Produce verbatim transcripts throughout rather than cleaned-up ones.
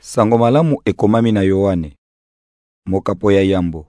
Sango malamu ekomami na Yohane. Mokapo ya yambo.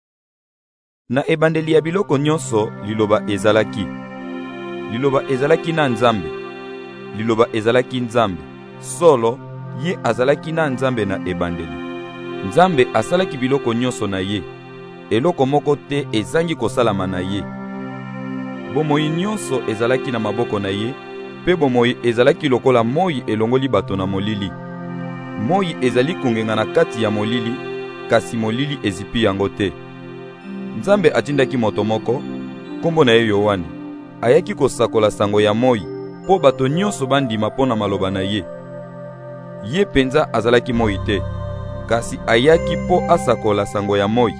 Na ebandeli ya biloko nyonso liloba ezalaki. Liloba ezalaki na Nzambe. Liloba ezalaki Nzambe. Solo ye azalaki na Nzambe na ebandeli. Nzambe asalaki biloko nyonso na ye. Eloko moko te ezangi kosalama na ye. Bomoi nyonso ezalaki na maboko na ye, pe bomoi ezalaki lokola moi elongoli bato na molili. Moi ezali kungenga na kati ya molili, kasi molili ezipi yango te. Nzambe atindaki moto moko, kombo na ye Yohane. Ayaki kosakola sango ya moi, po bato nyonso bandima pona maloba na ye. Ye penza azalaki moi te, kasi ayaki po asakola sango ya moi.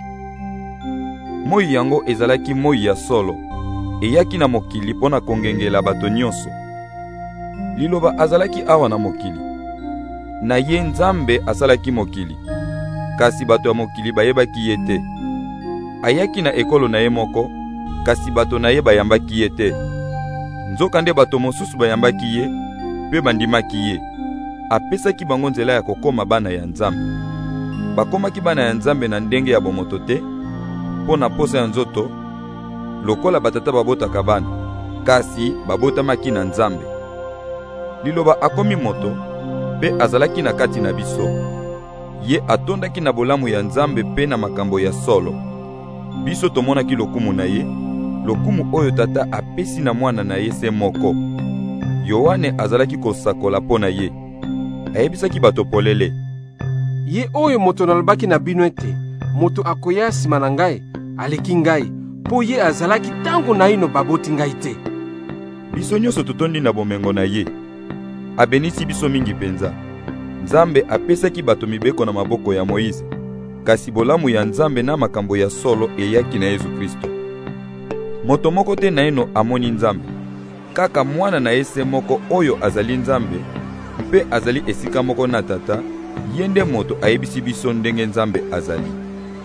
Moi yango ezalaki moi ya solo, eyaki na mokili pona kongengela bato nyonso. Liloba azalaki awa na mokili. Na ye Nzambe asalaki mokili, kasi bato ya mokili bayebaki ye te. Ayaki na ekolo na ye moko, kasi bato na ye bayambaki ye te. Nzokande bato mosusu bayambaki ye, pe bandimaki ye. Apesaki bango nzela ya kokoma bana ya Nzambe. Bakomaki bana ya Nzambe na ndenge ya bomoto te, po na posa ya nzoto, lokola batata babotaka bana, kasi babotamaki na Nzambe. Liloba akomi moto, pe azalaki na kati na biso. Ye atondaki na bolamu ya Nzambe pe na makambo ya solo. Biso tomonaki lokumu na ye, lokumu oyo tata apesi na mwana na ye se moko. Yohane azalaki kosakola po na ye. Ayebisaki bato polele. Ye oyo moto nalobaki na bino ete, moto akoya sima na ngai, aleki ngai, po ye azalaki tango na ino baboti ngai te. Biso nyonso totondi na bomengo na ye. Abenisi biso mingi penza. Nzambe apesaki bato mibeko na maboko ya Moïse, kasi bolamu ya Nzambe na makambo ya solo eyaki na Yesu Kristo. Moto moko te na eno amoni Nzambe, kaka mwana na ese moko oyo azali Nzambe, mpe azali esika moko na tata, yende moto ayebisi biso ndenge Nzambe azali.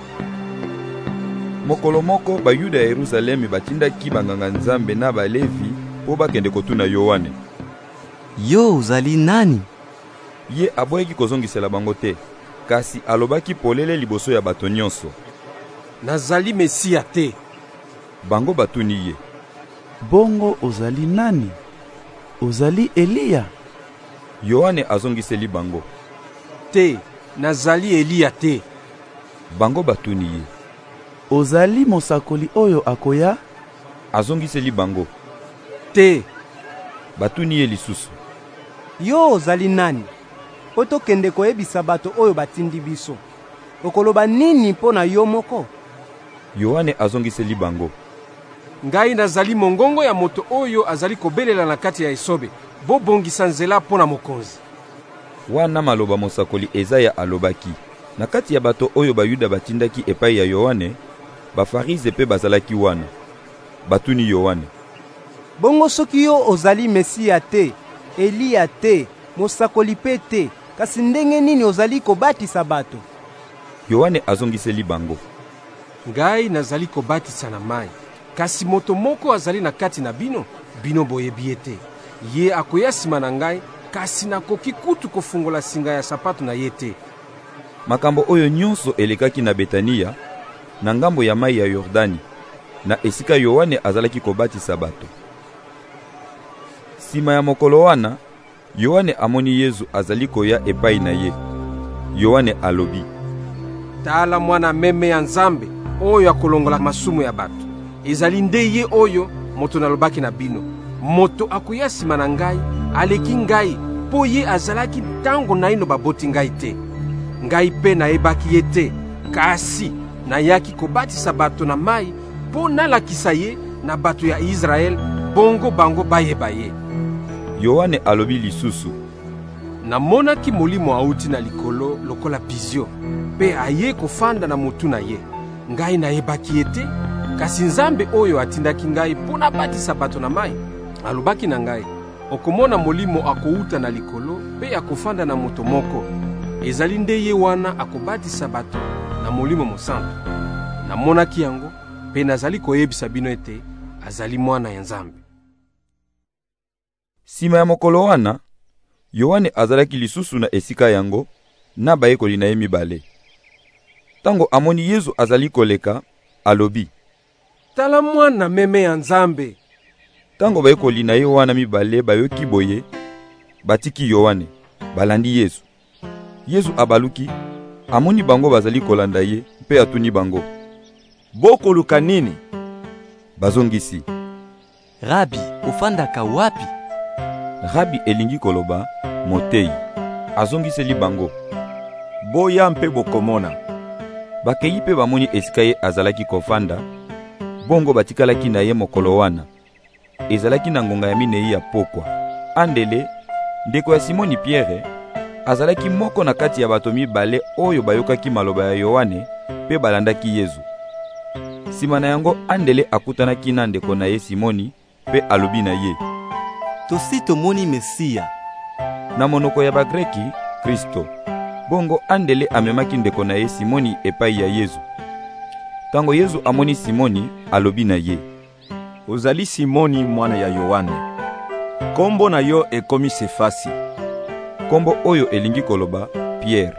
Mokolo moko bayuda ya Yerusalemi batindaki banganga Nzambe na balevi po bakende kotuna Yohane. Yo uzali nani? Ye aboyaki kozongisela bango te, kasi alobaki polele liboso ya bato nyonso. Nazali Mesia te. Bango batuni ye. Bongo ozali nani? Ozali Eliya? Yohane azongiseli bango. Te, nazali Eliya te. Bango batuni ye. Ozali mosakoli oyo akoya? Azongiseli bango. Te. Batuni ye lisusu. Yo ozali nani? Poto kende koyebisa bato oyo batindi biso. Okoloba nini mpo na yo moko? Yohane azongiseli bango. Ngai nazali mongongo ya moto oyo azali kobelela na kati ya esobe. Bobongisa nzela mpo na mokonzi. Wana maloba mosakoli Ezaya alobaki. Na kati ya bato oyo bayuda batindaki epai ya Yohane, bafarize pe bazalaki wana. Batuni Yohane. Bongo soki yo ozali Mesia te, Eliya te, mosakoli pe te, kasi ndenge nini ozali kobatisa bato? Yohane azongiseli bango. Ngai nazali kobatisa na mai, kasi moto moko azali na kati na bino, bino boyebi ete. Ye akoya sima na ngai, kasi nakoki kutu kofungola singa ya sapato na ye te. Makambo oyo nyonso elekaki na Betania, na ngambo ya mai ya Yordani, na esika Yohane azalaki kobatisa bato. Sima ya mokolo wana, Yohane amoni Yesu azali koya epai na ye. Yohane alobi. Tala mwana meme ya Nzambe, oyo akolongola masumu ya bato. Ezali nde ye oyo, moto nalobaki na bino. Moto akoya sima na ngai, aleki ngai, po ye azalaki tango na ino baboti ngai te. Ngai pe nayebaki ye te, kasi nayaki kobatisa bato na mai, po nalakisa ye na bato ya Israel, bongo bango bayeba ye. Yohane alobi lisusu. Namonaki molimo auti na likolo lokola bizio, pe aye kofanda na motu na ye. Ngai nayebaki ye te, kasi Nzambe oyo atindaki ngai po nabatisa bato na mai, alobaki na ngai, okomona molimo akouta na likolo, pe akofanda na moto moko. Ezali nde ye wana akobatisa bato na molimo mosantu. Namonaki yango, pe nazali koyebisa bino ete azali mwana ya Nzambe. Sima ya mokolo wana, Yohane azalaki lisusu na esika yango, na bayekoli na ye mibale. Tango amoni Yesu azali koleka, alobi: Tala mwana meme ya Nzambe. Tango bayekoli na ye wana mibale bayoki boye, batiki Yohane, balandi Yesu. Yesu abaluki, amoni bango bazali kolanda ye, mpe atuni bango: Bokoluka nini? Bazongisi: Rabi, ofandaka wapi? Rabi elingi koloba Motei. Azongiseli bango: Boya mpe bokomona. Bakei mpe bamoni esika ye azalaki kofanda, bongo batikalaki na ye mokolo wana. Ezalaki na ngonga ya minei ya pokwa. Andele, ndeko ya Simoni Pierre, azalaki moko na kati ya bato mibale oyo bayokaki maloba ya Yohane mpe balandaki Yesu. Sima na yango Andele akutanaki na ndeko na ye Simoni mpe alobi na ye: Tosi tomoni Mesia. Na monoko ya Bagreki, Kristo. Bongo Andele amemaki ndeko na ye Simoni epai ya Yesu. Tango Yesu amoni Simoni, alobi na ye: Ozali Simoni mwana ya Yohane. Kombo na yo ekomi Sefasi. Kombo oyo elingi koloba Pierre.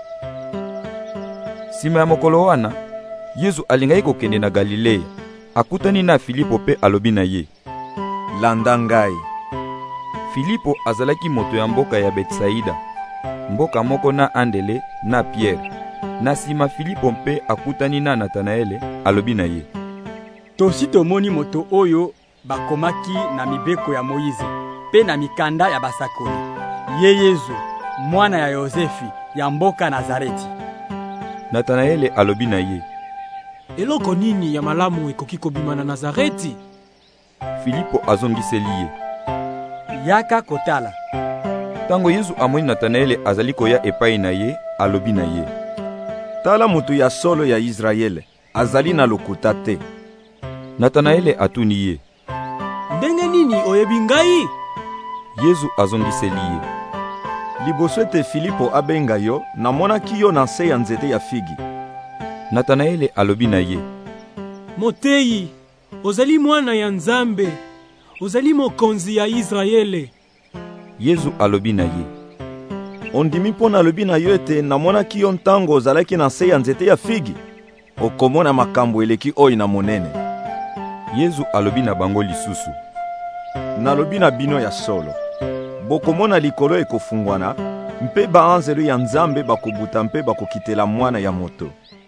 Sima ya mokolo wana, Yesu alingai kokende na Galilea. Akutani na Filipo pe alobi na ye: Landa ngai. Filipo azalaki moto ya mboka ya Betsaida, mboka moko na Andele na Pierre. Na sima Filipo mpe akutani na Natanaele, alobi na ye: Tosi tomoni moto oyo bakomaki na mibeko ya Moize pe na mikanda ya basakoli, ye Yesu, mwana ya Yosefi ya mboka Nazareti. Natanaele alobi na ye: Eloko nini ya malamu ekoki kobima na Nazareti? Filipo azongiseli ye: Yaka kotala. Tango Yesu amoni Natanaele azali koya epai na ye, alobi na ye: Tala mutu ya solo ya Israele, azali na lokuta te. Natanaele atuni ye: Ndenge nini oyebi ngai? Yesu azongiseli ye: Liboso ete Filipo abenga yo, namonaki yo na se ya nzete ya figi. Natanaele alobi na ye: Motei, ozali mwana ya Nzambe, ozali mokonzi ya Israele. Yesu alobi na ye: Ondimi mpo nalobi na yo ete namonaki yo ntango ozalaki na se ya nzete ya figi. Okomona makambo eleki oyo na monene. Yesu alobi na bango lisusu: Nalobi na bino ya solo, bokomona likolo ekofungwana, mpe baanzelo ya Nzambe bakobuta mpe bakokitela mwana ya moto.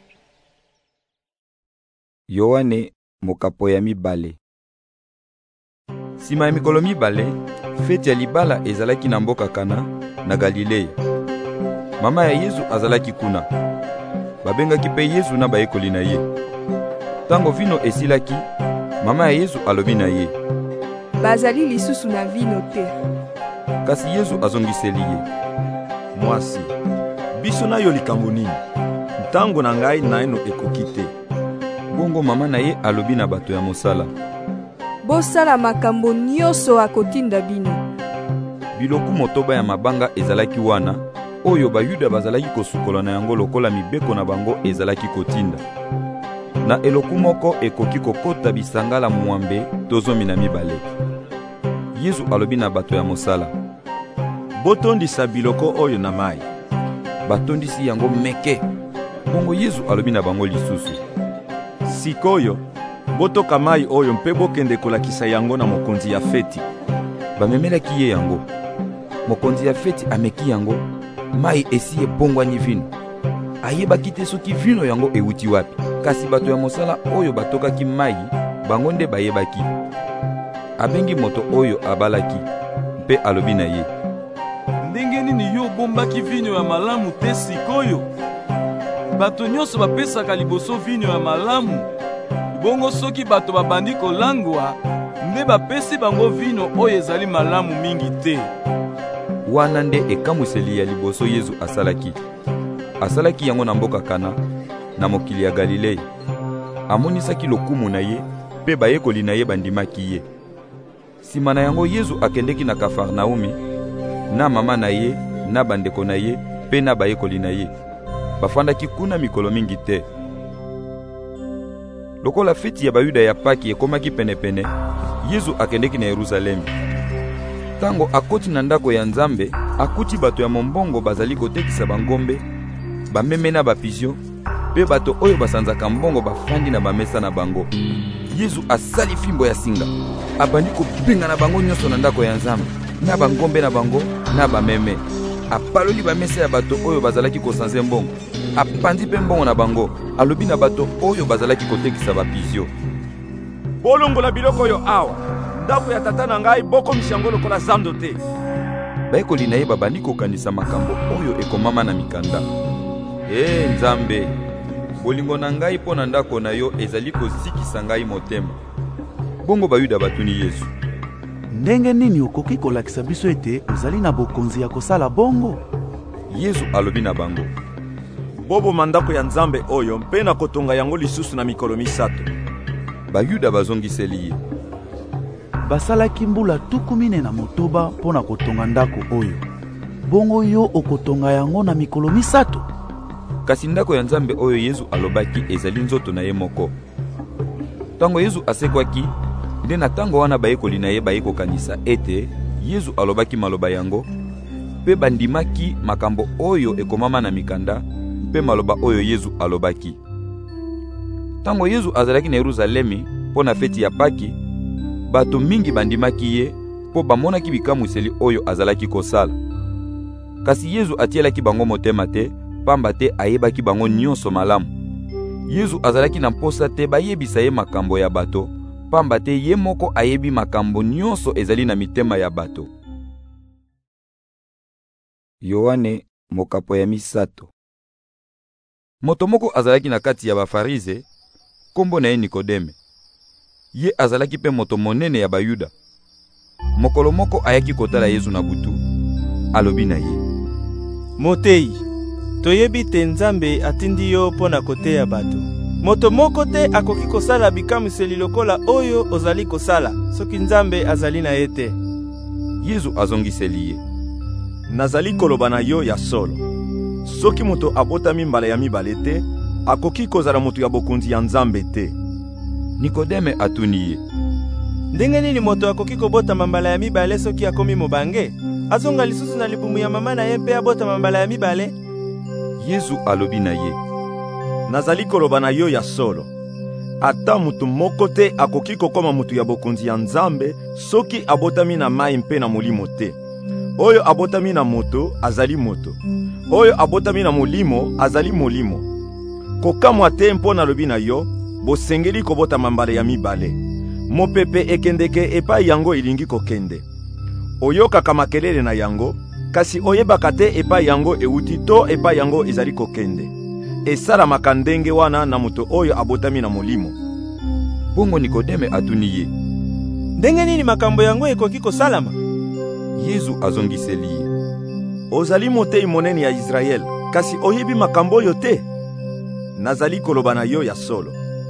Yohane mokapo ya mibale. Sima ya mikolo mibale, feti ya libala ezalaki na mboka Kana na Galilea. Mama ya Yesu azalaki kuna. Babengaki pe Yesu na bayekoli na ye. Tango vino esilaki, mama ya Yesu alobi na ye: Bazali lisusu na vino te. Kasi Yesu azongiseli ye: Mwasi, biso na yo likambo nini? Ntango na ngai naino ekoki te. Bongo mama na ye alobi na bato ya mosala: Bosala makambo nyonso akotinda bino. Biloku motoba ya mabanga ezalaki wana, oyo bayuda bazalaki kosukola na yango lokola mibeko na bango ezalaki kotinda. Na eloku moko ekoki kokota bisangala mwambe tozomi na mibale. Yesu alobi na bato ya mosala: Botondisa biloko oyo na mai. Batondisi yango meke. Bongo Yesu alobi na bango lisusu: Sikoyo, botoka mai oyo mpe bokende kolakisa yango na mokonzi ya feti. Bamemelaki ye yango. Mokonzi ya feti ameki yango, mai esi ebongwani vino. Ayebaki te soki vino yango ewuti wapi, kasi bato ya mosala oyo batokaki mai, bango nde bayebaki. Abengi moto oyo abalaki, mpe alobi na ye: Ndenge nini yo bombaki vino ya malamu te sikoyo? Bato nyonso bapesaka liboso vino ya malamu. Bongo soki bato babandi kolangwa, nde bapesi bango vino oyo ezali malamu mingi te. Wana nde ekamwiseli ya liboso Yesu asalaki. Asalaki yango na mboka Kana, na mokili ya Galilea. Amonisaki lokumu na ye, pe bayekoli na ye bandimaki ye. Sima na yango Yesu akendeki na Kafarnaumi, na mama na ye, na bandeko na ye, pe na bayekoli na ye. Bafandaki kuna mikolo mingi te. Lokola feti ya bayuda ya Paki ekomaki penepene, Yesu akendeki na Yerusalemi. Tango akoti na ndako ya Nzambe, akuti bato ya mombongo bazali kotekisa bangombe, bameme na bapizio, pe bato oyo basanzaka mbongo bafandi na bamesa na bango. Yesu asali fimbo ya singa, abandi kobenga na bango nyonso na ndako ya Nzambe, na bangombe na bango na bameme. Apaloli bamesa ya bato oyo bazalaki kosanze mbongo, apandi pe mbongo na bango, alobi na bato oyo bazalaki kotekisa bapizio: bolongola biloko oyo awa, ndako ya tata na ngai bokomisa yango lokola zando te. Bayekoli na ye babandi kokanisa makambo oyo ekomama na mikanda. E Nzambe, bolingo na ngai mpo na ndako na yo ezali kosikisa ngai motema. Bongo Bayuda batuni Yesu: ndenge nini okoki kolakisa biso ete ozali na bokonzi ya kosala bongo? Yesu alobi na bango: boboma ndako ya Nzambe oyo mpe na kotonga yango lisusu na mikolo misato. Bayuda bazongiseli ye: basalaki mbula tuku mine na motoba mpo na kotonga ndako oyo, bongo yo okotonga yango na mikolo misato? Kasi ndako ya Nzambe oyo Yesu alobaki ezali nzoto na ye moko. Tango Yesu asekwaki, nde na tango wana bayekoli na ye bayekokanisa ete Yesu alobaki maloba yango, pe bandimaki makambo oyo ekomama na mikanda, pe maloba oyo Yesu alobaki. Tango Yesu azalaki na Yerusalemi mpo na feti ya Paki, bato mingi bandimaki ye po bamonaki bikamuseli oyo azalaki kosala. Kasi Yesu atielaki bango motema te, pamba te ayebaki bango nyonso malamu. Yesu azalaki na mposa te bayebisa ye makambo ya bato, pamba te ye moko ayebi makambo nyonso ezali na mitema ya bato. Yohane mokapo ya misato. Moto moko azalaki na kati ya bafarize, kombo na ye Nikodeme. Ye azalaki pe moto monene ya Bayuda. Mokolo moko ayaki kotala Yesu na butu, alobi na ye: Motei, toyebi te Nzambe atindi yo mpo na koteya bato. Moto moko te akoki kosala bikamiseli lokola oyo ozali kosala, soki Nzambe azali na ye te. Yesu azongiseli ye: nazali koloba na yo ya solo. Soki moto abotami mbala ya mibale te, akoki kozala moto ya bokonzi ya Nzambe te. Nikodeme atuni ye: ndenge nini moto akoki kobotama mbala ya mibale soki akomi mobange? Azonga lisusu na libumu ya mama na ye mpe abotama mbala ya mibale? Yesu alobi na ye: nazali koloba na yo ya solo. Ata mutu moko te akoki kokoma mutu ya bokonzi ya Nzambe soki abotami na mai mpe na molimo te. Oyo abotami na moto azali moto, oyo abotami na molimo azali molimo. Kokamwa te mpo nalobi na yo, bosengeli kobotama mbala ya mibale. Mopepe ekendeke epai yango ilingi kokende. Oyokaka makelele na yango, kasi oyebaka te epai yango euti to epai yango ezali kokende. Esalamaka ndenge wana na moto oyo abotami na molimo. Bongo Nikodeme atuni ye: ndenge nini makambo yango ekoki kosalama? Yesu azongiseli ye: ozali motei monene ya Israel, kasi oyebi makambo oyo te? Nazali koloba na yo ya solo.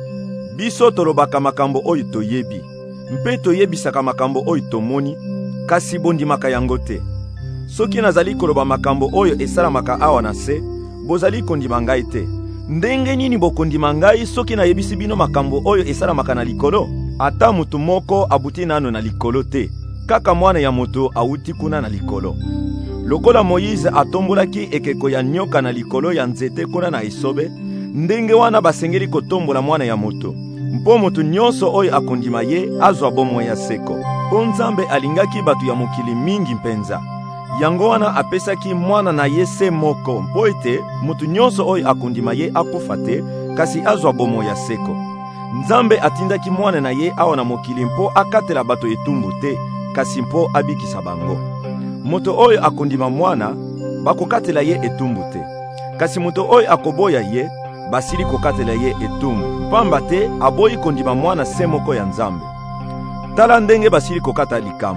Biso tolobaka makambo oyo toyebi, mpe toyebisaka makambo oyo tomoni, kasi bondimaka yango te. Soki nazali koloba makambo oyo esalamaka awa na se, bozali kondima ngai te. Ndenge nini bokondima ngai soki nayebisi bino makambo oyo esalamaka na likolo? Ata mutu moko abuti nano na likolo te, kaka mwana ya moto awuti kuna na likolo. Lokola Moïse atombolaki ekeko ya nyoka na likolo ya nzete kuna na esobe, ndenge wana basengeli kotombola mwana ya moto, mpo moto nyonso oyo akondima ye azwa bomoi ya seko. Po Nzambe alingaki bato ya mokili mingi mpenza, yango wana apesaki mwana na ye se moko, mpo ete moto nyonso oyo akondima ye akufa te, kasi azwa bomoi ya seko. Nzambe atindaki mwana na ye awa na mokili mpo akatela bato etumbu te, kasi mpo abikisa bango. Moto oyo akondima mwana, bakokatela ye etumbu te. Kasi moto oyo akoboya ye, basili kokatela ye etumbu, pamba te aboyi kondima mwana se moko ya Nzambe. Tala ndenge basili kokata likambo.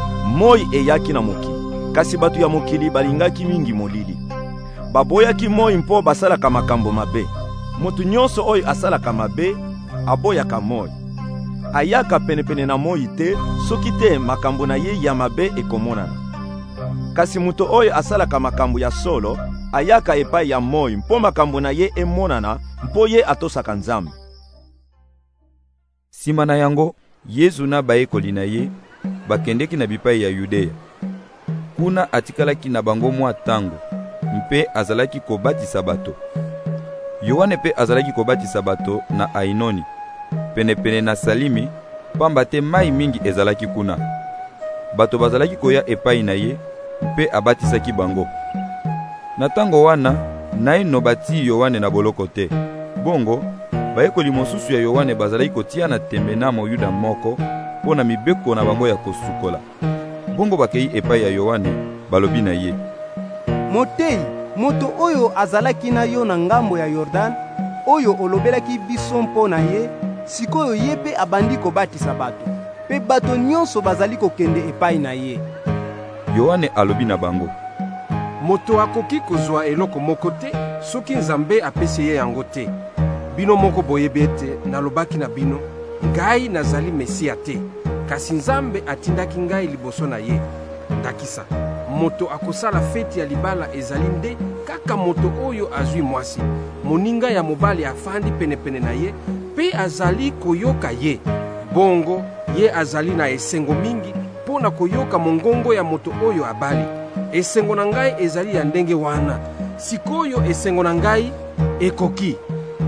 Moi eyaki na mokili, kasi bato ya mokili balingaki mingi molili. Baboyaki moi mpo basalaka makambo mabe. Moto nyonso oyo asalaka mabe, aboyaka moi. Ayaka penepene na moi te, soki te makambo na ye ya mabe ekomonana. Kasi moto oyo asalaka makambo ya solo, ayaka epai ya moi mpo makambo na ye emonana, mpo ye atosaka Nzambe. Sima na yango, Yesu na bayekoli na ye bakendeki na bipai ya Yudea. kuna atikalaki na bango mwa tango mpe azalaki kobatisa bato. Yohane mpe azalaki kobatisa bato na Ainoni penepene na Salimi, pamba te mai mingi ezalaki kuna. Bato bazalaki koya epai na ye mpe abatisaki bango. Na tango wana naino bati Yohane na boloko te. Bongo bayekoli mosusu ya Yohane bazalaki kotia na tembe na moyuda moko mpo na mibeko na bango ya kosukola. Bongo bakei epai ya Yohane balobi na ye: Motei, moto oyo azalaki na yo na ngambo ya Yordan, oyo olobelaki biso mpo na ye, sikoyo ye pe abandi kobatisa bato, pe bato nyonso bazali kokende epai na ye. Yohane alobi na bango: Moto akoki kozwa eloko moko te soki Nzambe apesi ye yango te. Bino moko boyebi ete nalobaki na bino, ngai nazali Mesia te, kasi Nzambe atindaki ngai liboso na ye. Ndakisa, moto akosala feti ya libala ezali nde kaka moto oyo azwi mwasi, moninga ya mobali afandi penepene na ye, pe azali koyoka ye. Bongo ye azali na esengo mingi mpo na koyoka mongongo ya moto oyo abali. Esengo na ngai ezali ya ndenge wana, sikoyo esengo na ngai ekoki.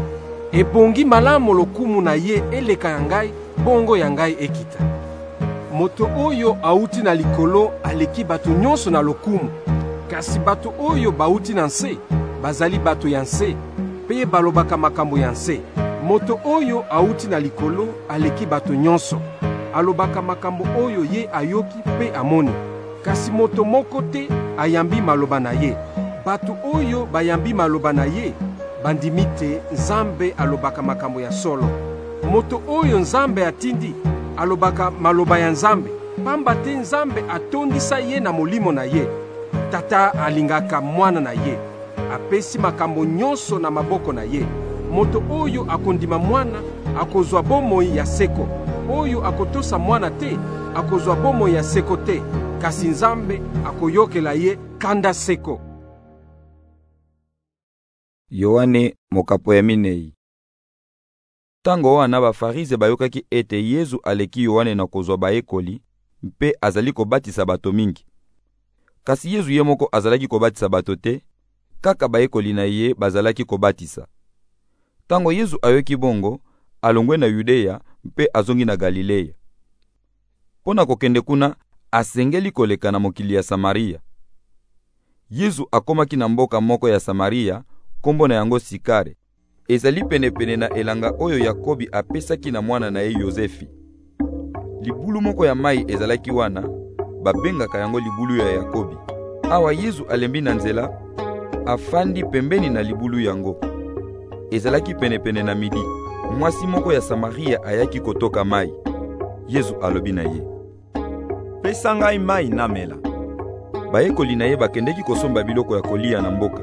Ebongi malamu lokumu na ye eleka ya ngai, bongo ya ngai ekita. Moto oyo auti na likolo aleki bato nyonso na lokumu, kasi bato oyo bauti na nse bazali bato ya nse, pe balobaka makambo ya nse. Moto oyo auti na likolo aleki bato nyonso, alobaka makambo oyo ye ayoki pe amoni, kasi moto moko te ayambi maloba na ye. Bato oyo bayambi maloba na ye bandimi te Nzambe alobaka makambo ya solo. Moto oyo Nzambe atindi alobaka maloba ya Nzambe, pamba te Nzambe atondisa ye na molimo na ye. Tata alingaka mwana na ye, apesi makambo nyonso na maboko na ye. Moto oyo akondima mwana akozwa bomoi ya seko, oyo akotosa mwana te akozwa bomoi ya seko te, kasi Nzambe akoyokela ye kanda seko. Yohane mokapo ya minei. Tango wana bafarize bayokaki ete Yesu aleki Yohane na kozwa bayekoli mpe azali kobatisa bato mingi. Kasi Yesu ye moko azalaki kobatisa bato te, kaka bayekoli na ye bazalaki kobatisa. Tango Yesu ayoki bongo, alongwe na Yudea mpe azongi na Galilea. Pona kokende kuna, asengeli koleka na mokili ya Samaria. Yesu akomaki na mboka moko ya Samaria, kombo na yango Sikare. Ezali penepene na elanga oyo Yakobi apesaki na mwana na ye Yozefi. Libulu moko ya mai ezalaki wana, babengaka yango libulu ya Yakobi. Awa Yesu alembi na nzela, afandi pembeni na libulu yango. Ezalaki penepene na midi, mwasi moko ya Samaria ayaki kotoka mai. Yesu alobi na ye: Pesa ngai mai namela. Bayekoli na ye bakendeki kosomba biloko ya kolia na mboka.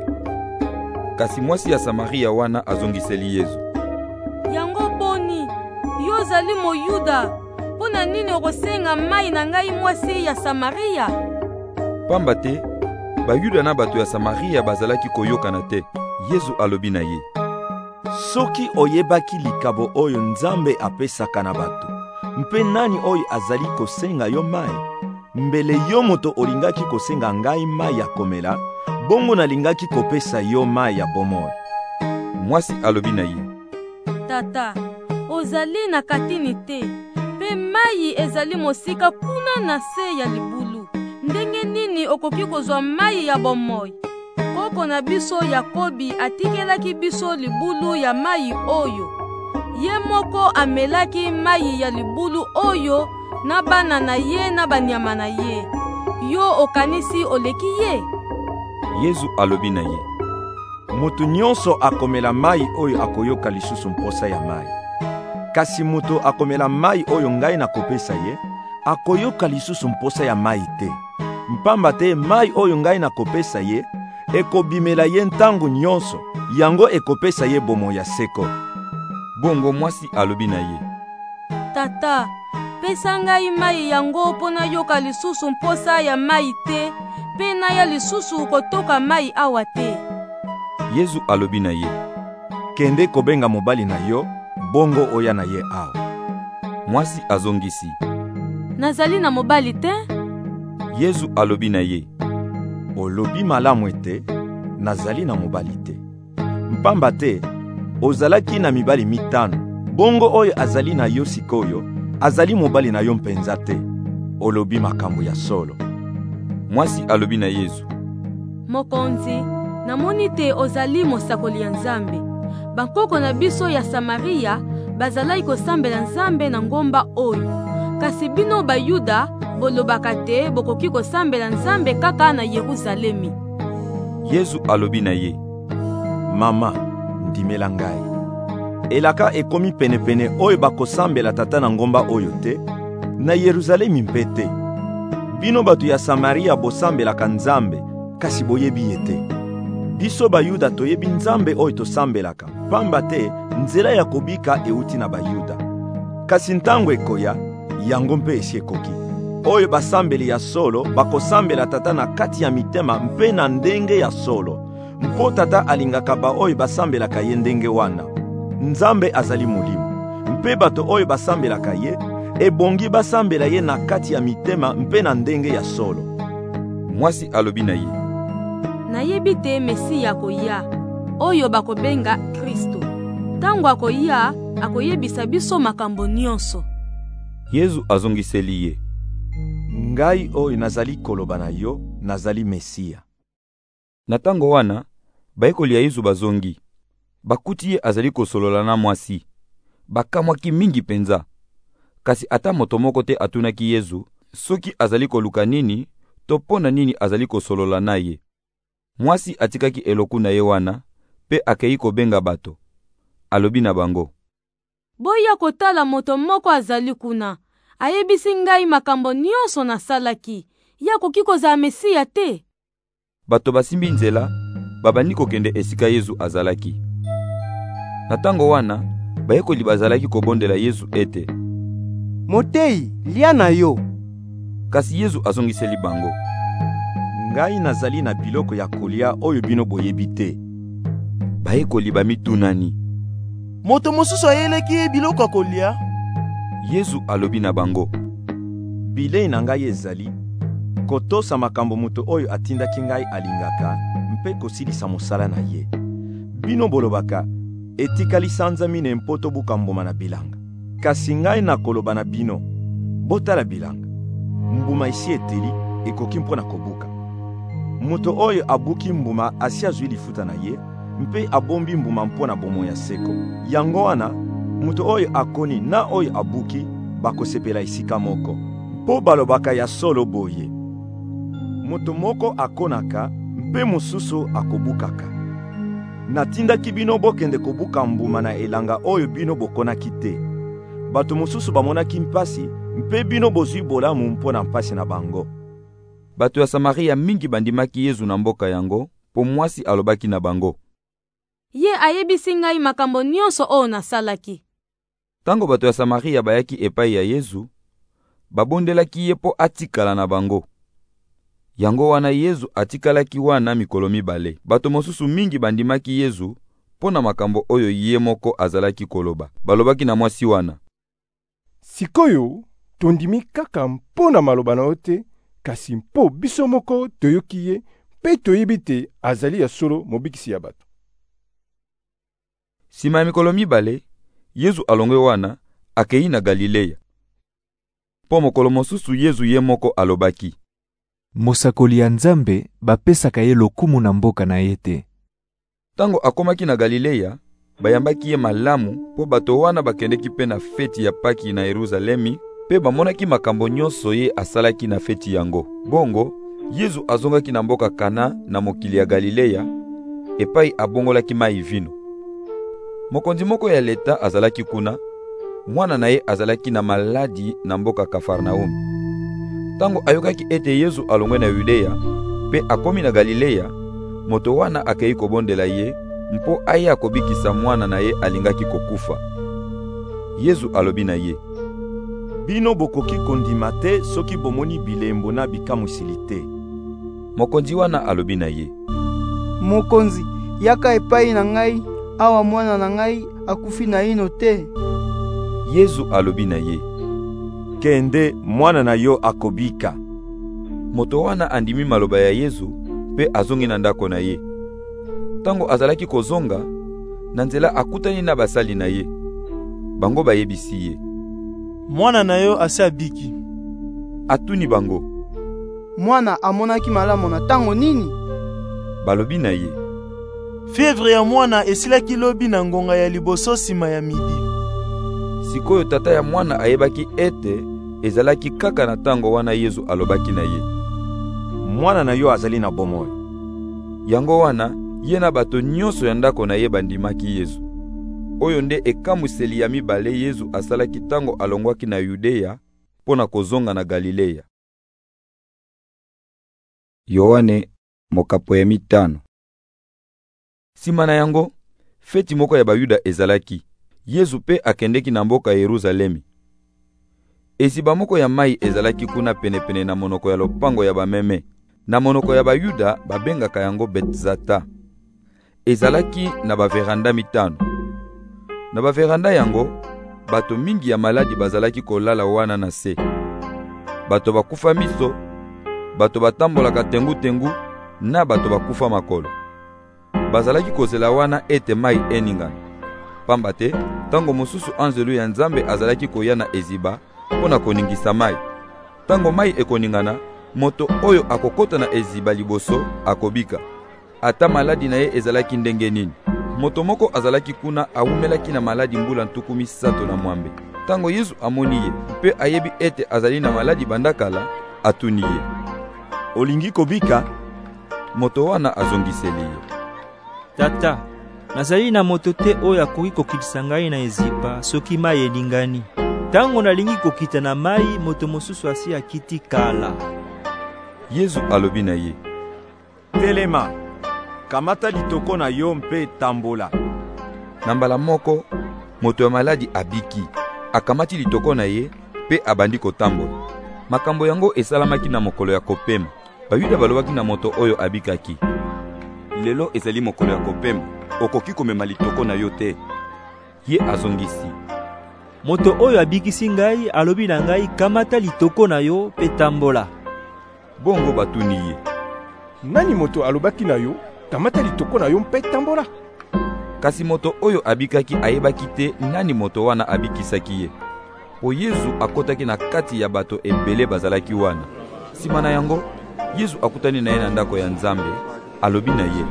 Kasi mwasi ya Samaria wana azongiseli Yesu: Yango boni, yo ozali Moyuda, pona nini okosenga mai na ngai mwasi ya Samaria? Pamba te, Bayuda na bato ya Samaria bazalaki koyokana te. Yesu alobi na ye: Soki oyebaki likabo oyo Nzambe apesaka na bato, mpe nani oyo azali kosenga yo mai? Mbele yo moto olingaki kosenga ngai mai ya komela, bongo nalingaki kopesa yo mai ya bomoi. Mwasi alobi na ye: Tata, ozali na katini te, pe mai ezali mosika kuna na se ya libulu. Ndenge nini okoki kozwa mai ya bomoi? Koko na biso Yakobi atikelaki biso libulu ya mai oyo. Ye moko amelaki mai ya libulu oyo na bana na ye na banyama na ye. Yo okanisi oleki ye? Yesu alobi na ye: Moto nyonso akomela mai oyo akoyoka lisusu mposa ya mai. Kasi moto akomela mai oyo ngai nakopesa ye, akoyoka lisusu mposa ya mai te. Mpamba te mai oyo ngai nakopesa ye, ekobimela ye ntango nyonso, yango ekopesa ye bomoi ya seko. Bongo mwasi alobi na ye: Tata, pesa ngai mai yango pona yoka lisusu mposa ya mai te, pe na ya lisusu kotoka mai awa te. Yesu alobi na ye: Kende kobenga mobali na yo, bongo oya na ye awa. Mwasi azongisi: Nazali na mobali te. Yesu alobi na ye: olobi malamu ete nazali na mobali te. Mpamba te ozalaki na mibali mitano, bongo oyo azali na yo sikoyo azali mobali na yo mpenza te. Olobi makambo ya solo. Mwasi alobi na Yesu: Mokonzi, namoni te ozali mosakoli ya Nzambe. Bankoko na biso ya Samaria bazalaki kosambela Nzambe na ngomba oyo. Kasi bino Bayuda bolobaka te bokoki kosambela Nzambe kaka na Yerusalemi. Yesu alobi na ye: Mama, ndimela ngai. Elaka ekomi penepene oyo bakosambela tata na ngomba oyo te, na Yerusalemi mpe te. Bino bato ya Samaria bosambelaka Nzambe, kasi boyebi ye te. Biso Bayuda toyebi Nzambe oyo tosambelaka, pamba te nzela ya kobika euti na Bayuda. Kasi ntango ekoya, yango mpe esi ekoki. Oyo basambeli ya solo bakosambela tata na kati ya mitema mpe na ndenge ya solo. Mpo tata alingaka ba oyo basambelaka ye ndenge wana. Nzambe azali molimo, mpe bato oyo basambelaka ye ebongi basambela ye na kati ya mitema mpe na ndenge ya solo. Mwasi alobi na ye: Nayebi te Mesiya akoya, oyo bakobenga Kristo. Tango akoya, akoyebisa biso makambo nyonso. Yesu azongiseli ye: Ngai oyo nazali koloba na yo, nazali Mesiya. Na tango wana, bayekoli ya Yesu bazongi. Bakuti ye azali kosolola na mwasi. Bakamwaki mingi penza. Kasi ata moto moko te atunaki Yesu soki azali koluka nini to pona nini azali kosolola na ye. Mwasi atikaki eloku na ye wana, pe akei kobenga bato. Alobi na bango: Boya kotala moto moko azali kuna. Ayebisi ngai makambo nyonso nasalaki. Ya koki kozala Mesiya te. Bato basimbi nzela, babandi kokende esika Yesu azalaki. Na tango wana, bayekoli bazalaki kobondela Yesu ete: Motei, lia na yo. Kasi Yesu azongiseli bango: Ngai nazali na biloko ya kolia oyo bino boyebi te. Bayekoli bamitunani: Moto mosusu ayeleki biloko ya kolia? Yesu alobi na bango: Bilei na ngai ezali kotosa makambo moto oyo atindaki ngai alingaka, mpe kosilisa mosala na ye. Bino bolobaka etikali sanza mine mpoto buka mbuma na bilanga. Kasi ngai na koloba na bino, botala bilanga. Mbuma isi eteli ekoki mpona kobuka. Moto oyo abuki mbuma asi azwi lifuta na ye, mpe abombi mbuma mpona bomo ya seko. Yango wana, moto oyo akoni na oyo abuki bakosepela isika moko. Mpo balobaka ya solo boye: Moto moko akonaka, mpe mosusu akobukaka. Natindaki bino bokende kobuka mbuma na elanga oyo bino bokonaki te. Bato mosusu bamonaki mpasi, mpe bino bozwi bolamu mpona mpasi na bango. Bato ya Samaria mingi bandimaki Yesu na mboka yango, po mwasi alobaki na bango: Ye ayebisi ngai makambo nyonso oyo nasalaki. Tango bato ya Samaria bayaki epai ya Yesu, babondelaki ye po atikala na bango. Yango wana Yesu atikalaki wana mikolo mibale. Bato mosusu mingi bandimaki Yesu pona makambo oyo ye moko azalaki koloba. Balobaki na mwasi wana: Sikoyo tondimi kaka mpona maloba na yo te, kasi mpo biso moko toyoki ye, mpe toyebi te azali ya solo mobikisi ya bato. Sima ya mikolo mibale, Yesu alongwe wana akei na Galileya. Po mokolo mosusu Yesu ye moko alobaki: Mosakoli ya Nzambe bapesaka ye lokumu na mboka na ye te. Tango akomaki na Galileya, bayambaki ye malamu po bato wana bakendeki pe na feti ya Paki na Yerusalemi, pe bamonaki makambo nyonso ye asalaki na feti yango. Bongo, Yesu azongaki na mboka Kana na mokili ya Galileya, epai abongolaki mai vino. Mokonzi moko ya leta azalaki kuna, mwana na ye azalaki na maladi na mboka Kafarnaum. Tango ayokaki ete Yesu alongwe na Yudea, pe akomi na Galileya, moto wana akei kobondela ye, mpo aya akobikisa mwana na ye alingaki kokufa. Yesu alobi na ye: Bino bokoki kondima te soki bomoni bilembo na bikamwisili te. Mokonzi wana alobi na ye: Mokonzi, yaka epai na ngai, awa mwana na ngai akufi na ino te. Yesu alobi na ye: Kende, mwana na yo akobika. Moto wana andimi maloba ya Yesu, mpe azongi na ndako na ye. Tango azalaki kozonga, na nzela akutani na basali na ye. Bango bayebisi ye. Mwana na yo asi abiki. Atuni bango. Mwana amonaki malamu na tango nini? Balobi na ye. Fievre ya mwana esilaki lobi na ngonga ya liboso sima ya midi. Sikoyo tata ya mwana ayebaki ete ezalaki kaka na tango wana Yesu alobaki na ye. Mwana na yo azali na bomoi. Yango wana ye na bato nyonso ya ndako na ye bandimaki Yesu. Oyo nde ekamwiseli ya mibale Yesu asalaki tango alongwaki na Yudea pona kozonga na Galilea. Yohane mokapo ya mitano. Sima na yango, feti moko ya bayuda ezalaki. Yesu pe akendeki na mboka ya Yerusalemi. Esiba moko ya mai ezalaki kuna penepene na monoko ya lopango ya bameme. Na monoko ya bayuda babengaka yango Betzata. Ezalaki na baveranda mitano. Na baveranda yango, bato mingi ya maladi bazalaki kolala wana na se. Bato bakufa miso, bato batambolaka tengu-tengu, na bato bakufa makolo. Bazalaki kozela wana ete mai eningana. Pamba te, tango mosusu anzelu ya Nzambe azalaki koya na eziba, pona koningisa mai. Tango mai ekoningana, moto oyo akokota na eziba liboso akobika. Ata maladi na ye ezalaki ndenge nini. Moto moko azalaki kuna awumelaki na maladi mbula ntuku misato na mwambe. Tango Yesu amoni ye, mpe ayebi ete azali na maladi bandakala, atuni ye. Olingi kobika? Moto wana azongiseli ye. Tata, nazali na moto te oyo akoki kokitisa ngai na eziba soki mai eningani. Tango nalingi kokita na mai, moto mosusu asi akiti kala. Yesu alobi na ye. Telema, kamata litoko na yo mpe tambola. Na mbala moko, moto ya maladi abiki. Akamati litoko na ye, pe abandi kotambola. Makambo yango esalamaki na mokolo ya kopema. Bayuda balobaki na moto oyo abikaki. Lelo ezali mokolo ya kopema, okoki komema litoko na yo te. Ye azongisi. Moto oyo abikisi ngai alobi na ngai kamata litoko na yo pe tambola. Bongo batuni ye. Nani moto alobaki na yo kamata litoko na yo mpe tambola? Kasi moto oyo abikaki ayebaki te nani moto wana abikisaki ye. Po Yesu akotaki na kati ya bato ebele bazalaki wana. Sima na yango, Yesu akutani na ye na ndako ya Nzambe, alobi na ye.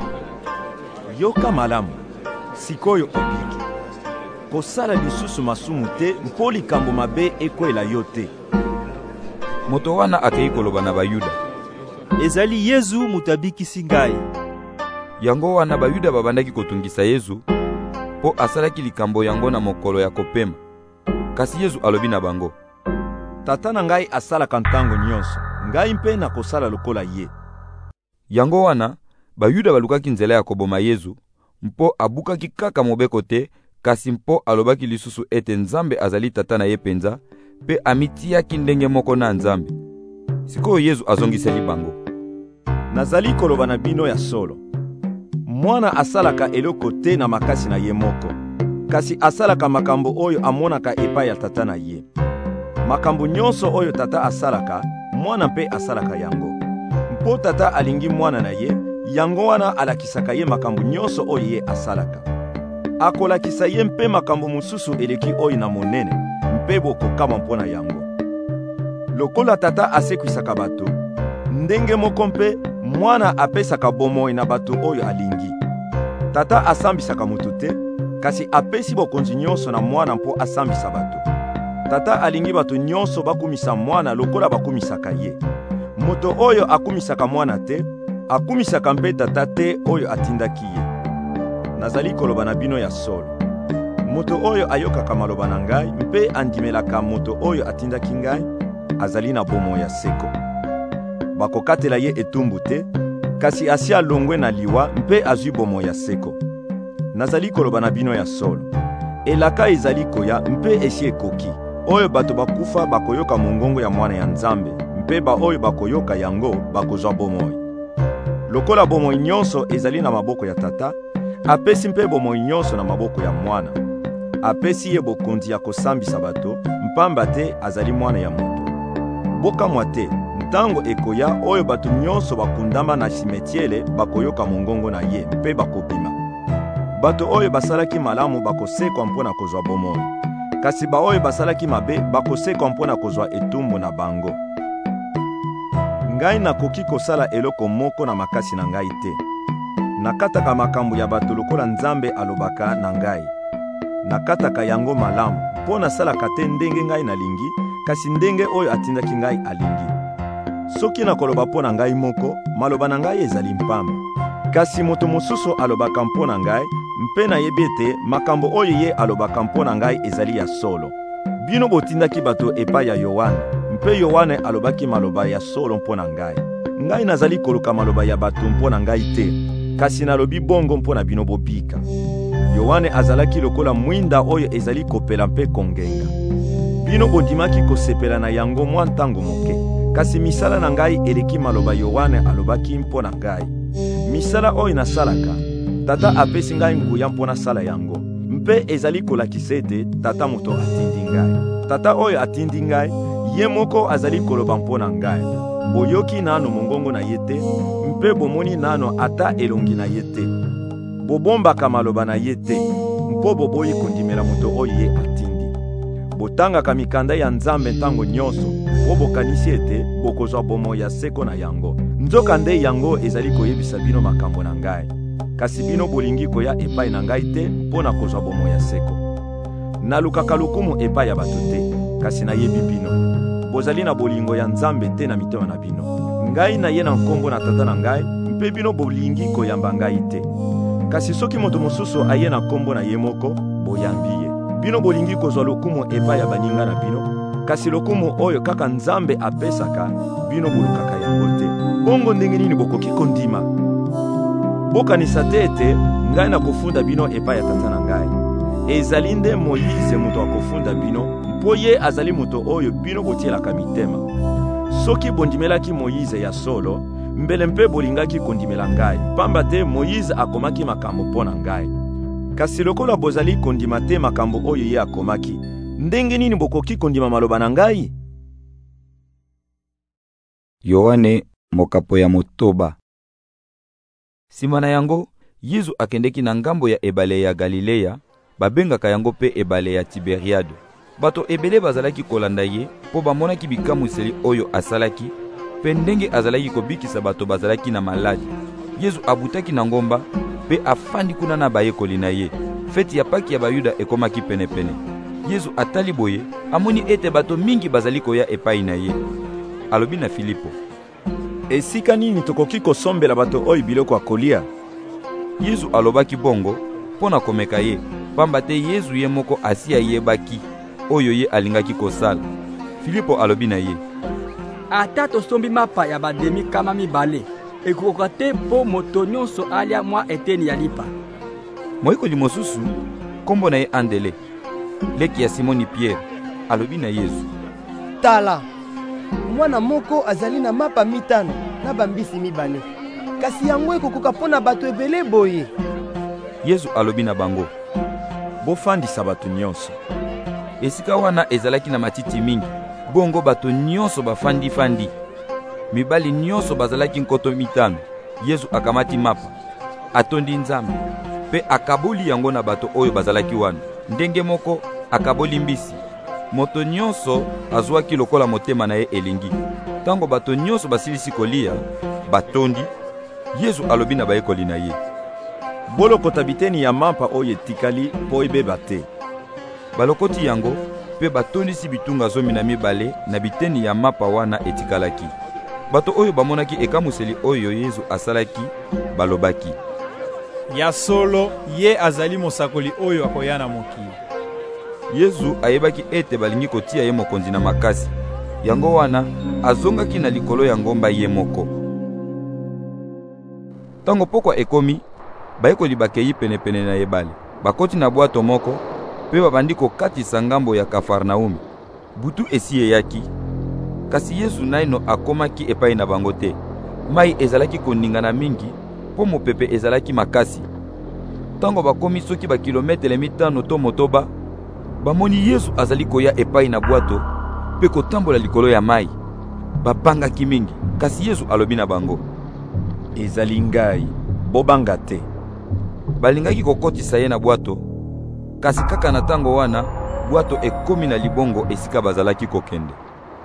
Yoka malamu, sikoyo obiki. Kosala lisusu masumu te mpo likambo mabe ekwela yo te. Moto wana akei koloba na bayuda. Ezali Yesu mutabikisi ngai. Yango wana bayuda babandaki kotungisa Yesu, po asalaki likambo yango na mokolo ya kopema. Kasi Yesu alobi na bango. Tata na ngai asalaka ntango nyonso, ngai mpe na kosala lokola ye. Yango wana, bayuda balukaki nzela ya koboma Yesu, mpo abukaki kaka mobeko te, kasi mpo alobaki lisusu ete Nzambe azali tata na ye penza, pe amitiaki ndenge moko na Nzambe. Sikoyo Yesu azongiseli bango. Nazali koloba na bino ya solo. Mwana asalaka eloko te na makasi na ye moko, kasi asalaka makambo oyo amonaka epai ya tata na ye. Makambo nyonso oyo tata asalaka, mwana mpe asalaka yango. Mpo tata alingi mwana na ye, yango wana alakisaka ye makambo nyonso oyo ye asalaka. Akolakisa ye mpe makambo mosusu eleki oyo na monene, mpe bokokama mpona yango. Lokola tata asekwisaka bato, ndenge moko mpe mwana apesaka bomoi na bato oyo alingi. Tata asambisaka mutu te, kasi apesi bokonzi nyonso na mwana mpo asambisa bato. Tata alingi bato nyonso bakumisa mwana lokola bakumisaka ye. Moto oyo akumisaka mwana te, akumisaka mpe tata te oyo atindaki ye. Nazali koloba na bino ya solo. Moto oyo ayokaka maloba na ngai mpe andimelaka moto oyo atindaki ngai, azali na bomoi ya seko. Bakokatela ye etumbu te, kasi asi alongwe na liwa mpe azwi bomoi ya seko. Nazali koloba na bino ya solo. Elaka ezali koya mpe esi ekoki. Oyo bato bakufa bakoyoka mongongo ya mwana ya Nzambe, mpe ba oyo bakoyoka yango bakozwa bomoi. Lokola bomoi nyonso ezali na maboko ya tata, apesi mpe bomoi nyonso na maboko ya mwana. Apesi ye bokonzi ya kosambisa bato, mpamba te azali mwana ya moto. Bokamwa te, ntango ekoya oyo bato nyonso bakundama na simetiele bakoyoka mongongo na ye mpe bakobima. Bato oyo basalaki malamu bakosekwa mpo na kozwa bomoi, kasi baoyo basalaki mabe bakosekwa mpo na kozwa etumbu na bango. Ngai nakoki kosala eloko moko na makasi na ngai te. Nakataka makambo ya bato lokola Nzambe alobaka na ngai. Nakataka yango malamu mpo nasalaka te ndenge ngai nalingi, kasi ndenge oyo atindaki ngai alingi. Soki nakoloba mpo na ngai moko, maloba na ngai ezali mpamba. Kasi moto mosusu alobaka mpo na ngai, mpe nayebi ete makambo oyo ye alobaka mpo na ngai ezali ya solo. Bino botindaki bato epai ya Yohane, mpe Yohane alobaki maloba ya solo mpo na ngai. Ngai nazali koluka maloba ya bato mpo na ngai te, kasi nalobi bongo mpo na bino bobika. Yohane azalaki lokola mwinda oyo ezali kopela mpe kongenga. Bino bondimaki kosepela na yango mwa ntango moke, kasi misala na ngai eleki maloba Yohane alobaki mpo na ngai. Misala oyo nasalaka, Tata apesi ngai nguya mpo na sala yango, mpe ezali kolakisa ete Tata moto atindi ngai. Tata oyo atindi ngai, ye moko azali koloba mpo na ngai. Boyoki nano mongongo na ye te, mpe bomoni nano ata elongi na ye te. Bobombaka maloba na ye te, mpo boboyi kondimela moto oyo ye atindi. Botangaka mikanda ya Nzambe ntango nyonso, mpo bokanisi ete bokozwa bomoi ya seko na yango. Nzoka nde yango ezali koyebisa bino makambo na ngai. Kasi bino bolingi koya epai na ngai te mpo na kozwa bomoi ya seko. Nalukaka lokumu epai ya bato te, kasi nayebi bino. Bozali na bolingo ya Nzambe te na mitema na bino. Ngai na ye na nkombo na Tata na ngai, mpe bino bolingi koyamba ngai te. Kasi soki moto mosusu aye na nkombo na ye moko, boyambi ye. Bino bolingi kozwa lokumu epai ya baninga na bino, kasi lokumu oyo kaka Nzambe apesaka, bino bolukaka yango te. Bongo ndenge nini bokoki kondima? Bokanisa te ete ngai na kofunda bino epai ya Tata na ngai. Ezali nde Moyize moto akofunda bino, mpo ye azali moto oyo bino botielaka mitema. Soki bondimelaki Moyize ya solo, mbele mpe bolingaki kondimela ngai, pamba te Moyize akomaki makambo mpo na ngai. Kasi lokola bozali kondima te makambo oyo ye akomaki, ndenge nini bokoki kondima maloba na ngai? Yohane mokapo ya motoba. Sima na yango, Yesu akendeki na ngambo ya ebale ya Galilea, babengaka yango pe ebale ya Tiberiade. Bato ebele bazalaki kolanda ye, po bamonaki bikamuseli oyo asalaki, pe ndenge azalaki kobikisa bato bazalaki na maladi. Yesu abutaki na ngomba, pe afandi kuna na bayekoli na ye. Feti ya Paki ya Bayuda ekomaki penepene. Yesu atali boye, amoni ete bato mingi bazali koya epai na ye. Alobi na Filipo, esika nini tokoki kosombela bato oyo biloko akolia? Yesu alobaki bongo mpo na komeka ye, pamba te Yesu ye moko asi ayebaki oyo ye alingaki kosala. Filipo alobi na ye, ata tosombi mapa ya bademi kama mibale, ekokoka te mpo moto nyonso alia mwa eteni ya lipa. Moyekoli mosusu, kombo na ye Andele, leki ya Simoni Pierre, alobi na Yesu, tala, mwana moko azali na mapa mitano na bambisi mibale, kasi yango ekokoka mpo na bato ebele boye. Yesu alobi na bango, bofandisa bato nyonso. Esika wana ezalaki na matiti mingi, bongo bato nyonso bafandi fandi. Mibali nyonso bazalaki nkoto mitano. Yesu akamati mapa, atondi Nzambe, pe akaboli yango na bato oyo bazalaki wana. Ndenge moko akaboli mbisi. Moto nyonso azwaki lokola motema na ye elingi. Tango bato nyonso basilisi kolia, batondi, Yesu alobi na bayekoli na ye, bolokota biteni ya mapa oyo etikali po ebeba te. Balokoti yango, pe batondisi bitunga zomi na mibale na biteni ya mapa wana etikalaki. Bato oyo bamonaki ekamuseli oyo Yesu asalaki, balobaki, ya solo ye azali mosakoli oyo akoya na mokili. Yesu ayebaki ete balingi kotia ye mokonzi na makasi. Yango wana azongaki na likolo ya ngomba ye moko. Tango pokwa ekomi, bayekoli bakei penepene na ebale. Bakoti na bwato moko, pe babandi kokatisa ngambo ya Kafarnaumi. Butu esi eyaki, kasi Yesu naino akomaki epai na bango te. Mai ezalaki koningana mingi, po mopepe ezalaki makasi. Tango bakomi soki ba kilometele mitano to motoba, bamoni Yesu azali koya epai na bwato, pe kotambola likolo ya mai. babangaki mingi. Kasi Yesu alobi na bango: ezali ngai, bobanga te. Balingaki kokotisa ye na bwato, kasi kaka na tango wana bwato ekomi na libongo esika bazalaki kokende.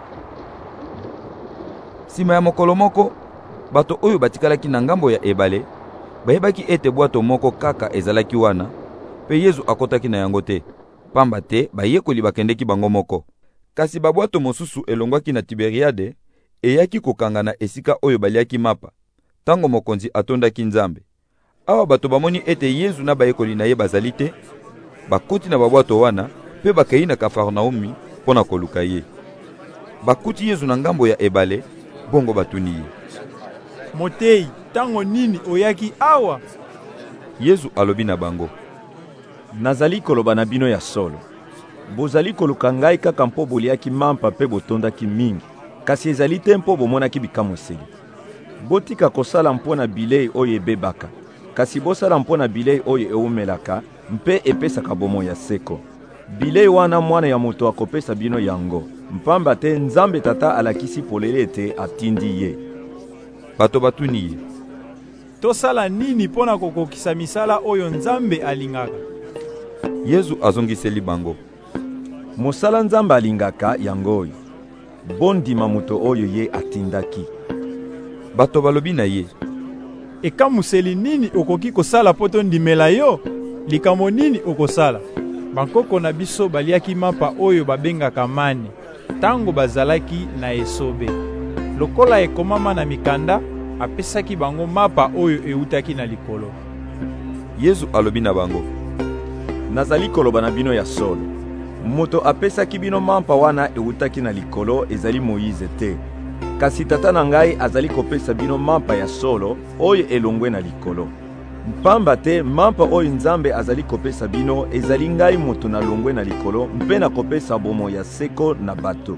Sima ya mokolo moko, bato oyo batikalaki na ngambo ya ebale bayebaki ete bwato moko kaka ezalaki wana, pe Yesu akotaki na yango te, pamba te bayekoli bakendeki bango moko. Kasi babwato mosusu elongwaki na Tiberiade eyaki kokanga na esika oyo baliaki mapa, tango mokonzi atondaki Nzambe. Awa bato bamoni ete Yesu na bayekoli na ye bazali te, bakuti na babwato wana pe bakei na Kafarnaumi pona koluka ye. Bakuti Yesu na ngambo ya ebale, bongo batuni ye: Motei, tango nini oyaki awa? Yesu alobi na bango: nazali koloba na bino ya solo. Bozali koluka ngai kaka mpo boliaki mampa pe botondaki mingi, kasi ezali te mpo bomonaki bikamweseli. Botika kosala mpo na bilei oyo ebebaka, kasi bosala mpo na bilei oyo eumelaka mpe epesaka bomoi ya seko. Bilei wana mwana ya moto akopesa bino yango, mpamba te Nzambe Tata alakisi polele ete atindi ye. Bato batuni ye: tosala nini pona kokokisa misala oyo Nzambe alingaka? Yesu azongiseli bango: mosala Nzambe alingaka yango oyo, bondima moto oyo ye atindaki. Bato balobi na ye: ekamuseli nini okoki kosala po tondimela yo? Likamo nini okosala? Bankoko na biso baliaki mapa oyo babengaka mane, tango bazalaki na esobe. Lokola ekomama na mikanda, apesaki bango mapa oyo eutaki na likolo. Yesu alobi na bango: nazali koloba na bino ya solo. Moto apesaki bino mapa wana eutaki na likolo ezali Moïse te. Kasi Tata na ngai azali kopesa bino mapa ya solo oyo elongwe na likolo. Mpamba te mapa oyo Nzambe azali kopesa bino ezali ngai moto na longwe na likolo mpe na kopesa bomo ya seko na bato.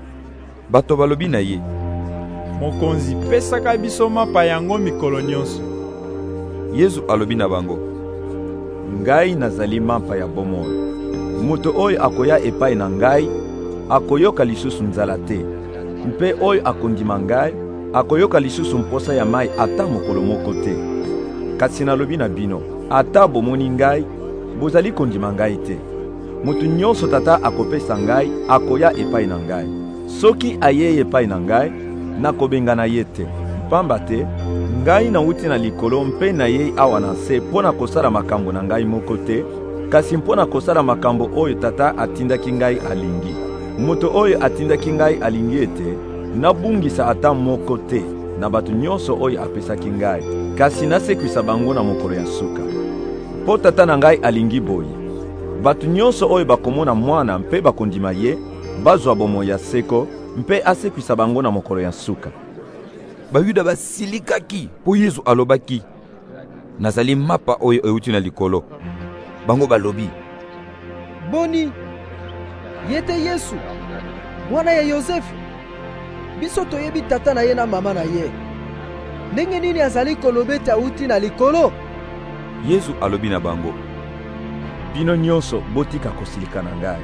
Bato balobi na ye: mokonzi, pesaka biso mapa yango mikolo nyonso. Yesu alobi na bango: ngai nazali mapa ya bomo. Moto oyo akoya epai na ngai akoyoka lisusu nzala te, mpe oyo akondima ngai akoyoka lisusu mposa ya mai ata mokolo moko te. Kasi nalobi na bino, ata bomoni ngai, bozali kondima ngai te. Moto nyonso Tata akopesa ngai akoya epai na ngai. Soki aye epai na ngai, nakobenga na ye te, pamba te ngai nauti na likolo mpe na ye awa na se pona kosala makambo na ngai moko te, kasi mpona kosala makambo oyo Tata atindaki ngai alingi. Moto oyo atindaki ngai alingi ete nabungisa ata moko te na bato nyonso oyo apesaki ngai, kasi nasekwisa bango na mokolo ya suka. Po Tata na ngai alingi boye, bato nyonso oyo bakomona mwana mpe bakondima ye bazwa bomoi ya seko mpe asekwisa bango na mokolo ya suka. Bayuda basilikaki po Yesu alobaki: nazali mapa oyo euti na likolo. Bango balobi: boni, yete Yesu, mwana ya Yosefu? Biso toyebi tata na ye na mama na ye. Ndenge nini azali kolobeta auti na likolo? Yesu alobi na bango: bino nyonso botika kosilika na ngai.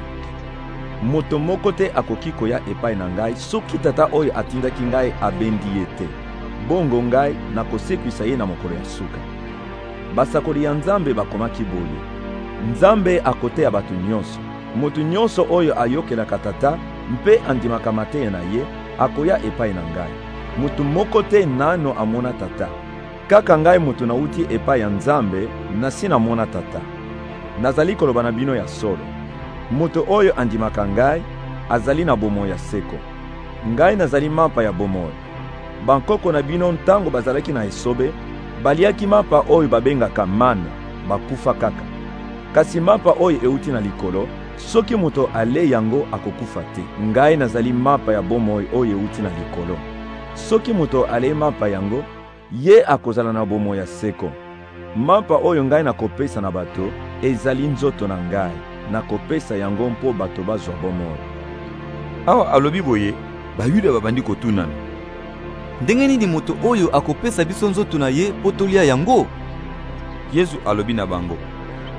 Moto moko te akoki koya epai na ngai soki Tata oyo atindaki ngai abendi ye te. Bongo ngai nakosekwisa ye na mokolo ya suka. Basakoli ya Nzambe bakomaki boye: Nzambe akoteya bato nyonso. Moto nyonso oyo ayokelaka Tata mpe andimaka mateya na ye akoya epai na ngai. Moto moko te nano amona Tata. Kaka ngai moto nauti epai ya Nzambe nasi namona Tata. Nazali koloba na bino ya solo. Moto oyo andimaka ngai azali na bomoi ya seko. Ngai nazali mapa ya bomoi. Bankoko na bino ntango bazalaki na esobe baliaki mapa oyo babengaka mana, bakufa kaka. Kasi mapa oyo euti na likolo, soki moto ale yango akokufa te. Ngai nazali mapa ya bomoi oyo euti na likolo. Soki moto ale mapa yango, ye akozala na bomoi ya seko. Mapa oyo ngai nakopesa na bato ezali nzoto na ngai, nakopesa yango mpo bato bazwa bomoi. Awa alobi boye, Bayuda babandi kotunana: ndenge nini moto oyo akopesa biso nzoto na ye po tolia yango? Yesu alobi na bango: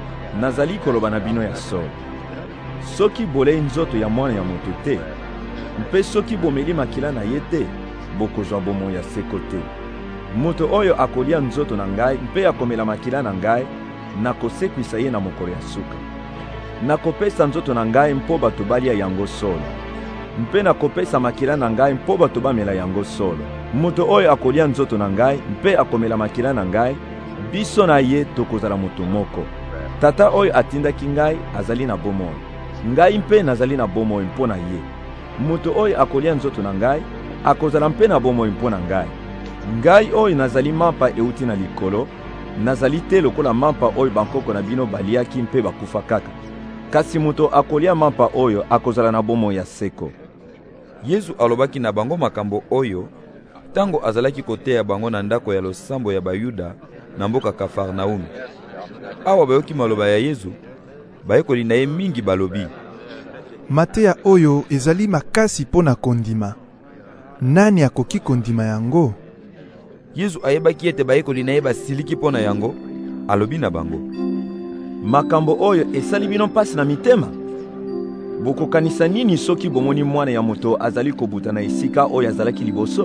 nazali koloba na bino ya solo. Soki bolei nzoto ya mwana ya moto te, mpe soki bomeli makila na ye te, bokozwa bomoi ya seko te. Moto oyo akolia nzoto na ngai mpe akomela makila na ngai, nakosekwisa ye na mokolo ya suka. Nakopesa nzoto na ngai mpo bato balia yango solo, mpe nakopesa makila na ngai mpo bato bamela yango solo. Moto oyo akolia nzoto na ngai mpe akomela makila na ngai, biso na ye tokozala moto moko. Tata oyo atindaki ngai azali na bomoi, ngai mpe nazali na bomoi mpo na ye. Moto oyo akolia nzoto na ngai akozala mpe na bomoi mpo na ngai. Ngai oyo nazali mapa euti na likolo, nazali te lokola mapa oyo bankoko na bino baliaki mpe bakufa kaka. Kasi moto akolia mapa oyo akozala na bomoi ya seko. Yesu alobaki na bango makambo oyo tango azalaki koteya bango na ndako ya losambo ya Bayuda na mboka Kafarnaum. Awa bayoki maloba ya Yesu, bayekoli na ye mingi balobi: mateya oyo ezali makasi mpo na kondima. Nani akoki kondima yango? Yesu ayebaki ete bayekoli na ye basiliki mpo na yango, alobi na bango: makambo oyo esali bino mpasi na mitema? Bokokanisa nini soki bomoni mwana ya moto azali kobuta na esika oyo azalaki liboso?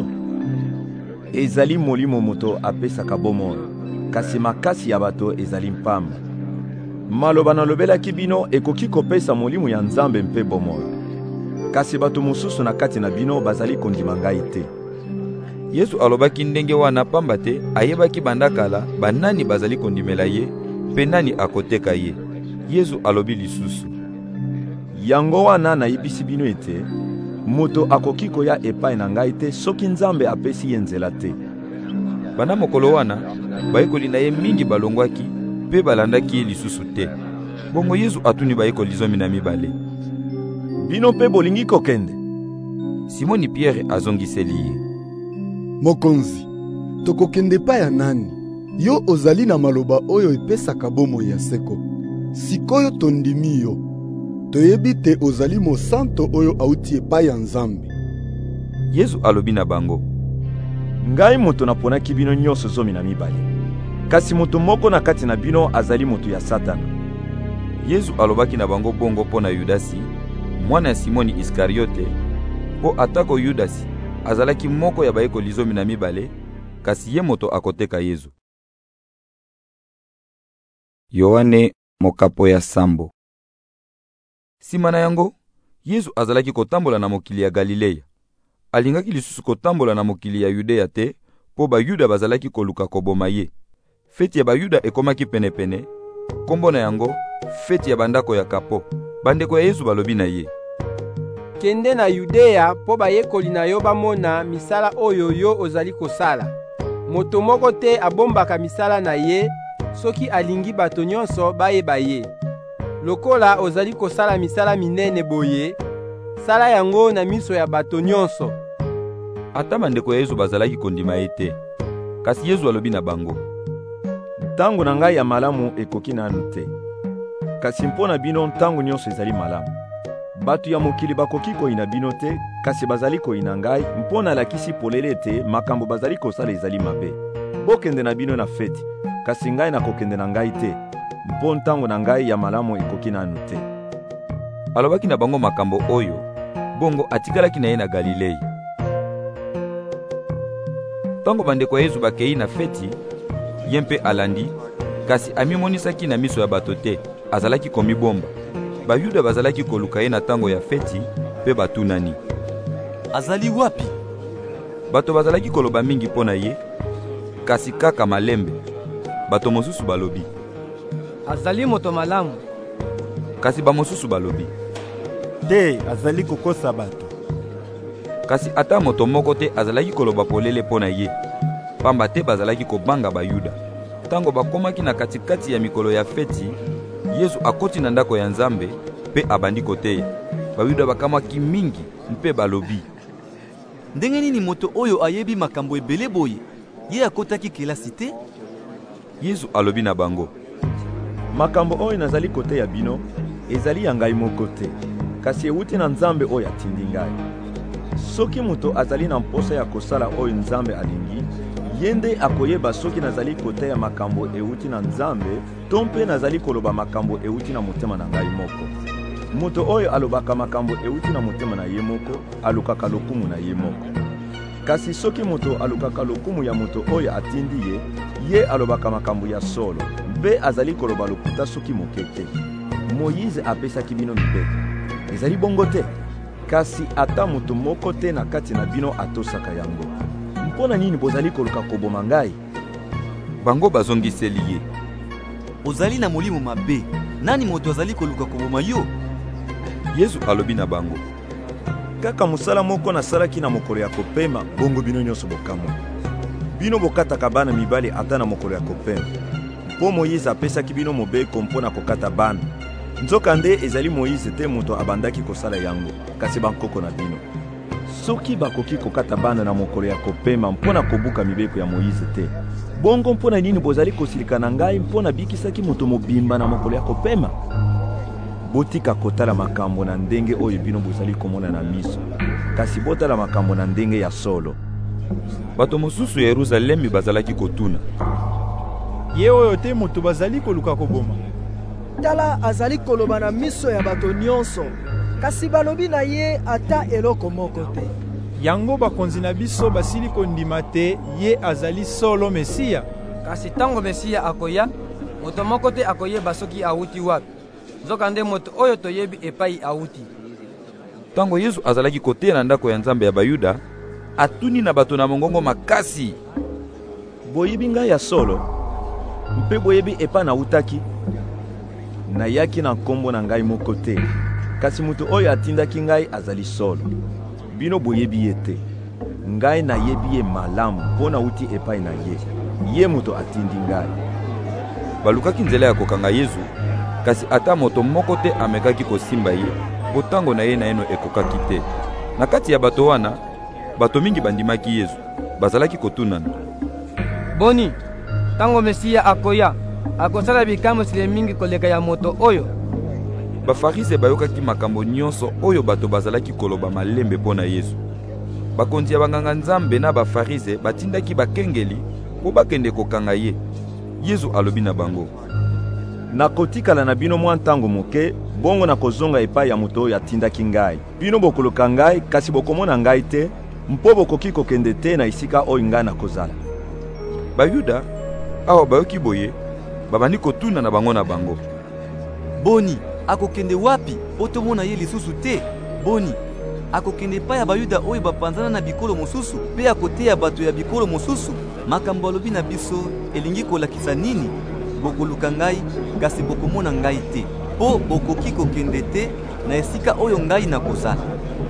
Ezali molimo moto apesaka bomoi, kasi makasi ya bato ezali mpamba. Maloba nalobelaki bino ekoki kopesa molimo ya Nzambe mpe bomoi, kasi bato mosusu na kati na bino bazali kondima ngai te. Yesu alobaki ndenge wana pamba te ayebaki bandakala banani bazali kondimela ye mpe nani akoteka ye. Yesu alobi lisusu: yango wana nayebisi bino ete moto akoki koya epai na ngai te soki Nzambe apesi ye nzela te. Bana mokolo wana bayekoli na ye mingi balongwaki mpe balandaki ye lisusu te. Bongo Yesu atuni bayekoli zomi na mibale: bino mpe bolingi kokende? Simoni Pierre azongiseli ye: mokonzi, tokokende pa ya nani? Yo ozali na maloba oyo epesaka bomoi ya seko. Sikoyo tondimi yo, toyebi te ozali mosanto oyo auti epai ya Nzambe. Yesu alobi na bango: ngai moto naponaki bino nyonso zomi na mibale, kasi moto moko na kati na bino azali moto ya Satana. Yesu alobaki na bango bongo mpo na Yudasi, mwana ya Simoni Iskariote, po atako Yudasi azalaki moko ya bayekoli zomi na mibale, kasi ye moto akoteka Yesu. Yohane mokapo ya sambo. Sima na yango, Yesu azalaki kotambola na mokili ya Galileya. Alingaki lisusu kotambola na mokili ya Yudea te, po Bayuda bazalaki koluka koboma ye. Feti ya Bayuda ekomaki penepene, kombo na yango feti ya bandako ya kapo. Bandeko ya Yesu balobi na ye: kende na Yudea po bayekoli na yo bamona misala oyo yo ozali kosala. Moto moko te abombaka misala na ye soki alingi bato nyonso bayeba ye. Lokola ozali kosala misala minene boye, sala yango na miso ya bato nyonso. Ata bandeko ya Yesu bazalaki kondima ye te, kasi Yesu alobi na bango: ntango na ngai ya malamu ekoki nanu te, kasi mpo na bino ntango nyonso ezali malamu. Bato ya mokili bakoki koyina bino te, kasi bazali koyina ngai mpo nalakisi polele te makambo bazali kosala ezali mabe. Bokende na bino na feti, kasi ngai nakokende na ngai te, mpo ntango na ngai ya malamu ekoki nanu te. Alobaki na bango makambo oyo, bongo atikalaki na ye na Galilei. Tango bandeko ya Yesu bakei na feti, ye mpe alandi, kasi amimonisaki na miso ya bato te, azalaki komibomba. Bayuda bazalaki koluka ye na tango ya feti, pe batunani: azali wapi? Bato bazalaki koloba mingi mpo na ye, kasi kaka malembe. Bato mosusu balobi: azali moto malamu. Kasi bamosusu balobi: te, azali kokosa bato. Kasi ata moto moko te azalaki koloba polele mpo na ye, pamba te bazalaki kobanga Bayuda. Tango bakomaki na katikati ya mikolo ya feti, Yesu akoti na ndako ya Nzambe pe abandi koteya. Bayuda bakamaki mingi mpe balobi: ndenge nini moto oyo ayebi makambo ebele boye, ye akotaki kelasi te? Yesu alobi na bango: makambo oyo nazali koteya bino ezali ya ngai moko te, kasi euti na Nzambe oyo atindi ngai. Soki moto azali na mposa ya kosala oyo Nzambe alingi, ye nde akoyeba soki nazali koteya makambo euti na Nzambe to mpe nazali koloba makambo euti na motema na ngai moko. moto oyo alobaka makambo euti na motema na ye moko alukaka lokumu na ye moko. Kasi soki moto alukaka lokumu ya moto oyo atindi ye, ye alobaka makambo ya solo, mpe azali koloba lokuta soki moke te. Moïse apesaki bino mibeko. Ezali bongo te, kasi ata moto moko te na kati na bino atosaka yango. Mpona nini bozali koluka koboma ngai? Bango bazongiseli ye. Ozali na molimo mabe, nani moto azali koluka koboma yo? Yesu alobi na bango. Kaka musala moko nasalaki na mokolo ya kopema, bongo bino nyonso bokamwa. Bino bokataka bana mibali ata na mokolo ya kopema. Po Moïse apesaki bino mobeko mpona kokata bana. Nzoka nde ezali Moïse te moto abandaki kosala yango, kasi bankoko na bino. Soki bakoki kokata bana na mokolo ya kopema mpona kobuka mibeko ya Moïse te, bongo mpona nini bozali kosilika na ngai mpona bikisaki moto mobimba na mokolo ya kopema? Botika kotala makambo na ndenge oyo bino bozali komona na miso, kasi botala makambo na ndenge ya solo. Bato mosusu ya Yerusalemi bazalaki kotuna. Ye oyo te moto bazali koluka koboma. Tala azali koloba na miso ya bato nyonso, kasi balobi na ye ata eloko moko te. Yango bakonzi na biso basili kondima te ye azali solo Mesiya. Kasi tango Mesiya akoya, moto moko te akoyeba soki awuti wapi. Nzokande moto oyo toyebi epai awuti. Tango Yesu azalaki koteya na ndako ya Nzambe ya Bayuda, atuni na bato na mongongo makasi. Boyebi ngai ya solo, mpe boyebi epa na utaki. Nayaki na nkombo na ngai moko te, kasi moto oyo atindaki ngai azali solo. Bino boyebi ye te, ngai nayebi ye malamu mpona uti epai na ye. Ye moto atindi ngai. Balukaki nzela ya kokanga Yesu, kasi ata moto moko te amekaki kosimba ye, botango na ye na eno ekokaki te. Na kati ya bato wana, bato mingi bandimaki Yesu, bazalaki kotunana. Boni, tango Mesiya akoya, akosala bikamwisele mingi koleka ya moto oyo? Bafarise bayokaki makambo nyonso oyo bato bazalaki koloba malembe mpo na Yesu. Bakonzi ya banganga Nzambe na bafarise batindaki bakengeli po bakende kokanga ye. Yesu alobi na bango. Nakotikala na bino mwa ntango moke, bongo nakozonga epai ya moto oyo atindaki ngai. Bino bokoluka ngai, kasi bokomona ngai te, mpo bokoki kokende te na esika oyo ngai nakozala. Bayuda awa bayoki boye, babandi kotuna na bango na bango. Boni, akokende wapi po tomona ye lisusu te? Boni, akokende pa ya Bayuda oyo bapanzana na bikolo mosusu pe akoteya bato ya bikolo mosusu? Makambo alobi na biso elingi kolakisa nini? Bokoluka ngai, kasi bokomona ngai te, po bokoki kokende te na esika oyo ngai nakozala.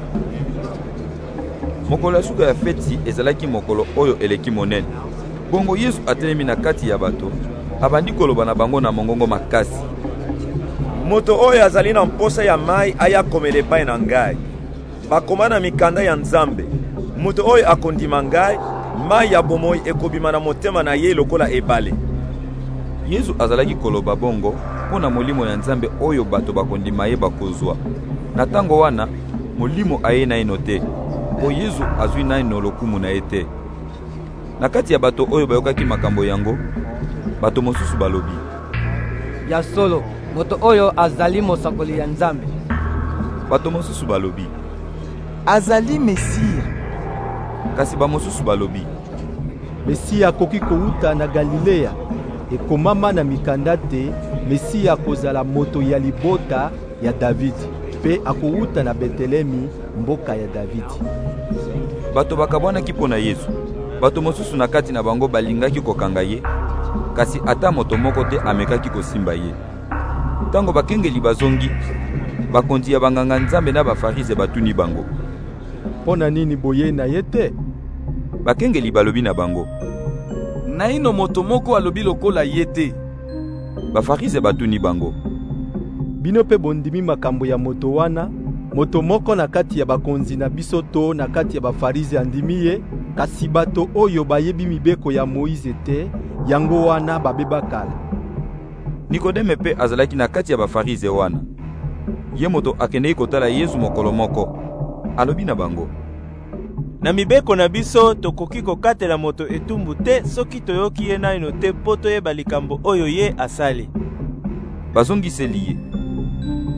Mokolo ya suka ya feti ezalaki mokolo oyo eleki monene. Bongo Yesu atelemi na kati ya bato, abandi koloba na bango na mongongo makasi. Moto oyo azali na mposa ya mai aya komela epai na ngai. Bakoma na mikanda ya Nzambe. Moto oyo akondima ngai, mai ya bomoi ekobima na motema na ye lokola ebale. Yesu azalaki koloba bongo mpo na molimo ya Nzambe oyo bato bakondima ye bakozwa. Na tango wana, molimo aye na eno te, po Yesu azwi na eno lokumu na ye te. Na kati ya bato oyo bayokaki makambo yango, bato mosusu balobi. Ya solo, moto oyo azali mosakoli ya Nzambe. Bato mosusu balobi. Azali Mesiya. Kasi ba mosusu balobi. Mesiya akoki kouta na Galilea. Ekomama na mikanda te, Mesiya akozala moto ya libota ya Davidi, pe akouta na Betelemi, mboka ya Davidi. Bato bakabwanaki mpo na Yesu. Bato mosusu na kati na bango balingaki kokanga ye, kasi ata moto moko te amekaki kosimba ye. Tango bakengeli bazongi, bakonzi ya banganga Nzambe na bafarise batuni bango. Pona nini boye na ye te? Bakengeli balobi na bango. Naino moto moko alobi lokola ye te. Bafarise batuni bango. Bino pe bondimi makambo ya moto wana, moto moko na kati ya bakonzi na biso to na kati ya bafarise andimi ye, kasi bato oyo bayebi mibeko ya Moïse te, yango wana babeba kala. Nikodeme pe azalaki na kati ya bafarise wana. Ye moto akendeki kotala Yesu mokolo moko. Alobi na bango. Na mibeko na biso tokoki kokatela moto etumbu te soki toyoki ye naino te po toyeba likambo oyo ye asali. Bazongiseli ye.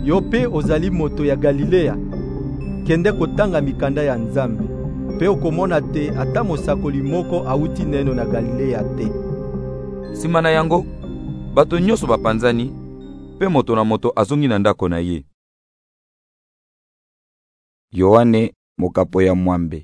yo mpe ozali moto ya Galilea, kende kotanga mikanda ya Nzambe, mpe okomona te ata mosakoli moko awuti neno na Galilea te. Sima na yango, bato nyonso bapanzani, mpe moto na moto azongi na ndako na ye. Yohane mokapo ya mwambe.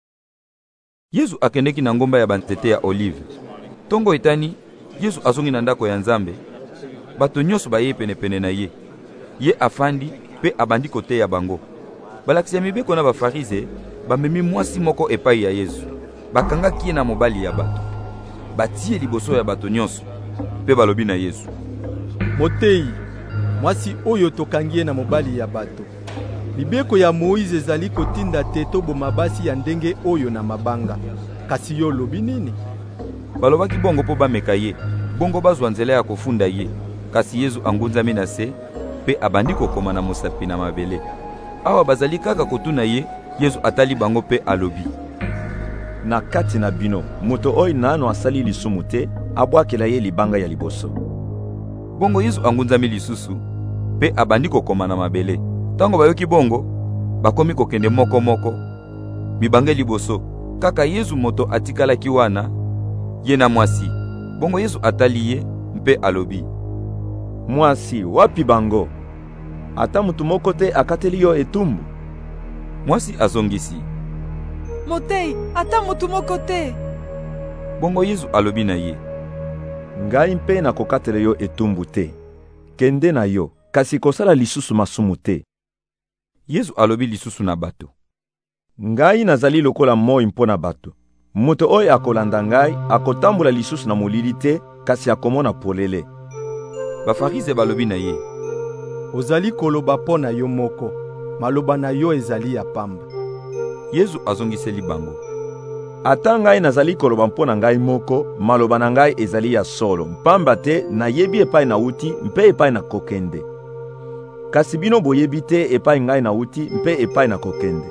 Yesu akendeki na ngomba ya banzete ya olive. Tongo etani, Yesu azongi na ndako ya Nzambe. Bato nyonso baye pene-pene na ye. Ye afandi pe abandi kote ya bango. Balakisi ya mibeko na bafarize bamemi mwasi moko epai ya Yesu. Bakangaki ye na mobali ya bato. Batie liboso ya bato nyonso pe balobi na Yesu: Motei, mwasi oyo tokangi ye na mobali ya bato. Mibeko ya Moïse ezali kotinda te toboma basi ya ndenge oyo na mabanga. Kasi yo lobi nini? Balobaki bongo po bameka ye, bongo bazwa nzela ya kofunda ye. Kasi Yesu angunzami na se pe abandi kokoma na mosapi na mabele. Awa bazali kaka kotuna ye, Yesu atali bango pe alobi: Na kati na bino, moto oyo nano asali lisumu te, abwakela ye libanga ya liboso. Bongo Yesu angunzami lisusu pe abandi kokoma na mabele. Tango bayoki bongo, bakomi kokende moko moko. Mibange liboso, kaka Yesu moto atikalaki wana, ye na mwasi. Bongo Yesu atali ye mpe alobi: Mwasi, wapi bango? Ata mutu moko te akateli yo etumbu. Mwasi azongisi: Motei, ata mutu moko te. Bongo Yesu alobi na ye: Ngai mpe nakokatela yo etumbu te. Kende na yo, kasi kosala lisusu masumu te. Yesu alobi lisusu na bato: Ngai nazali lokola moi mpona bato. Moto oyo akolanda ngai akotambola lisusu na molili te, kasi akomona polele. Bafarize balobi na ye: Ozali koloba mpo na yo moko, maloba na yo ezali ya pamba. Yesu azongiseli bango: Ata ngai nazali koloba mpo na ngai moko, maloba na ngai ezali ya solo, mpamba te nayebi epai na uti mpe epai na kokende. Kasi bino boyebi te epai ngai na uti mpe epai na kokende.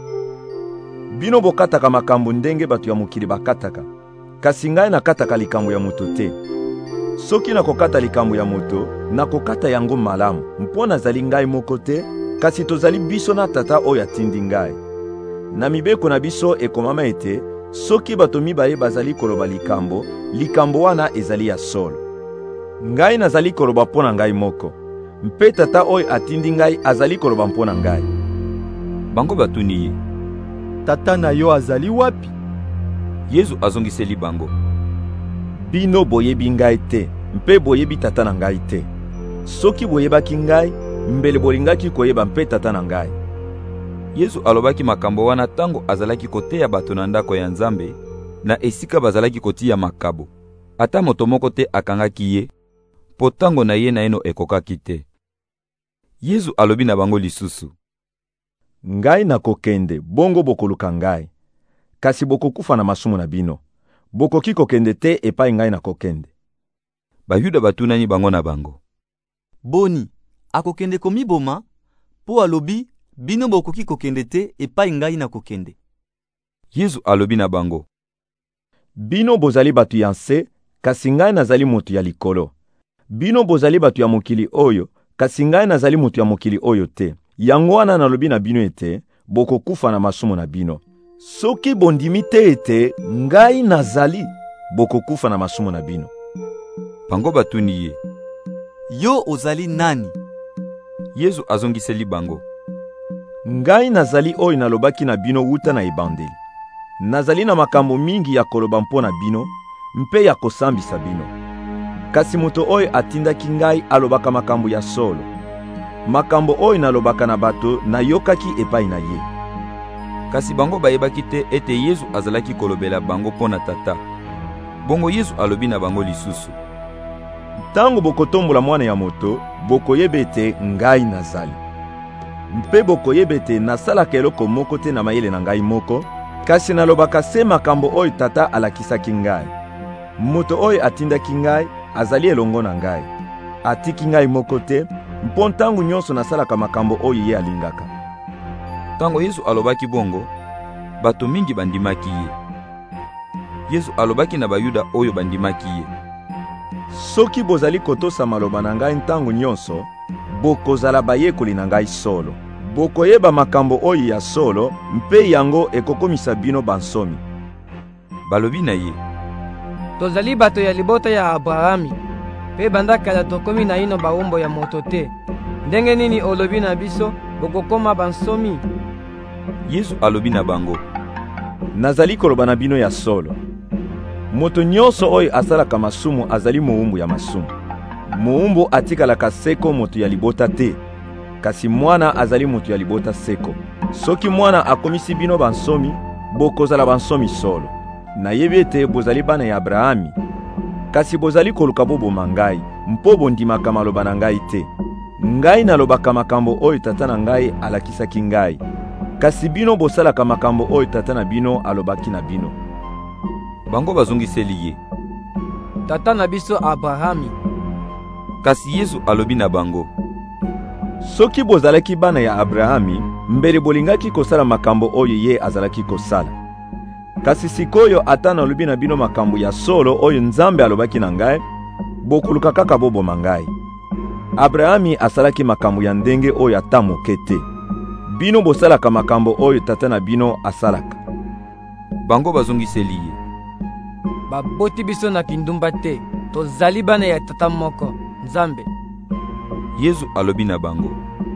Bino bokataka makambo ndenge bato ya mokili bakataka, kasi ngai nakataka likambo ya moto te. Soki nakokata likambo ya moto, nakokata yango malamu, mpo nazali ngai moko te, kasi tozali biso na Tata oyo atindi ngai. Na mibeko na biso ekomama ete, soki bato mibale bazali koloba likambo, likambo wana ezali ya solo. Ngai nazali koloba mpo na ngai moko, mpe Tata oyo atindi ngai azali koloba mpo na ngai. Bango batuni ye: Tata na yo azali wapi? Yesu azongiseli bango: Bino boyebi ngai te, mpe boyebi Tata na ngai te. Soki boyebaki ngai, mbele bolingaki koyeba mpe Tata na ngai. Yesu alobaki makambo wana tango azalaki koteya bato na ndako ya Nzambe, na esika bazalaki kotia makabo. Ata moto moko te akangaki ye, po tango na ye na eno ekokaki te. Yesu alobi na bango lisusu: Ngai nakokende, bongo bokoluka ngai. Kasi bokokufa na masumu na bino. Bokoki kokende te epai ngai nakokende. Bayuda batunani bango na bango: Boni, akokende komiboma, po alobi bino bokoki kokende te epai ngai nakokende. Yesu alobi na bango: Bino bozali batu ya nse, kasi ngai nazali moto ya likolo. Bino bozali batu ya mokili oyo, kasi ngai nazali moto ya mokili oyo te. Yango wana nalobi na bino ete bokokufa na masumu na bino. Soki bondimi te ete ngai nazali, bokokufa na masumu na bino. Bango batuni ye: Yo ozali nani? Yesu azongiseli bango: Ngai nazali oyo nalobaki na bino wuta na ebandeli. Nazali na makambo mingi ya koloba mpo na bino, mpe ya kosambisa bino. Kasi moto oyo atindaki ngai alobaka makambo ya solo. Makambo oyo nalobaka na bato nayokaki epai na ye. Kasi bango bayebaki te ete Yesu azalaki kolobela bango mpo na Tata. Bongo Yesu alobi na bango lisusu: Tango bokotombola mwana ya moto, bokoyeba ete ngai nazali. Mpe bokoyeba ete nasalaka eloko moko te na mayele na ngai moko, kasi nalobaka se makambo oyo Tata alakisaki ngai. Moto oyo atindaki ngai azali elongo na ngai. Atiki ngai moko te, mpo ntango nyonso nasalaka makambo oyo ye alingaka. Tango Yesu alobaki bongo, bato mingi bandimaki ye. Yesu alobaki na bayuda oyo bandimaki ye: Soki bozali kotosa maloba na ngai ntango nyonso, bokozala bayekoli na ngai solo. Bokoyeba makambo oyo ya solo, mpe yango ekokomisa bino bansomi. Balobi na ye: tozali bato ya libota ya Abrahami, mpe banda kala tokomi na ino bawumbo ya moto te. Ndenge nini olobi na biso bokokoma bansomi? Yesu alobi na bango: nazali koloba na bino ya solo. Moto nyonso oyo asalaka masumu azali mowumbu ya masumu. Mowumbu atikalaka seko moto ya libota te, kasi mwana azali moto ya libota seko. Soki mwana akomisi bino bansomi, bokozala bansomi solo. Nayebi ete bozali bana ya Abrahami, kasi bozali koluka boboma ngai, mpo bondimaka maloba na ngai te. Ngai nalobaka makambo oyo tata na ngai alakisaki ngai, kasi bino bosalaka makambo oyo tata na bino alobaki na bino. Bango bazongiseli ye: tata na biso Abrahami. Kasi Yesu alobi na bango: soki bozalaki bana ya Abrahami, mbele bolingaki kosala makambo oyo ye azalaki kosala. Kasi sikoyo ata nalobi na bino makambo ya solo oyo Nzambe alobaki na ngai, bokoluka kaka boboma ngai. Abrahami asalaki makambo ya ndenge oyo ata moke te. Bino bosalaka makambo oyo tata na bino asalaka. Bango bazongiseli ye: baboti biso na kindumba te, tozali bana ya tata moko, Nzambe. Yesu alobi na bango: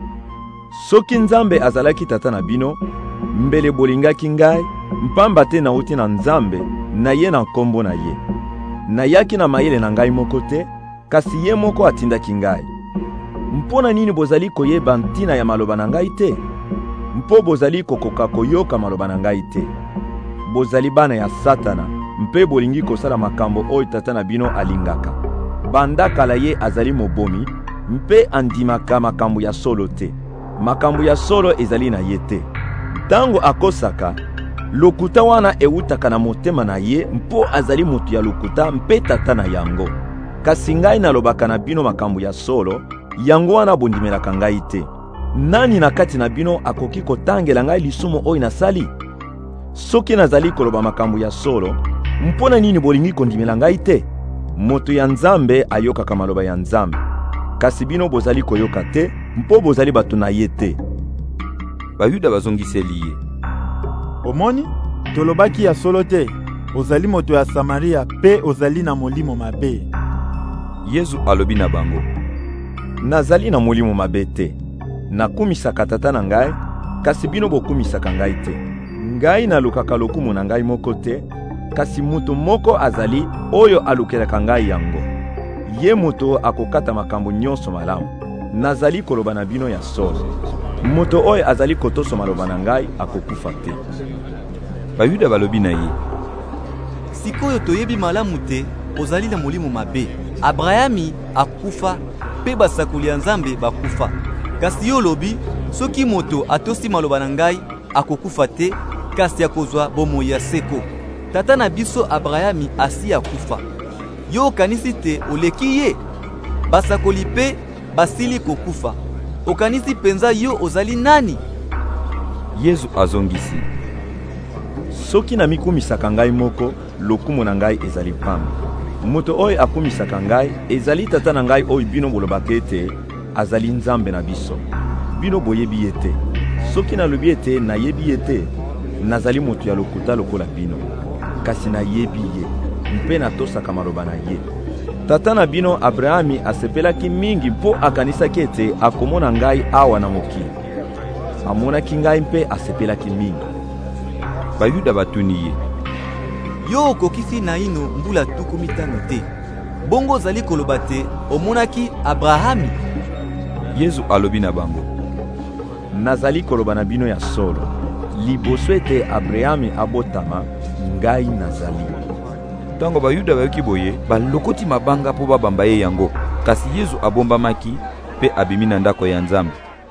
soki Nzambe azalaki tata na bino, mbele bolingaki ngai, mpamba te nauti na Nzambe, na ye na nkombo na ye. Nayaki na mayele na ngai moko te, kasi ye moko atindaki ngai. Mpona nini bozali koyeba ntina ya maloba na ngai te? Mpo bozali kokoka koyoka maloba na ngai te. Bozali bana ya Satana, mpe bolingi kosala makambo oyo tata na bino alingaka. Banda kala ye azali mobomi, mpe andimaka makambo ya solo te. Makambo ya solo ezali na ye te. Tango akosaka, lokuta wana ewutaka na motema na ye, mpo azali motu ya lokuta mpe tata na yango. Kasi ngai nalobaka na bino makambo ya solo, yango wana bondimelaka ngai te. Nani na kati na bino akoki kotangela ngai lisumu oyo nasali? Soki nazali koloba makambo ya solo, mpona nini bolingi kondimela ngai te? Moto ya Nzambe ayokaka maloba ya Nzambe, kasi bino bozali koyoka te, mpo bozali bato na ye te. Bayuda bazongiseli ye: omoni, tolobaki ya solo te, ozali moto ya Samaria pe ozali na molimo mabe. Yesu alobi na bango: nazali na molimo mabe te. Nakumisaka tata na ngai, kasi bino bokumisaka ngai te. Ngai nalukaka lokumu na ngai moko te, kasi mutu moko azali oyo alukelaka ngai yango. Ye moto akokata makambo nyonso malamu. Nazali koloba na bino ya solo. Moto oyo azali kotoso maloba na ngai akokufa te. Bayuda balobi na ye: sikoyo toyebi malamu te, ozali na molimo mabe. Abrahami akufa, pe basakoli ya Nzambe bakufa. Kasi yo lobi, soki moto atosi maloba na ngai akokufa te, kasi akozwa bomoi ya seko. Tata na biso Abrahami asi akufa. Yo okanisi te oleki ye. Basakoli pe basili kokufa. Okanisi penza yo ozali nani? Yesu azongisi: soki namikumisaka ngai moko, lokumu na ngai ezali pamba. Moto oyo akumisaka ngai ezali tata na ngai oyo bino bolobaka ete azali Nzambe na biso. Bino boyebi ye te. Soki nalobi ete nayebi ye te, nazali moto ya lokuta lokola bino. Kasi nayebi ye, mpe natosaka maloba na ye. Tata na bino Abrahami asepelaki mingi mpo akanisaki ete akomona ngai awa na mokili. Amonaki ngai mpe asepelaki mingi. Bayuda batuni ye: yo okokisi na ino mbula tuku mitano te, bongo ozali koloba te omonaki Abrahami? Yesu alobi na bango: nazali koloba na bino ya solo. Liboso ete Abrahami abotama, ngai nazali. Tango bayuda bayoki boye, balokoti mabanga po babamba ye yango. Kasi Yesu abombamaki pe abimi na ndako ya Nzambe.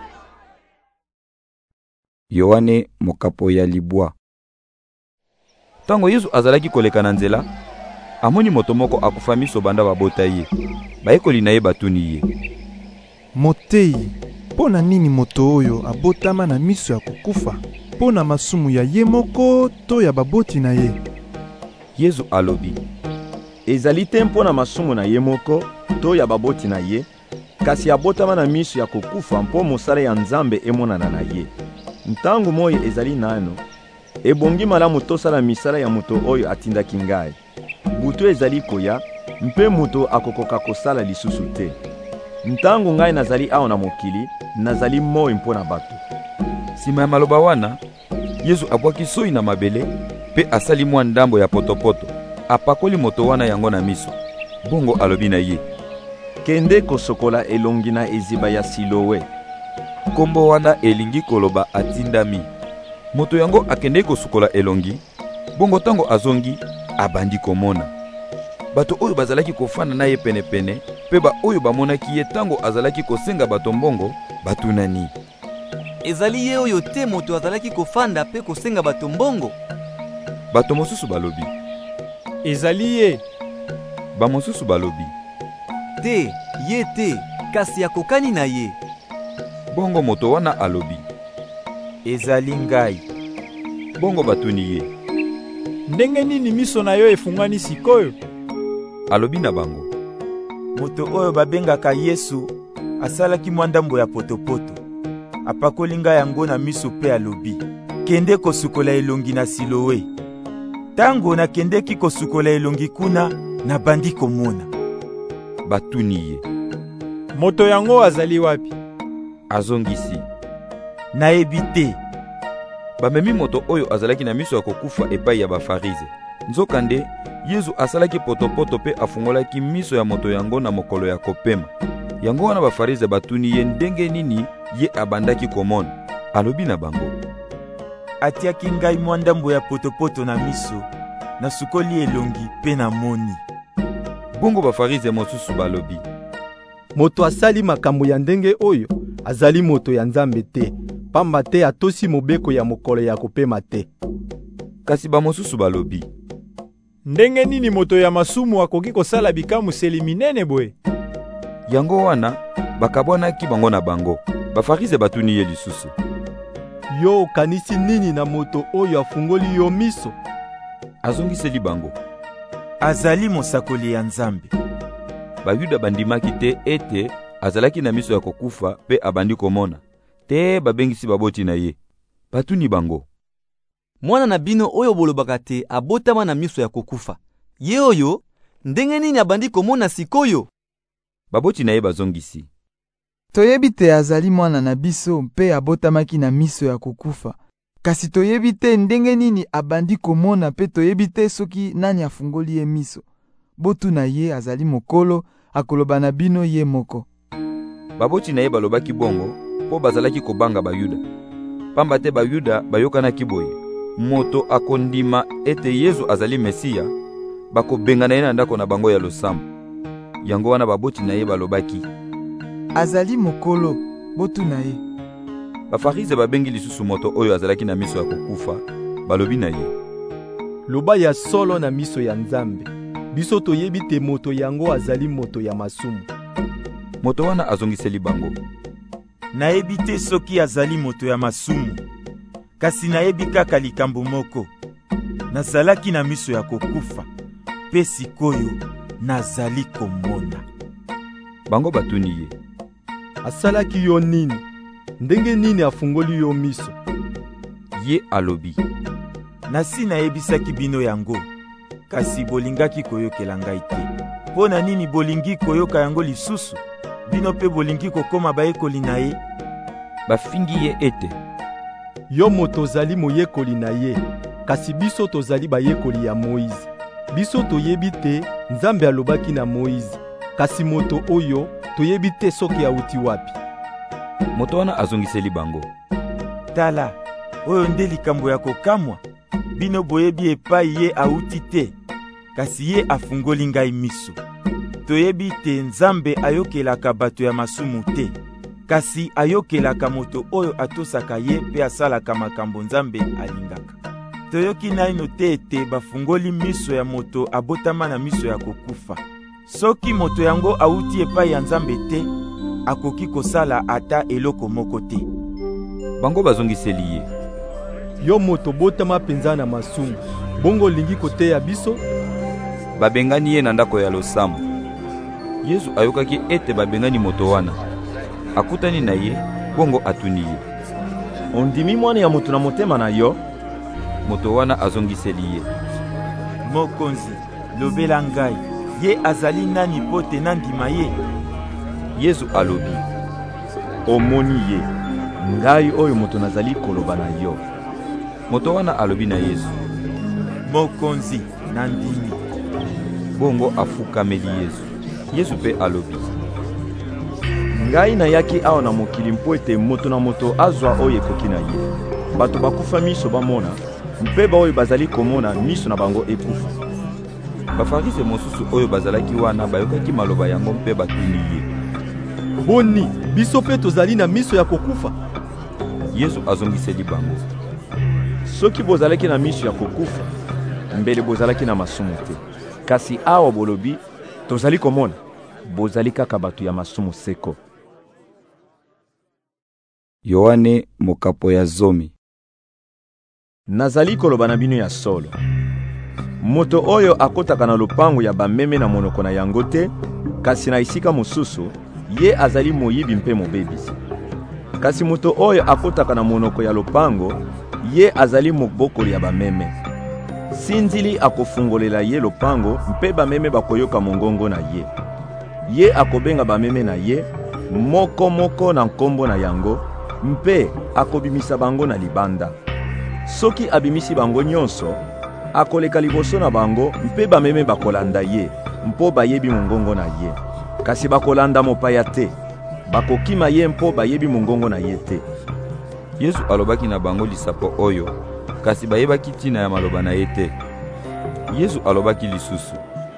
Yohane mokapo ya libwa. Tango Yesu azalaki koleka na nzela, amoni moto moko akufa miso banda babota ye. Bayekoli na ye batuni ye: Motei, pona nini moto oyo abotama na miso ya kokufa? Pona masumu ya ye moko to ya baboti na ye? Yesu alobi: ezali te mpona masumu na ye moko to ya baboti na ye, kasi abotama na miso ya kokufa mpo mosala ya Nzambe emonana na ye. Ntango moyi ezali nano, ebongi malamu tosala misala ya moto oyo atindaki ngai. Butu ezali koya, mpe moto akokoka kosala lisusu te. Ntango ngai nazali awa na mokili, nazali moyi mpo na bato. Sima ya maloba wana, Yesu abwaki soyi na mabele, pe asali mwa ndambo ya potopoto, apakoli moto wana yango na miso. Bongo alobi na ye, kende kosokola elongi na eziba ya Silowe. Kombo wana elingi koloba atindami. Moto yango akende kosukola elongi, bongo tango azongi, abandi komona. Bato oyo bazalaki kofanda na ye pene-pene, pe ba oyo bamonaki ye tango azalaki kosenga bato mbongo, batunani. Ezali ye oyo te moto azalaki kofanda pe kosenga bato mbongo? Bato mosusu balobi, ezali ye. Ba mosusu balobi, te, ye te, kasi akokani na ye. Bongo moto wana alobi, ezali ngai. Bongo batuni ye, ndenge nini miso na yo efungwani sikoyo? Alobi na bango, moto oyo babengaka Yesu asalaki mwa ndambo ya potopoto. Apakoli ngai yango na miso pe alobi, kende kosukola elongi na Silowe. Tango nakendeki kosukola elongi kuna, nabandi komona. Batuni ye, moto yango azali wapi? Azongisi, nayebi te. Bamemi moto oyo azalaki na miso ya kokufa epai ya bafarize. Nzokande, Yesu asalaki potopoto pe afungolaki miso ya moto yango na mokolo ya kopema. Yango wana bafarize batuni ye ndenge nini ye abandaki komona. Alobi na bango, atiaki ngai mwa ndambo ya potopoto na miso, nasukoli elongi pe na moni. Bongo bafarize mosusu balobi, moto asali makambo ya ndenge oyo azali moto ya Nzambe te, pamba te atosi mobeko ya mokolo ya kopema te. Kasi ba mosusu balobi, ndenge nini moto ya masumu akoki kosala bikamuseli minene boye? Yango wana bakabwanaki bango na bango. Bafarize batuni ye lisusu, yo okanisi nini na moto oyo afungoli yo miso? Azongiseli bango, azali mosakoli ya Nzambe. Bayuda bandimaki te ete azalaki na miso ya kokufa pe abandi komona. Te babengisi baboti na ye. Batuni bango, mwana na bino oyo bolobaka te abotama na miso ya kokufa, ye oyo ndenge nini abandi komona sikoyo? Baboti na ye bazongisi, toyebi te azali mwana na biso mpe abotamaki na miso ya kokufa. Kasi toyebi te ndenge nini abandi komona pe toyebi te soki nani afungoli ye miso. Botu na ye azali mokolo, akoloba na bino ye moko. Baboti na ye balobaki bongo po bazalaki kobanga Bayuda. Pamba te Bayuda bayokanaki boye, moto akondima ete Yesu azali Mesia, bakobenga na ye na ndako na bango ya losambo. Yango wana baboti na ye balobaki, azali mokolo, botu na ye. Bafarize babengi lisusu moto oyo azalaki na miso ya kokufa, balobi na ye, loba ya solo na miso ya Nzambe. Biso toyebi te moto yango azali moto ya masumu. Moto wana azongiseli bango, nayebi te soki azali moto ya masumu, kasi nayebi kaka likambo moko, nazalaki na miso ya kokufa, pe sikoyo nazali komona. Bango batuni ye, asalaki yo nini? Ndenge nini afungoli yo miso? Ye alobi, nasi nayebisaki bino yango, kasi bolingaki koyokela ngai te. Po na nini bolingi koyoka yango lisusu? Bino pe bolingi kokoma bayekoli na ye? Bafingi ye ete, yo moto ozali moyekoli na ye, kasi biso tozali bayekoli ya Moïse. Biso toyebi te Nzambe alobaki na Moïse, kasi moto oyo toyebi te soki auti wapi. Moto wana azongiseli bango, tala, oyo nde likambo ya kokamwa. Bino boyebi epai ye auti te, kasi ye afungoli ngai miso. Toyebi te Nzambe ayokelaka bato ya masumu te, kasi ayokelaka moto oyo atosaka ye pe asalaka makambo Nzambe alingaka. Toyoki naino te ete bafungoli miso ya moto abotama na miso ya kokufa. Soki moto yango auti epai ya Nzambe te, akoki kosala ata eloko moko te. Bango bazongiseli ye, yo moto botama penza na masumu, bongo lingi koteya biso? Babengani ye na ndako ya losambo. Yesu ayokaki ete babengani moto wana. Akutani na ye, bongo atuni ye. Ondimi mwana ya moto na motema na yo? Moto wana azongiseli ye. Mokonzi, lobela ngai, ye azali nani pote nandima ye? Yesu alobi. Omoni ye, ngai oyo moto nazali koloba na yo. Moto wana alobi na Yesu. Mokonzi, nandimi. Bongo afukameli Yesu. Yesu pe alobi. Ngai nayaki awa na mokili mpo ete moto na moto azwa oyo ekoki na ye. Bato bakufa miso bamona, mpe ba oyo bazali komona miso na bango ekufa. Bafarise mosusu oyo bazalaki wana bayokaki maloba yango mpe batuni ye. Boni, biso pe tozali na miso ya kokufa? Yesu azongiseli bango. Soki bozalaki na miso ya kokufa, mbele bozalaki na masumu te. Kasi awa bolobi, tozali komona, bozali kaka bato ya masumu seko. Yohane mokapo ya zomi. Nazali koloba na bino ya solo. Moto oyo akotaka na lopango ya bameme na monoko na yango te, kasi na isika mosusu, ye azali moyibi mpe mobebisi. Kasi moto oyo akotaka na monoko ya lopango, ye azali mobokoli ya bameme. Sinzili akofungolela ye lopango mpe bameme bakoyoka mongongo na ye. Ye akobenga bameme na ye, moko moko na nkombo na yango, mpe akobimisa bango na libanda. Soki abimisi bango nyonso, akoleka liboso na bango mpe bameme bakolanda ye, mpo bayebi mongongo na ye. Kasi bakolanda mopaya te, bakokima ye mpo bayebi mongongo na ye te. Yesu alobaki na bango lisapo oyo, kasi bayebaki tina ya maloba na ye te. Yesu alobaki lisusu.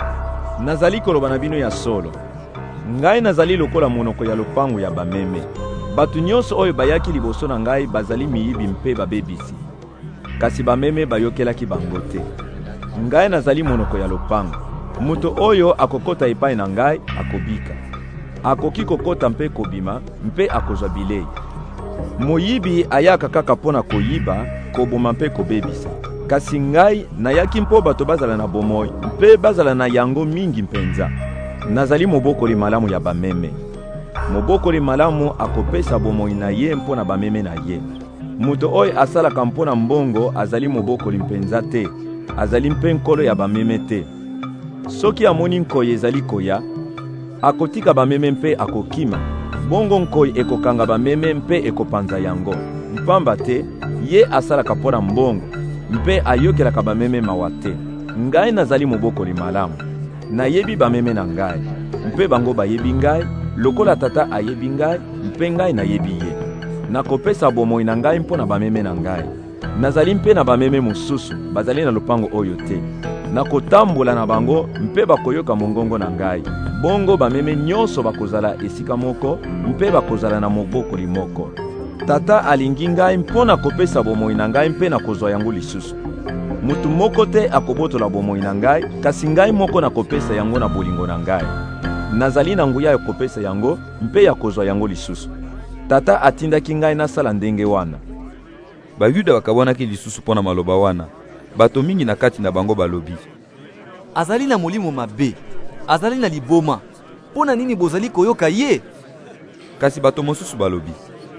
Nazali koloba na bino ya solo. Ngai nazali lokola monoko ya lopango ya bameme. Batu nyonso oyo bayaki liboso na ngai bazali miyibi mpe babebisi. Kasi bameme bayokelaki bango te. Ngai nazali monoko ya lopango. Moto oyo akokota epai na ngai akobika. Akoki kokota mpe kobima mpe akozwa bilei. Moyibi ayaka kaka pona koyiba, koboma mpe kobebisa. Kasi ngai nayaki mpo bato bazala na bomoi mpe bazala na yango mingi mpenza. Nazali mobokoli malamu ya bameme. Mobokoli malamu akopesa bomoi na ye mpo na bameme na ye. Moto oyo asalaka mpo na mbongo azali mobokoli mpenza te, azali mpe nkolo ya bameme te. Soki amoni nkoyi ezali koya, akotika bameme mpe akokima, bongo nkoyi ekokanga bameme mpe ekopanza yango. Mpamba te, ye asalaka mpo na mbongo, mpe ayokelaka bameme mawa te. Ngai nazali mobokoli malamu. Nayebi bameme na ngai, mpe bango bayebi ngai, lokola tata ayebi ngai, mpe ngai nayebi ye. Nakopesa bomoi na ngai mpo na bameme na ngai. Nazali mpe na bameme mosusu, bazali na lopango oyo te. Nakotambola na bango, mpe bakoyoka mongongo na ngai. Bongo bameme nyonso bakozala esika moko, mpe bakozala na mobokoli moko. Tata alingi ngai mpo na kopesa bomoi na ngai mpe na kozwa yango lisusu. Mutu moko te akobotola bomoi na ngai, kasi ngai moko na kopesa yango na bolingo na ngai. Nazali na nguya ya kopesa yango, mpe ya kozwa yango lisusu. Tata atindaki ngai nasala ndenge wana. Bayuda bakabwanaki lisusu pona maloba wana. Bato mingi na kati na bango balobi. Azali na molimo mabe, azali na liboma. Pona nini bozali koyoka ye? Kasi bato mosusu balobi.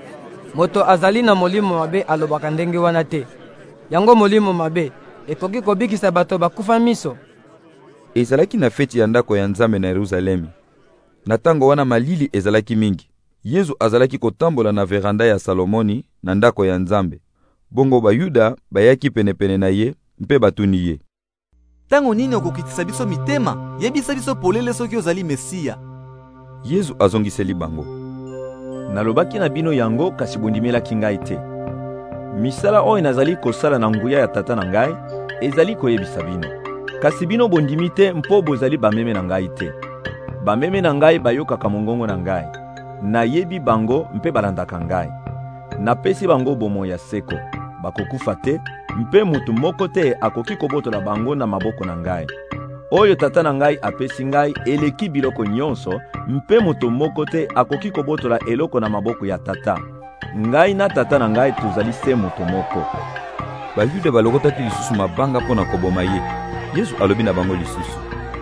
Moto azali na molimo mabe alobaka ndenge wana te. Yango molimo mabe ekoki kobikisa bato bakufa miso. Ezalaki na feti ya ndako ya Nzambe na Yerusalemi. Na tango wana malili ezalaki mingi. Yesu azalaki kotambola na veranda ya Salomoni na ndako ya Nzambe. Bongo Bayuda bayaki penepene na ye mpe batuni ye. Tango nini okokitisa biso mitema? Yebisa biso polele soki ozali Mesia. Yesu azongiseli bango. Nalobaki na bino yango kasi bondimelaki ngai te. Misala oyo nazali kosala na nguya ya tata na ngai, ezali koyebisa bino. Kasi bino bondimi te mpo bozali bameme na ngai te. Bameme na ngai bayokaka mongongo na ngai. Nayebi bango mpe balandaka ngai. Napesi bango bomoi ya seko. Bakokufa te, mpe mutu moko te akoki kobotola bango na maboko na ngai. Oyo tata na ngai apesi ngai eleki biloko nyonso, mpe mutu moko te akoki kobotola eloko na maboko ya tata. Ngai na tata na ngai tozali se mutu moko. Bayuda balokotaki lisusu mabanga pona koboma ye. Yesu alobi na bango lisusu.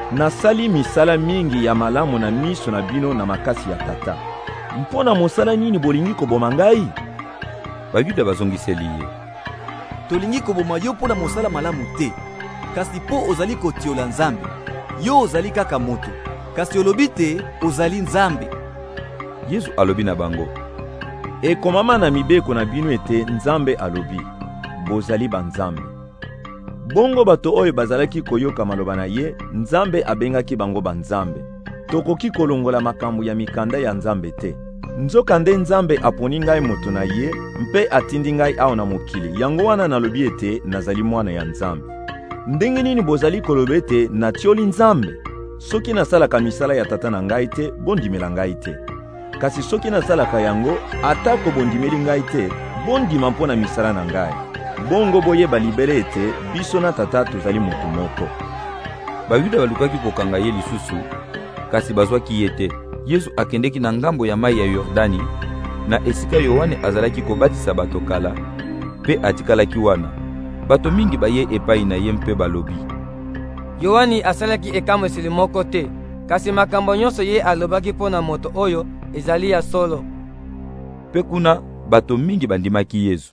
nasali misala mingi ya malamu na miso na bino na makasi ya tata. Mpo na mosala nini bolingi koboma ngai? Bayuda bazongiseli ye, tolingi koboma yo mpo na mosala malamu te, kasi mpo ozali kotiola Nzambe. Yo ozali kaka moto, kasi olobi te ozali Nzambe. Yesu alobi na bango, ekomama na mibeko na bino ete Nzambe alobi, bozali banzambe. Bongo bato oyo bazalaki koyoka maloba na ye, Nzambe abengaki bango banzambe. Tokoki kolongola makambo ya mikanda ya Nzambe te. Nzoka nde Nzambe aponi ngai moto na ye, mpe atindi ngai awa na mokili. Yango wana nalobi ete nazali mwana ya Nzambe. Ndenge nini bozali koloba ete natioli Nzambe? Soki nasalaka misala ya tata na ngai te, bondimela ngai te. Kasi soki nasalaka yango, atako bondimeli ngai te, bondima mpo na misala na ngai. Bongo boyeba libele ete biso na tata tozali moto moko. Bayuda balukaki kokanga ye lisusu, kasi bazwaki ye te. Yesu akendeki na ngambo ya mai ya Yordani, na esika Yohane azalaki kobatisa bato kala, pe atikalaki wana. Bato mingi baye epai na ye mpe balobi, Yohani asalaki ekamwiseli moko te, kasi makambo nyonso ye alobaki mpo na moto oyo ezali ya solo. Pe kuna bato mingi bandimaki Yesu.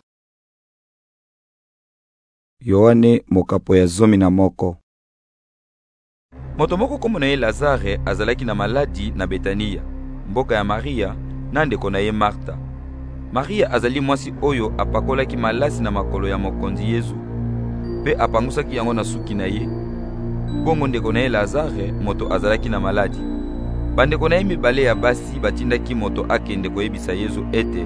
Yohane mokapo ya zomi na moko. Moto moko kombo na ye Lazare azalaki na maladi na Betania, mboka ya Maria na ndeko na ye Marta. Maria azali mwasi oyo apakolaki malasi na makolo ya mokonzi Yesu, pe apangusaki yango na suki na ye. Bongo ndeko na ye Lazare moto azalaki na maladi. Bandeko na ye mibale ya basi batindaki moto akende koyebisa Yesu ete,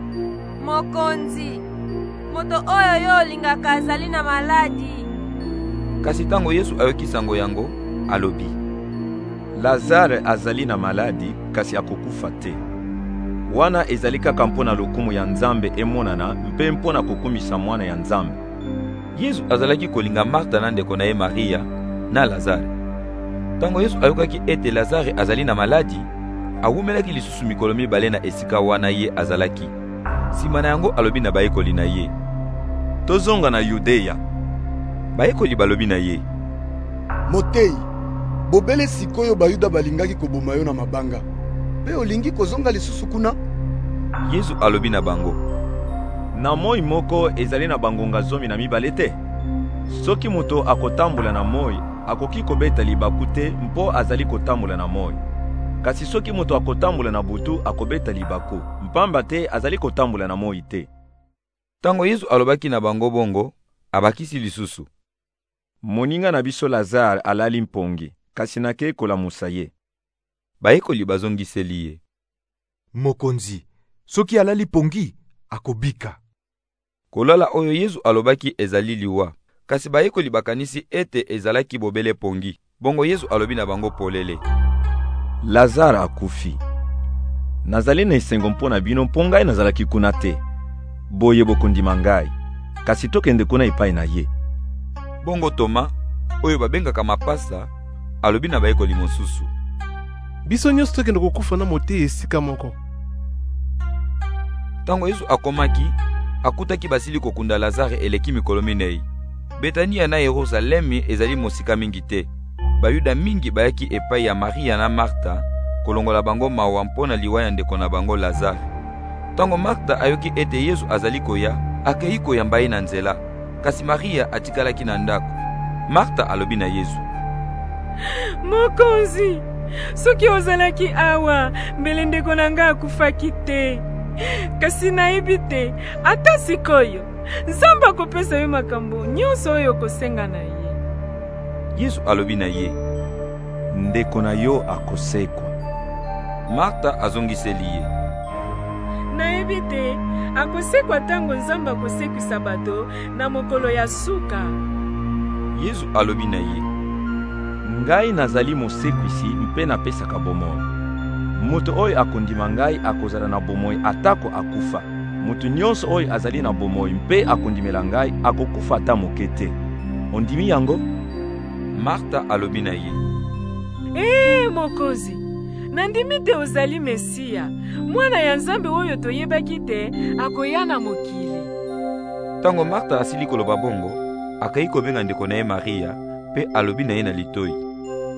Mokonzi, moto oyo yo olingaka azali na maladi. Kasi tango Yesu ayoki sango yango, alobi, Lazare azali na maladi kasi akokufa te. Wana ezali kaka mpo na lokumu ya Nzambe emonana mpe mpo na kokumisa mwana ya Nzambe. Yesu azalaki kolinga Marta na ndeko na ye Maria na Lazare. Tango Yesu ayokaki ete Lazare azali na maladi, awumelaki lisusu mikolo mibale na esika wana ye azalaki. Sima na yango alobi na bayekoli na ye, tozonga na Yudeya. Bayekoli balobi na ye, Motei, bobele sikoyo Bayuda balingaki koboma yo na mabanga, pe olingi kozonga lisusu kuna? Yesu alobi na bango, na moi moko ezali na bangonga zomi na mibale te. Soki moto akotambola na moi, akoki kobeta libaku te mpo azali kotambola na moi. Kasi soki moto akotambola na butu, akobeta libaku, mpamba te azali kotambola na moi te. Tango Yesu alobaki na bango bongo, abakisi lisusu, moninga na biso Lazare alali mpongi, kasi nake kolamusa ye. Bayekoli bazongiseli ye, Mokonzi, soki alali pongi, akobika. Kolala oyo Yesu alobaki ezali liwa, kasi bayekoli bakanisi ete ezalaki bobele pongi. Bongo Yesu alobi na bango polele, Lazare akufi. Nazali na esengo mpo na bino mpo ngai nazalaki kuna te. Boye bokondima ngai, kasi tokende kuna epai na ye. Bongo Toma, oyo babengaka mapasa, alobi na bayekoli mosusu, biso nyonso tokende kokufa na motei esika moko. Tango Yesu akomaki, akutaki basili kokunda Lazare eleki mikolo minei. Betania na Yerusalemi ezali mosika mingi te. Bayuda mingi bayaki epai ya Maria na Marta kolongola bango mawa mpona liwa ya ndeko na bango Lazare. Tango Marta ayoki ete Yesu azali koya, akei koyamba ye na nzela, kasi Maria atikalaki na ndako. Marta alobi na Yesu, Mokonzi, soki ozalaki awa, mbele ndeko na nga akufaki te. Kasi nayebi te, ata sikoyo, Nzambe akopesa yo makambo nyonso oyo kosenga na ye. Yesu alobi na ye, ndeko na yo akosekwa. Marta azongiseli ye, nayebi te, akosekwa tango Nzambe akosekwisa bato na mokolo ya suka. Yesu alobi na ye, ngai nazali mosekwisi mpe napesaka bomoi. Moto oyo akondima ngai akozala na bomoi atako akufa. Moto nyonso oyo azali na bomoi mpe akondimela ngai akokufa ata moke te. Ondimi yango? Marta alobi na ye, Eh, Mokonzi, nandimi te ozali Mesia, mwana ya Nzambe oyo toyebaki te akoya na mokili. Tango Marta asili koloba bongo, akai kobenga ndeko na ye Maria, pe alobi na ye na litoi,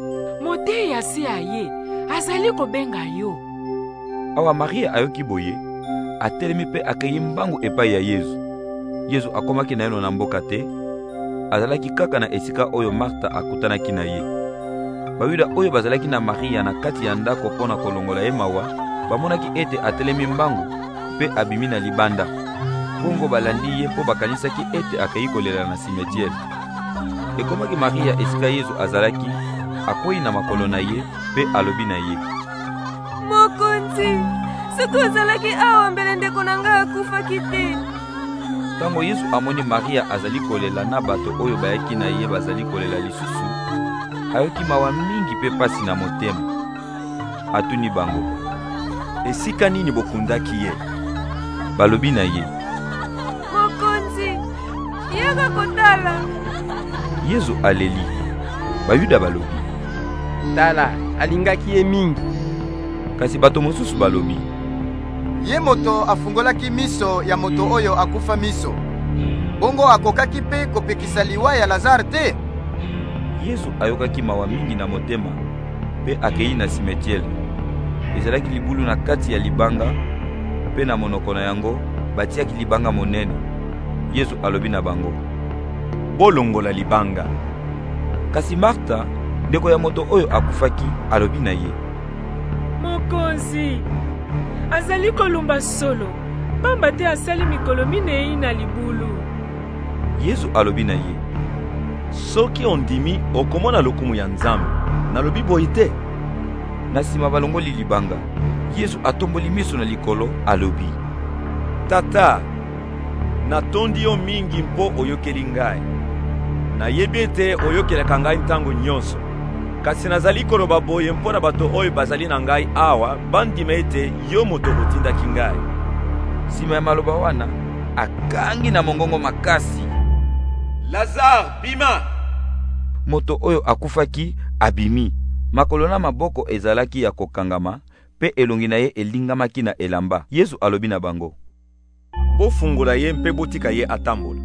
motei asi aye azali kobenga yo. Awa Maria ayoki boye atelemi mpe akei mbangu epai ya Yesu. Yesu akomaki na ye na mboka te, azalaki kaka na esika oyo Marta akutanaki na ye. Bayuda oyo bazalaki na Maria na kati ya ndako mpona kolongola ye mawa bamonaki ete atelemi mbangu mpe abimi na libanda. Bongo balandi ye mpo bakanisaki ete akei kolela na simetiere. Ekomaki Maria esika Yesu azalaki, akwei na makolo na ye mpe alobi na ye: Mokonzi, soki ozalaki awa mbele ndeko na ngai akufaki te. Tango Yesu amoni Maria azali kolela na bato oyo bayaki na ye bazali kolela lisusu, ayoki mawa mingi mpe pasi na motema. Atuni bango: esika nini bokundaki ye? Balobi na ye: Mokonzi, yaka kotala. Yesu aleli. Bayuda balobi: tala, alingaki ye mingi. Kasi bato mosusu balobi: ye moto afungolaki miso ya moto oyo akufa miso. Bongo akokaki pe kopekisa liwa ya Lazare te. Yesu ayokaki mawa mingi na motema mpe akei na simetiele. Ezalaki libulu na kati ya libanga mpe na monoko na yango batiaki libanga monene. Yesu alobi na bango: bolongola libanga. Kasi Marta, ndeko ya moto oyo akufaki, alobi na ye: Mokonzi, azali kolumba solo, pamba te asali mikolo minei na libulu. Yesu alobi na ye: soki ondimi okomona lokumu ya Nzambe. Nalobi boye te. Na sima balongoli libanga, Yesu atomboli miso na likolo alobi: Tata, natondi yo mingi mpo oyokeli ngai. Nayebi ete oyokelaka ngai ntango nyonso. Kasi nazali koloba boye mpo na bato oyo bazali na ngai awa bandima ete yo moto otindaki ngai. Sima ya maloba wana, akangi na mongongo makasi: Lazare, bima! Moto oyo akufaki abimi. Makolo na maboko ezalaki ya kokangama, pe elongi na ye elingamaki na elamba. Yesu alobi na bango: bofungola ye mpe botika ye atambola.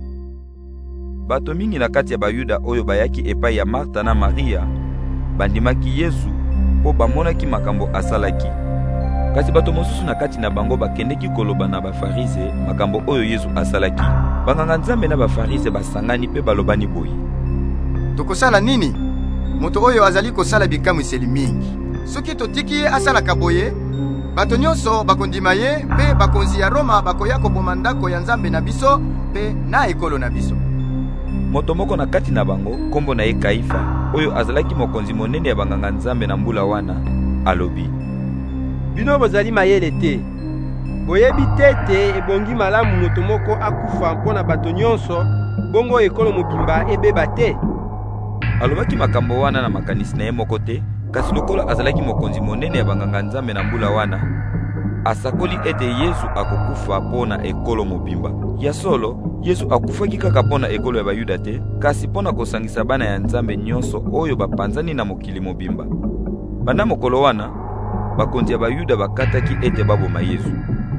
Bato mingi na kati ya Bayuda oyo bayaki epai ya Marta na Maria bandimaki Yesu po bamonaki makambo asalaki. Kasi bato mosusu na kati na bango bakendeki koloba na bafarize makambo oyo Yesu asalaki. Banganga Nzambe na bafarize basangani pe balobani boye: tokosala nini? Moto oyo azali kosala bikamwiseli mingi. Soki totiki ye asalaka boye, bato nyonso bakondima ye mpe bakonzi ya Roma bakoya koboma ndako ya Nzambe na biso mpe na ekolo na biso. Moto moko na kati na bango, kombo na ye Kaifa, oyo azalaki mokonzi monene ya banganga Nzambe na mbula wana, alobi: bino bozali mayele te. Boyebi te te ebongi malamu moto moko akufa mpona bato nyonso, bongo ekolo mobimba ebeba te. Alobaki makambo wana na makanisi na ye moko te, kasi lokola azalaki mokonzi monene ya banganga Nzambe na mbula wana, asakoli ete Yesu akokufa pona ekolo mobimba. Ya solo, Yesu akufaki kaka pona ekolo ya Bayuda te, kasi pona kosangisa bana ya Nzambe nyonso oyo bapanzani na mokili mobimba. Banda mokolo wana, bakonzi ya Bayuda bakataki ete baboma Yesu.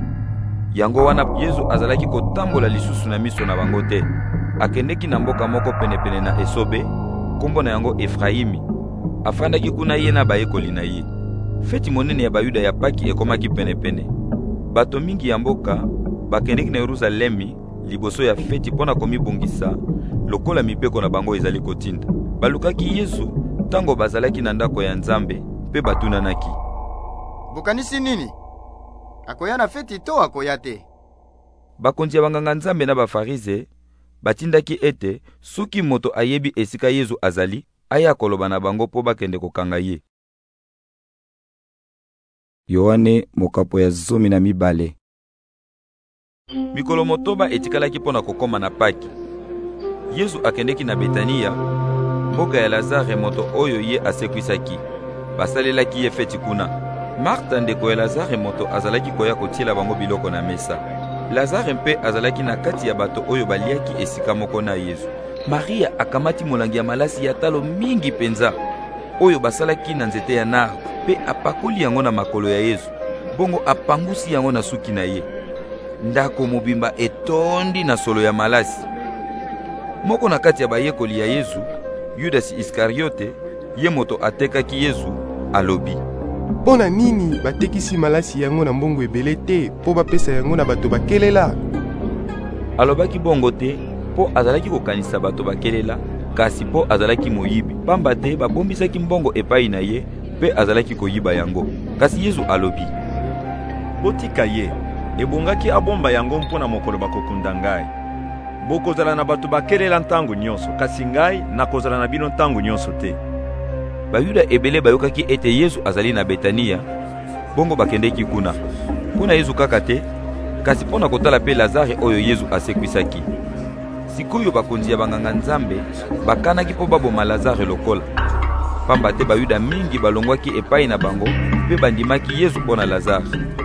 Yango wana Yesu azalaki kotambola lisusu na miso na bango te. Akendeki na mboka moko penepene na Esobe, kombo na yango Efraimi. Afandaki kuna ye na bayekoli na ye. Feti monene ya Bayuda ya Paki ekomaki penepene. Bato mingi ya mboka bakendeki na Yerusalemi liboso ya feti pona komibongisa lokola mibeko na bango ezali kotinda. Balukaki Yesu tango bazalaki na ndako ya Nzambe pe batunanaki: bokanisi nini? Akoya na feti to akoya te? Bakonzi ya banganga Nzambe na bafarize batindaki ete soki moto ayebi esika Yesu azali, aya koloba na bango po bakende kokanga ye. Yohane mokapo ya zomi na mibale. Mikolo motoba etikalaki pona kokoma na Paki. Yesu akendeki na Betania, mboka ya Lazare moto oyo ye asekwisaki. Basalelaki ye feti kuna. Marta ndeko ya Lazare moto azalaki koya kotiela bango biloko na mesa. Lazare mpe azalaki na kati ya bato oyo baliaki esika moko na Yesu. Maria akamati molangi ya malasi ya talo mingi penza oyo basalaki na nzete ya narde, pe apakoli yango na makolo ya Yesu, bongo apangusi yango na suki na ye. Ndako mobimba etondi na solo ya malasi. Moko na kati ya bayekoli ya Yesu, Yudas Iskariote, ye moto atekaki Yesu alobi: mpo na nini batekisi malasi yango na mbongo ebele te mpo bapesa yango na bato bakelela? Alobaki bongo te mpo azalaki kokanisa bato bakelela, kasi mpo azalaki moyibi, pamba te babombisaki mbongo epai na ye mpe azalaki koyiba yango. Kasi Yesu alobi: botika ye, ebongaki abomba yango mpo na mokolo bakokunda ngai. Bokozala na bato bakelela ntango nyonso, kasi ngai nakozala na bino ntango nyonso te. Bayuda ebele bayokaki ete Yesu azali na Betania, bongo bakendeki kuna. Mpona Yesu kaka te, kasi mpona kotala pe Lazare oyo Yesu asekwisaki. Sikoyo bakonzi ya banganga Nzambe bakanaki mpo baboma Lazare lokola, pamba te Bayuda mingi balongwaki epai na bango mpe bandimaki Yesu mpona Lazare.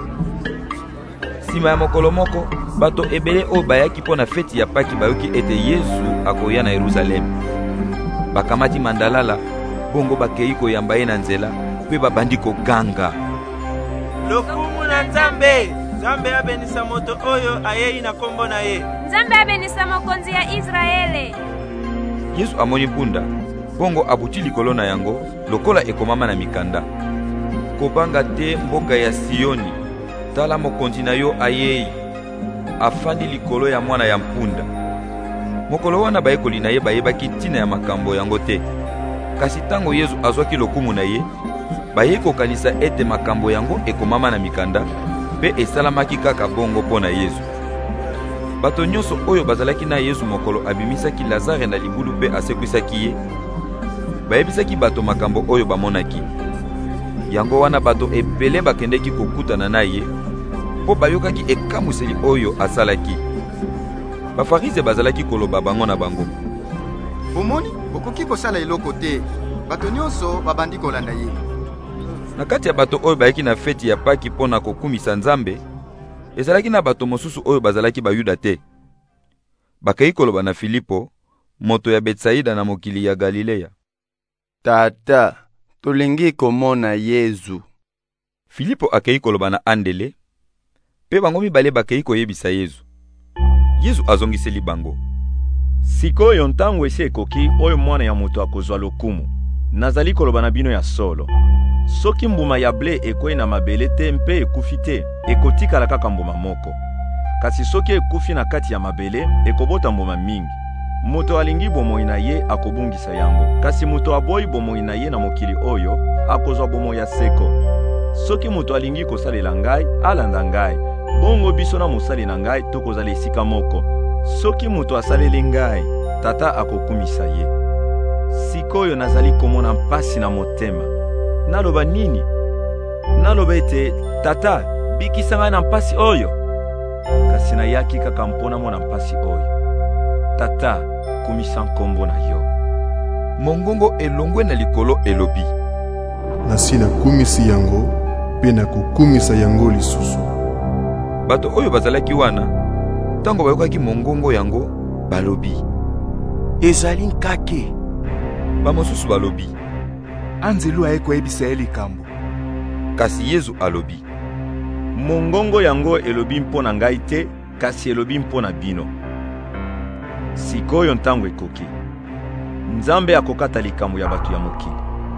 Sima ya mokolo moko, bato ebele oyo bayaki mpona feti ya Paki bayoki ete Yesu akoya na Yerusalemi. Bakamati mandalala, bongo bakei koyamba ye na nzela mpe babandi koganga: lokumu na Nzambe! Nzambe abenisa moto oyo ayei na kombo na ye. Nzambe abenisa mokonzi ya Israele. Yesu amoni mpunda, bongo abuti likolo na yango lokola ekomama na mikanda: kobanga te mboka ya Sioni, tala mokonzi na yo ayei, afandi likolo ya mwana ya mpunda. Mokolo wana bayekoli na ye bayebaki ntina ya makambo yango te, kasi tango Yesu azwaki lokumu na ye, baye kokanisa ete makambo yango ekomama na mikanda mpe esalamaki kaka bongo mpo na Yesu. Bato nyonso oyo bazalaki na Yesu mokolo abimisaki Lazare na libulu mpe asekwisaki ye, bayebisaki bato makambo oyo bamonaki. Yango wana bato ebele bakendeki kokutana na ye mpo bayokaki ekamuseli oyo asalaki. Bafarize bazalaki koloba bango na bango: bomoni bokoki kosala eloko te, bato nyonso babandi kolanda ye. Na kati ya bato oyo bayaki na feti ya Paki mpo na kokumisa Nzambe, ezalaki na bato mosusu oyo bazalaki Bayuda te. Bakei koloba na Filipo, moto ya Betsaida na mokili ya Galilea: tata, tolingi komona Yesu. Filipo akei koloba na Andele, pe bango mibale bakei koyebisa Yesu. Yesu azongiseli bango: sikoyo ntango esi ekoki oyo mwana ya moto akozwa lokumu, nazali koloba na bino ya solo. Soki mbuma ya ble ekoi na mabele te mpe ekufi te, ekotikala kaka mbuma moko. Kasi soki ekufi na kati ya mabele, ekobota mbuma mingi. Moto alingi bomoi na ye akobungisa yango, kasi moto aboyi bomoi na ye na mokili oyo akozwa bomoi ya seko. Soki moto alingi kosalela ngai, alanda ngai, bongo biso na mosali na ngai tokozala esika moko. Soki moto asaleli ngai, tata akokumisa ye. Sikoyo nazali komona mpasi na motema. Naloba nini? Naloba ete tata bikisa ngai na mpasi oyo. Kasi nayaki kaka mpona mona mpasi oyo. Tata, kumisa nkombo na yo. Mongongo elongwe na likolo elobi: nasi nakumisi yango mpe nakokumisa yango lisusu. Bato oyo bazalaki wana, tango bayokaki mongongo yango, balobi: ezali nkake. Bamosusu balobi: anzelu ayekoyebisa ye likambo. Kasi Yesu alobi: mongongo yango elobi mpo na ngai te, kasi elobi mpo na bino. Sikoyo ntango ekoki, Nzambe akokata likambo ya bato ya mokili.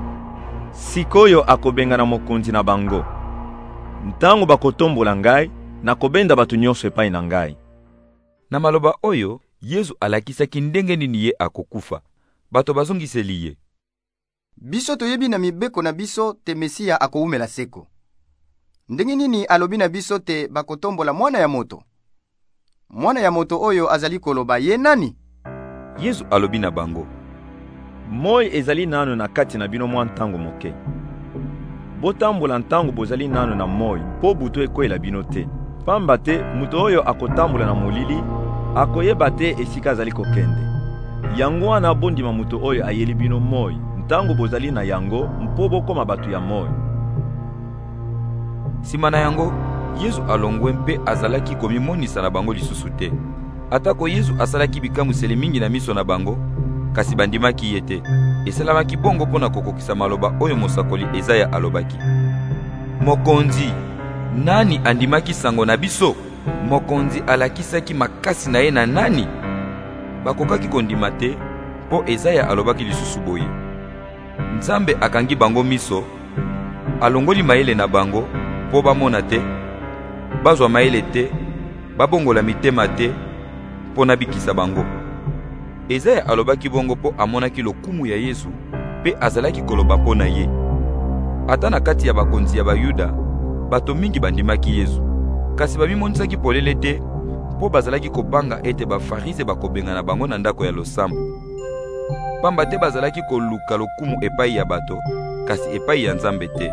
Sikoyo akobenga na mokonzi na bango. Ntango bakotombola ngai, nakobenda bato nyonso epai na ngai. Na maloba oyo, Yesu alakisaki ndenge nini ye akokufa. Bato bazongiseli ye: biso toyebi na mibeko na biso te Mesia akoumela seko. Ndenge nini alobi na biso te bakotombola mwana ya moto? Mwana ya moto oyo azali koloba ye nani? Yesu alobi na bango: moi ezali nano na kati na bino mwa ntango moke. Botambola ntango bozali nano na moi mpo buto ekoyela bino te. Pamba te muto oyo akotambola na molili akoyeba te esika azali kokende. Yango wana bondima muto oyo ayeli bino moi ntango bozali na yango mpo bokoma bato ya moi. Sima na yango, Yesu alongwe mpe azalaki komimonisa na bango lisusu te. Atako Yesu asalaki bikamuseli mingi na miso na bango, kasi bandimaki ye te. Esalamaki bongo mpona kokokisa maloba oyo mosakoli Ezaya alobaki: mokonzi, nani andimaki sango na biso? Mokonzi alakisaki makasi na ye na nani? Bakokaki kondima te, mpo Ezaya alobaki lisusu boye: Nzambe akangi bango miso, alongoli mayele na bango po bamona te, bazwa mayele te, babongola mitema te po na bikisa bango. Ezaya alobaki bongo po amonaki lokumu ya Yesu pe azalaki koloba po na ye. Ata na kati ya bakonzi ya Bayuda, bato mingi bandimaki Yesu, kasi babimonisaki polele te po bazalaki kobanga ete bafarise bakobenga na bango na ndako ya losambo. Pamba te bazalaki koluka lokumu epai ya bato, kasi epai ya Nzambe te.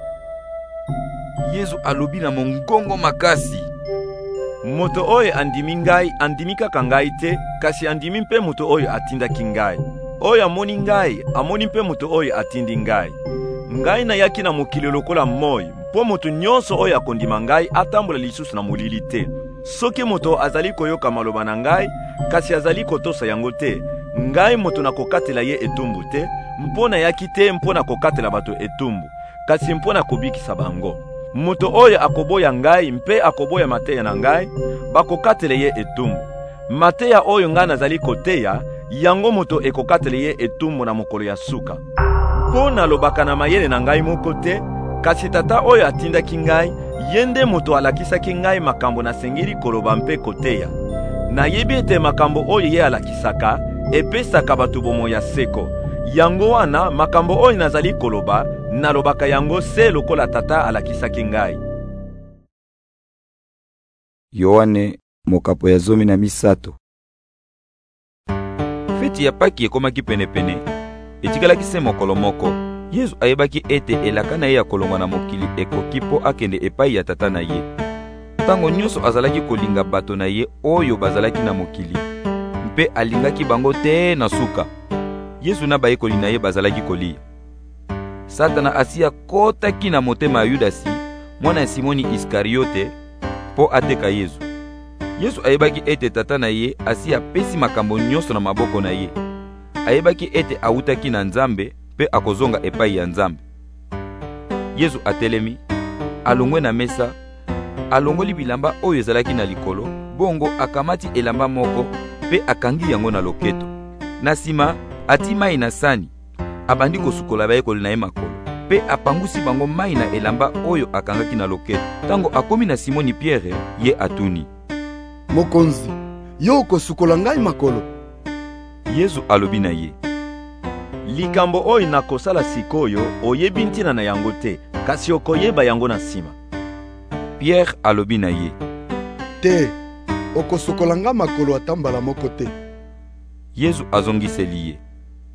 Yesu alobi na mongongo makasi: moto oyo andimi ngai andimi kaka ngai te, kasi andimi mpe moto oyo atindaki ngai. Oyo amoni ngai amoni mpe moto oyo atindi ngai. Ngai nayaki na mokili lokola moi, mpo moto nyonso oyo akondima ngai atambola lisusu na molili te. Soki moto azali koyoka maloba na ngai, kasi azali kotosa yango te, ngai moto na kokatela ye etumbu te, mpo nayaki te mpo na kokatela bato etumbu, kasi mpo na kobikisa bango. Moto oyo akoboya ngai mpe akoboya mateya na ngai, bakokatela ye etumbu. Mateya oyo ngai nazali koteya, yango moto ekokatela ye etumbu na mokolo ya suka. Po nalobaka na mayele na ngai moko te, kasi tata oyo atindaki ngai, yende moto alakisaki ngai makambo nasengeli koloba mpe koteya. Nayebi ete makambo oyo ye alakisaka epesaka bato bomoi ya seko. Yango wana makambo oyo nazali koloba, nalobaka yango se lokola tata alakisaki ngai. Yohane mokapo ya zomi na misato. Feti ya Paki ekomaki penepene, etikalaki se mokolo moko. Yesu ayebaki ete elaka na ye ya kolongwa na mokili ekoki po akende epai ya tata na ye. Tango nyonso azalaki kolinga bato na ye oyo bazalaki na mokili, mpe alingaki bango te na suka. Yesu na bayekoli na ye bazalaki kolia. Satana asi akotaki na motema ya Yudasi, mwana ya Simoni Iskariote, po ateka Yesu. Yesu ayebaki ete tata na ye asi apesi makambo nyonso na maboko na ye. Ayebaki ete awutaki na Nzambe pe akozonga epai ya Nzambe. Yesu atelemi, alongwe na mesa, alongoli bilamba oyo ezalaki na likolo, bongo akamati elamba moko pe akangi yango na loketo. Na sima ati mai na sani, abandi kosukola bayekoli na ye makolo, pe apangusi bango mai na elamba oyo akangaki na loketo. Tango akomi na Simoni Pierre, ye atuni: Mokonzi, yo kosukola ngai makolo? Yesu alobi na ye: likambo oyo nakosala sikoyo oyebi ntina na yango te, kasi okoyeba yango na sima. Pierre alobi na ye: te, okosukola nga makolo ata mbala moko te. Yesu azongiseli ye: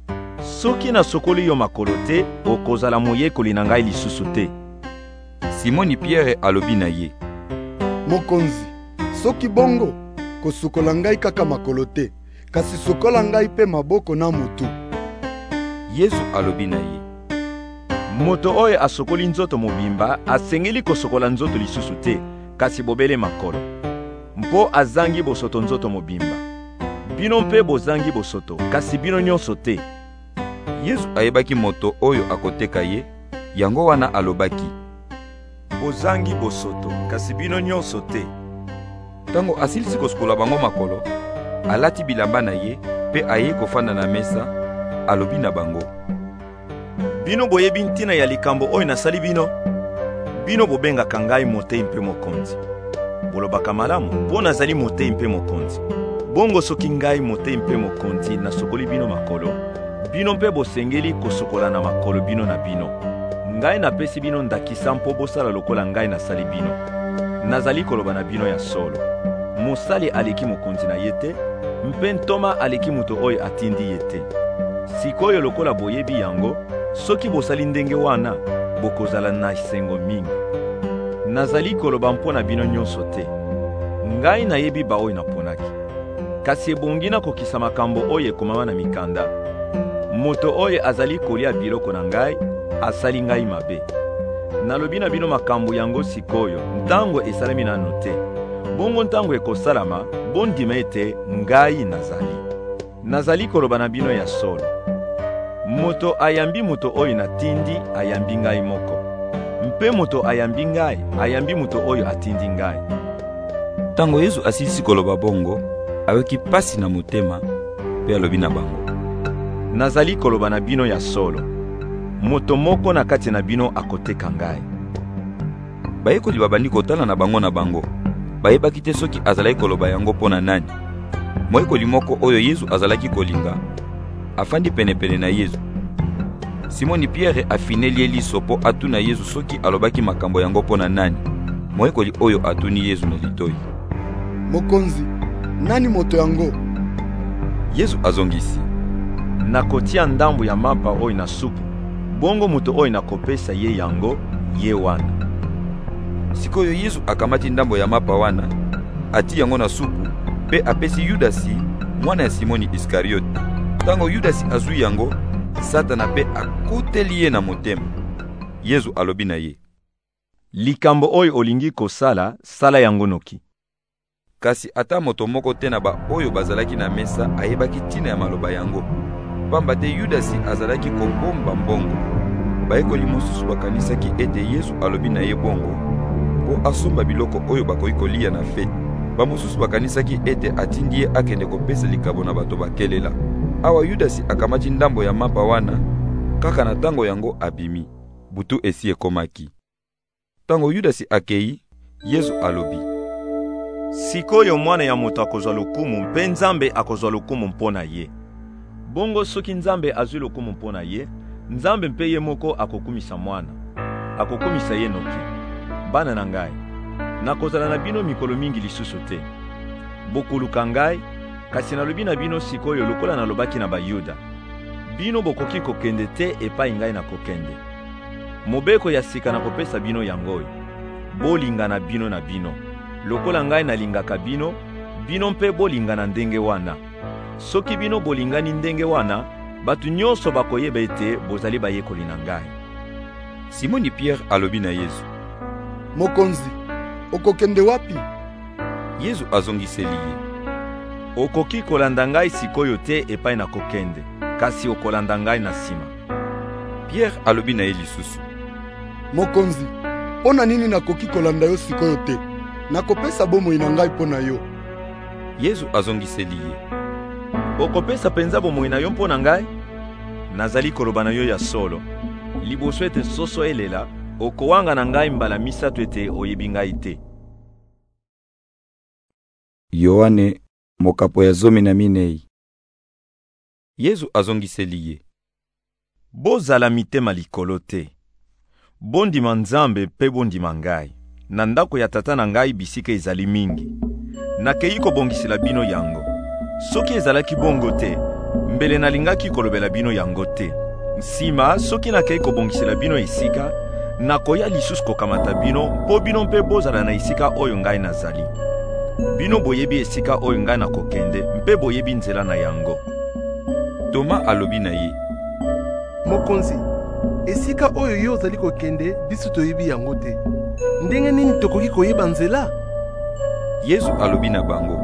soki nasokoli yo makolo te, okozala moyekoli na ngai lisusu te. Simoni Pierre alobi na ye: mokonzi, soki bongo, kosukola ngai kaka makolo te, kasi sukola ngai pe maboko na mutu. Yesu alobi na ye: moto oyo asokoli nzoto mobimba asengeli kosokola nzoto lisusu te, kasi bobele makolo, mpo azangi bosoto nzoto mobimba. Bino mpe bozangi bosoto, kasi bino nyonso te. Yesu ayebaki moto oyo akoteka ye, yango wana alobaki: bozangi bosoto, kasi bino nyonso te. Tango asilisi kosukola bango makolo, alati bilamba na ye pe aye kofanda na mesa, alobi na bango: bino boyebi ntina ya likambo oyo nasali bino? Bino bobengaka ngai motei mpe mokonzi. Bolobaka malamu, mpo nazali motei mpe mokonzi. Bongo soki ngai motei mpe mokonzi nasokoli bino makolo, bino mpe bosengeli kosokola na makolo bino na bino. Ngai napesi bino ndakisa mpo bosala lokola ngai nasali bino. Nazali koloba na bino ya solo. Mosali aleki mokonzi na ye te, mpe ntoma aleki moto oyo atindi ye te. Sikoyo lokola boyebi yango, soki bosali ndenge wana, bokozala na esengo mingi. Nazali koloba mpo na bino nyonso te. Ngai nayebi ba oyo naponaki. Kasi ebongi na kokisa makambo oyo ekomama na mikanda. Moto oyo azali kolia biloko na ngai, asali ngai mabe. Nalobi na bino makambo yango sikoyo, ntango esalami nano te. Bongo ntango ekosalama, bondima ete ngai nazali. Nazali koloba na bino ya solo. Moto ayambi moto oyo natindi, ayambi ngai moko. Mpe moto ayambi ngai, ayambi moto oyo atindi ngai. Tango Yesu asilisi koloba bongo, ayoki pasi na motema, pe alobi na bango: nazali koloba na bino ya solo. moto moko na kati na bino akoteka ngai. Bayekoli babandi kotala na bango na bango. Bayebaki te soki azalaki koloba yango mpo na nani. Moyekoli moko oyo Yesu azalaki kolinga afandi penepene na Yesu. Simoni Pierre afineli ye liso mpo atuna Yesu soki alobaki makambo yango mpo na nani. Moyekoli oyo atuni Yesu na litoyi. Mokonzi, nani moto yango? Yesu azongisi, nakotia ndambo ya mapa oyo na supu, bongo moto oyo nakopesa ye yango ye wana. Sikoyo Yesu akamati ndambo ya mapa wana, ati yango na supu, pe apesi Yudasi, mwana ya Simoni Iskariote. Tango Yudasi azui yango, Satana pe akuteli ye na motema. Yesu alobi na ye, likambo oyo olingi kosala, sala yango noki. Kasi ata moto moko te na ba oyo bazalaki na mesa ayebaki tina ya maloba yango. Pamba te Yudasi azalaki kobomba mbongo. Bayekoli mosusu bakanisaki ete Yesu alobi na ye bongo po asomba biloko oyo bakoki kolia na fete. Bamosusu bakanisaki ete atindi ye akende kopesa likabo na bato bakelela. Awa Yudasi akamati ndambo ya mapa wana, kaka na tango yango abimi. Butu esi ekomaki. Tango Yudasi akei, Yesu alobi, sikoyo mwana ya moto akozwa lokumu mpe Nzambe akozwa lokumu mpona ye. Bongo soki Nzambe azwi lokumu mpona ye, Nzambe mpe ye moko akokumisa mwana. Akokumisa ye noki. Bana na ngai, nakozala na bino mikolo mingi lisusu te. Bokoluka ngai, kasi nalobi na bino sikoyo lokola nalobaki na Bayuda. Bino bokoki kokende te epai ngai na kokende. Mobeko ya sika na kopesa bino yangoy. Bolingana bino na bino. Lokola ngai nalingaka bino, bino mpe bolingana ndenge wana. Soki bino bolingani ndenge wana, batu nyonso bakoyeba ete bozali bayekoli na ngai. Simoni Pierre alobi na Yesu, Mokonzi, okokende wapi? Yesu azongiseli ye, okoki kolanda ngai sikoyo te epai na kokende, kasi okolanda ngai na sima. Pierre alobi na ye lisusu, Mokonzi, pona nini nakoki kolanda yo sikoyo te? Nakopesa bomoi na ngai pona yo. Yesu azongiseli ye, okopesa penza bomoi na yo mpona ngai? Nazali koloba na yo ya solo. Liboso ete soso elela, okowanga na ngai mbala misato ete oyebi ngai te. Yohane mokapo ya zomi na minei. Yesu azongiseli ye, bozala mitema likolo te. Bondima Nzambe pe bondima ngai. Na ndako ya tata na ngai bisika ezali mingi. Nakei kobongisela bino yango. Soki ezalaki bongo te, mbele nalingaki kolobela bino yango te. Nsima, soki nakei kobongisela bino esika, nakoya lisusu kokamata bino, po bino mpe bozala na esika oyo ngai nazali. Bino boyebi esika oyo ngai nakokende, mpe boyebi nzela na yango. Toma alobi na ye, Mokonzi, esika oyo yo ozali kokende, biso toyebi yango te. Ndenge nini tokoki koyeba nzela? Yesu alobi na bango,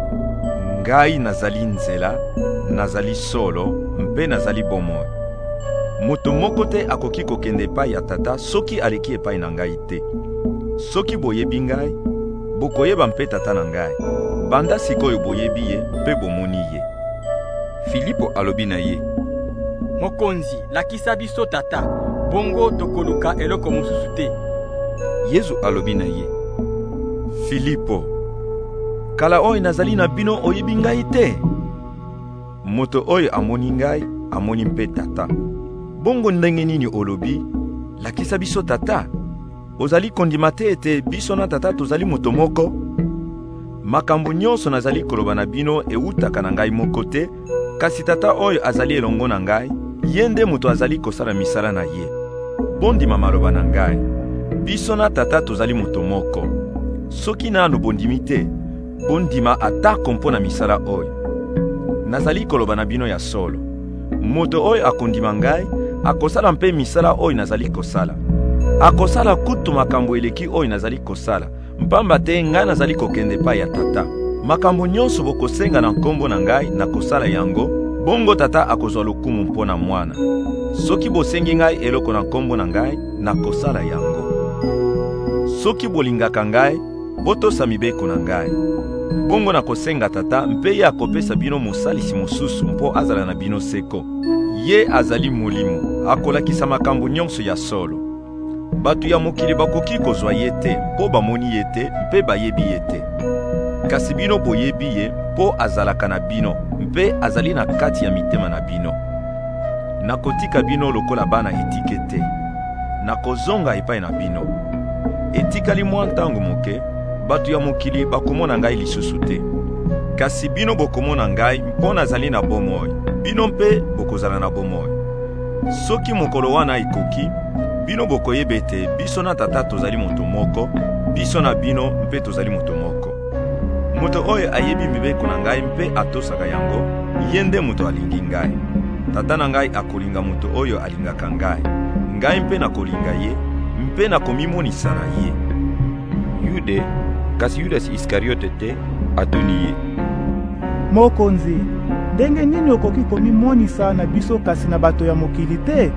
ngai nazali nzela, nazali solo, mpe nazali bomoi. Moto moko te akoki kokende epai ya tata soki aleki epai na ngai te. Soki boyebi ngai, bokoyeba mpe tata na ngai. Banda sikoyo boyebi ye mpe bomoni ye. Filipo alobi na ye, Mokonzi, lakisa biso tata, bongo tokoluka eloko mosusu te. Yesu alobi na ye, Filipo, kala oyo nazali na bino oyebi ngai te? Moto oyo amoni ngai, amoni mpe tata. Bongo ndenge nini olobi, lakisa biso tata? Ozali kondima te ete biso na tata tozali moto moko? Makambo nyonso nazali koloba na bino eutaka na ngai moko te, kasi tata oyo azali elongo na ngai, ye nde moto azali kosala misala na ye. Bondima maloba na ngai, biso na tata tozali moto moko. Soki nanu bondimi te, bondima atako mpona misala oyo. Nazali koloba na bino ya solo. Moto oyo akondima ngai, akosala mpe misala oyo nazali kosala. Akosala kutu makambo eleki oyo nazali kosala, mpamba te ngai nazali kokende pa ya tata. Makambo nyonso bokosenga na nkombo na ngai na kosala yango, bongo tata akozwa lokumu mpona mwana. Soki bosengi ngai eloko na nkombo na ngai, na kosala yango. Soki bolingaka ngai, botosa mibeko na ngai. Bongo na kosenga tata, mpe ye akopesa bino mosalisi mosusu mpo azala na bino seko. Ye azali molimo, akolakisa makambo nyonso ya solo. Bato ya mokili bakoki kozwa ye te mpo bamoni ye te mpe bayebi ye te. Kasi bino boyebi ye mpo azalaka na bino mpe azali na kati ya mitema na bino. Nakotika bino lokola bana etike te. Nakozonga epai na bino. Etikali mwa ntango moke, bato ya mokili bakomona ngai lisusu te. Kasi bino bokomona ngai mpo nazali na bomoi, bino mpe bokozala na bomoi. Soki mokolo wana ekoki, bino bokoyeba ete biso na tata tozali moto moko, biso na bino mpe tozali moto moko. Moto oyo ayebi mibeko na ngai mpe atosaka yango, ye nde moto alingi ngai. Tata na ngai akolinga moto oyo alingaka ngai. Ngai mpe nakolinga ye, mpe nakomimonisa na ye. Yude, kasi Yudas Iskariote te, atuni ye. Mokonzi, ndenge nini okoki komimonisa na biso kasi na bato ya mokili te?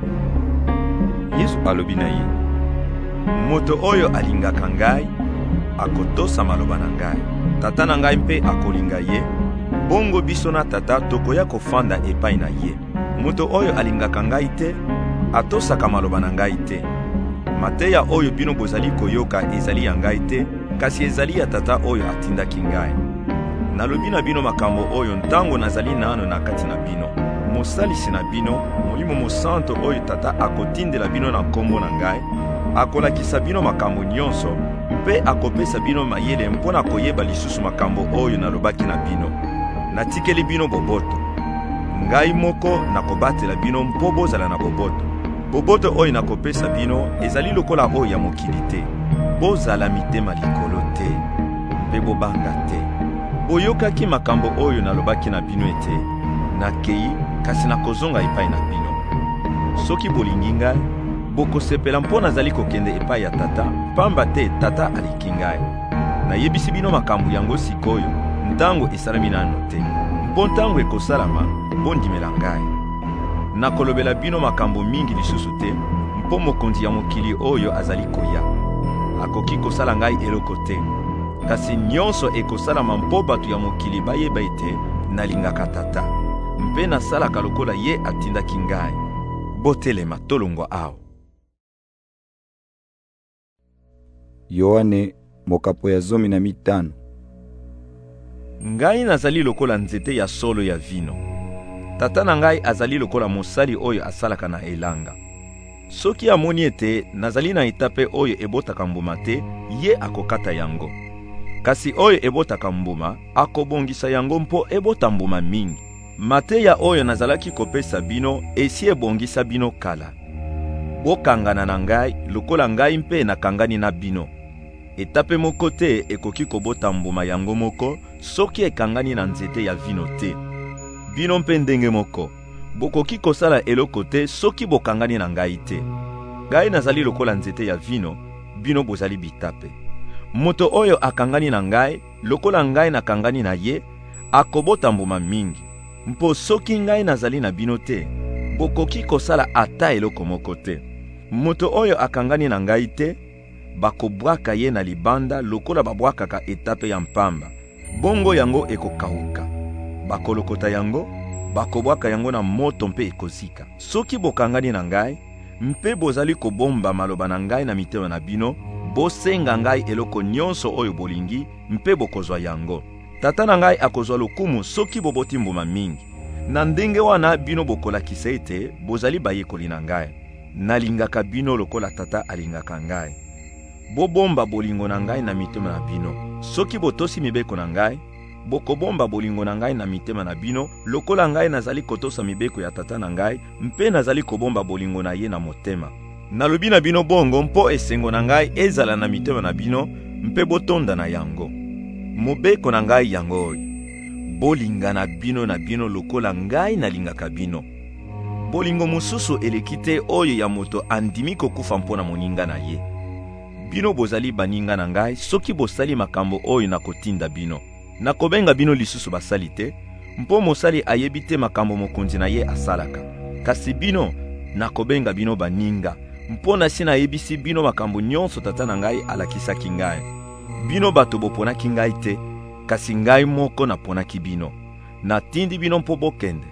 Yesu alobi na ye, moto oyo alingaka ngai akotosa maloba na ngai. Tata na ngai mpe akolinga ye, bongo biso na tata tokoya kofanda epai na ye. Moto oyo alingaka ngai te atosaka maloba na ngai te. Mateya oyo bino bozali koyoka ezali ya ngai te, kasi ezali ya tata oyo atindaki ngai. Nalobi na bino makambo oyo ntango nazali nano na kati na bino. Mosalisi na bino, Molimo Mosanto oyo tata akotindela bino na kombo na ngai, akolakisa bino makambo nyonso, mpe akopesa bino mayele mpona koyeba lisusu makambo oyo nalobaki na bino. Natikeli bino boboto. Ngai moko nakobatela bino mpo bozala na boboto. Boboto oyo nakopesa bino ezali lokola oyo ya mokili te. Bozala mitema likolo te, mpe bobanga te. Boyokaki makambo oyo nalobaki na bino ete nakei kasi nakozonga epai na bino. Soki bolingi ngai, bokosepela mpo nazali kokende epai ya tata, pamba te tata aleki ngai. Nayebisi bino makambo yango sikoyo, ntango esalami nano te. Mpo ntango ekosalama, bondimela ngai. Nakolobela bino makambo mingi lisusu te, mpo mokonzi ya mokili oyo azali koya. Akoki kosala ngai eloko te. Kasi nyonso ekosalama mpo bato ya mokili bayeba ete nalingaka tata, mpe nasalaka lokola ye atindaki ngai. Botelema tolongwa awa. Yohane mokapo ya zomi na mitano. Ngai nazali lokola nzete ya solo ya vino. Tata na ngai azali lokola mosali oyo asalaka na elanga. Soki amoni ete nazali na etape oyo ebotaka mbuma te, ye akokata yango. Kasi oyo ebotaka mbuma, akobongisa yango mpo ebota mbuma mingi. Mateya oyo nazalaki kopesa bino, esi ebongisa bino kala. Bokangana na ngai, lokola ngai mpe nakangani na bino. Etape moko te ekoki kobota mbuma yango moko, soki ekangani na nzete ya vino te. Bino mpe ndenge moko, bokoki kosala eloko te soki bokangani na ngai te. Ngai nazali lokola nzete ya vino, bino bozali bitape. Moto oyo akangani na ngai, lokola ngai nakangani na ye, akobota mbuma mingi. Mpo soki ngai nazali na bino te, bokoki kosala ata eloko moko te. Moto oyo akangani na ngai te, bakobwaka ye na libanda lokola babwakaka etape ya mpamba. Bongo yango ekokauka. Bakolokota yango, bakobwaka yango na moto mpe ekozika. Soki bokangani na ngai, mpe bozali kobomba maloba na ngai na mitema na bino, bosenga ngai eloko nyonso oyo bolingi, mpe bokozwa yango. Tata na ngai akozwa lokumu soki boboti mbuma mingi. Na ndenge wana bino bokolakisa ete bozali bayekoli na ngai. Nalingaka bino lokola tata alingaka ngai. Bobomba bolingo na ngai na mitema na bino. Soki botosi mibeko na ngai, bokobomba bolingo na ngai na mitema na bino, lokola ngai nazali kotosa mibeko ya tata na ngai, mpe nazali kobomba bolingo na ye na motema. Nalobi na bino bongo mpo esengo na ngai ezala na mitema na bino, mpe botonda na yango. Mobeko na ngai yango oyo. Bolinga na bino na bino lokola ngai nalingaka bino. Bolingo mosusu eleki te oyo ya moto andimi kokufa mpona moninga na ye. Bino bozali baninga na ngai soki bosali makambo oyo nakotinda bino. Nakobenga bino lisusu basali te, mpo mosali ayebi te makambo mokonzi na ye asalaka. Kasi bino nakobenga bino baninga, mpo nasi nayebisi bino makambo nyonso tata na ngai alakisaki ngai. Bino bato boponaki ngai te, kasi ngai moko naponaki bino. Natindi bino mpo bokende.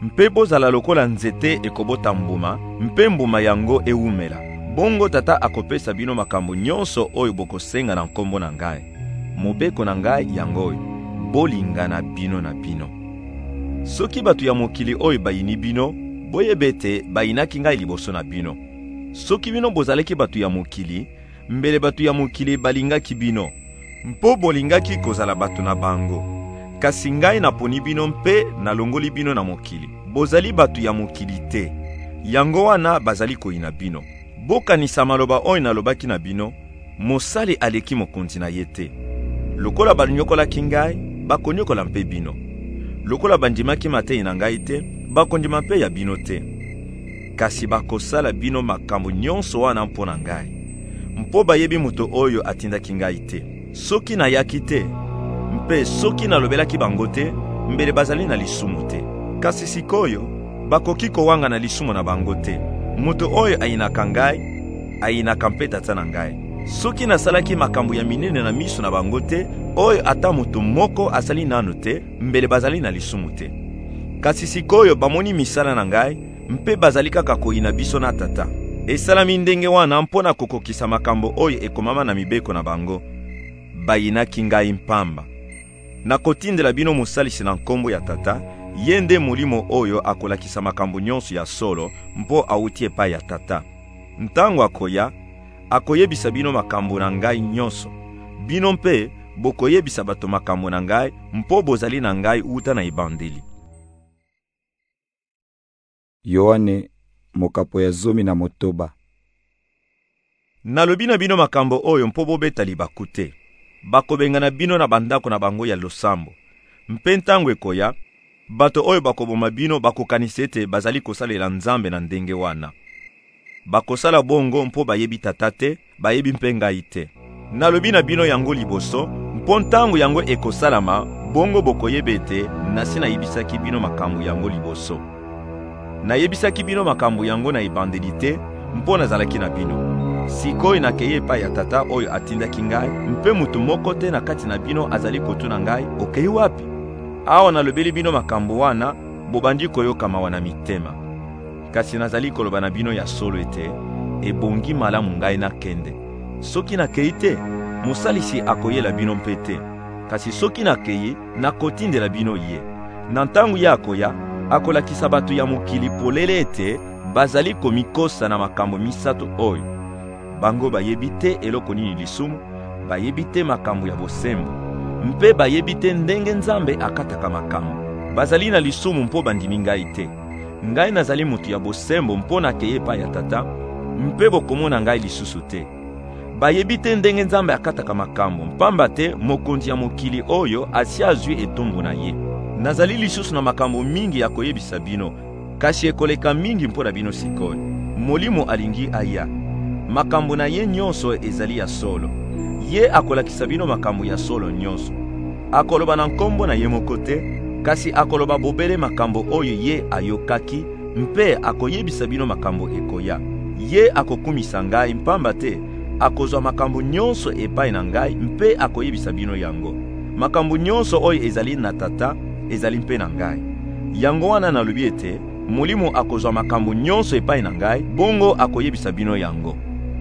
mpe bozala lokola nzete ekobota mbuma mpe mbuma yango ewumela. Bongo Tata akopesa bino makambo nyonso oyo bokosenga na nkombo na ngai. Mobeko na ngai yango oyo, bolingana bino na bino. Soki batu ya mokili oyo bayini bino, boyeba ete bayinaki ngai liboso na bino. Soki bino bozalaki batu ya mokili, mbele batu ya mokili balingaki bino, mpo bolingaki kozala batu na bango. Kasi ngai naponi bino mpe nalongoli bino na mokili. Bozali batu ya mokili te, yango wana bazali koyina bino. Bokanisa maloba oyo nalobaki na bino, mosali aleki mokonzi na ye te. Lokola balinyokolaki ngai, bakonyokola mpe bino. Lokola bandimaki matei na ngai te, bakondima mpe ya bino te. Kasi bakosala bino makambo nyonso wana mpo na ngai, mpo bayebi moto oyo atindaki ngai te. Soki nayaki te, mpe soki nalobelaki bango te, mbele bazali na lisumu te. Kasi sikoyo, bakoki kowanga na lisumu na bango te. Moto oyo ayinaka ngai, ayinaka mpe Tata na ngai. Soki nasalaki makambo ya minene na miso na bango te, oyo ata moto moko asali nano te, mbele bazali na lisumu te. Kasi sikoyo bamoni misala na ngai, mpe bazali kaka koyina biso na Tata. Esalami ndenge wana mpona kokokisa makambo oyo ekomama na mibeko na bango. Bayinaki ngai mpamba. Nakotindela bino mosalisi na nkombo ya Tata, yende molimo oyo akolakisa makambo nyonso ya solo mpo auti epai ya Tata. Ntango akoya, akoyebisa bino makambo na ngai nyonso. Bino mpe bokoyebisa bato makambo na ngai mpo bozali na ngai uta na ebandeli. Yohane mokapo ya zomi na motoba. Nalobi na bino makambo oyo mpo bobeta libaku te. Bakobengana bino na bandako na bango ya losambo. Mpe ntango ekoya, bato oyo bakoboma bino bakokanisa ete bazali kosalela Nzambe na ndenge wana. Bakosala bongo mpo bayebi Tata te, bayebi mpe ngai te. Nalobi na bino yango liboso, mpo ntango yango ekosalama, bongo bokoyeba ete nasi nayebisaki bino makambo yango liboso. Nayebisaki bino makambo yango na ebandeli te, mpo nazalaki na bino. Sikoyo nakeye epai ya Tata oyo atindaki ngai, mpe mutu moko te na kati na bino azali kotuna ngai, okei wapi? Awa nalobeli bino makambo wana, bobandi koyoka mawa na mitema. Kasi nazali koloba na bino ya solo ete, ebongi malamu ngai nakende. Soki nakei te, mosalisi akoyela bino mpe te. Kasi soki nakei, nakotindela bino ye. Na ntango ya akoya, akolakisa bato ya mokili polele ete, bazali komikosa na makambo misato oyo. Bango bayebi te eloko nini lisumu, bayebi te makambo ya bosembo, mpe bayebi te ndenge Nzambe akataka makambo. Bazali na lisumu mpo bandimi ngai te. Ngai nazali mutu ya bosembo mpo nakeye epai ya Tata, mpe bokomona ngai lisusu te. Bayebi te ndenge Nzambe akataka makambo, mpamba te mokonzi ya mokili oyo asi azwi etumbu na ye. Nazali lisusu na makambo mingi ya koyebisa bino, kasi ekoleka mingi mpo na bino sikoyo. Molimo alingi aya. Makambo na ye nyonso ezali ya solo. Ye akolakisa bino makambo ya solo nyonso. Akoloba na nkombo na ye moko te, kasi akoloba bobele makambo oyo ye ayokaki, mpe akoyebisa bino makambo ekoya. Ye akokumisa ngai, mpamba te akozwa makambo nyonso epai na ngai, mpe akoyebisa bino yango. Makambo nyonso oyo ezali na Tata, ezali mpe na ngai. Yango wana nalobi ete, Molimo akozwa makambo nyonso epai na ngai, bongo akoyebisa bino yango.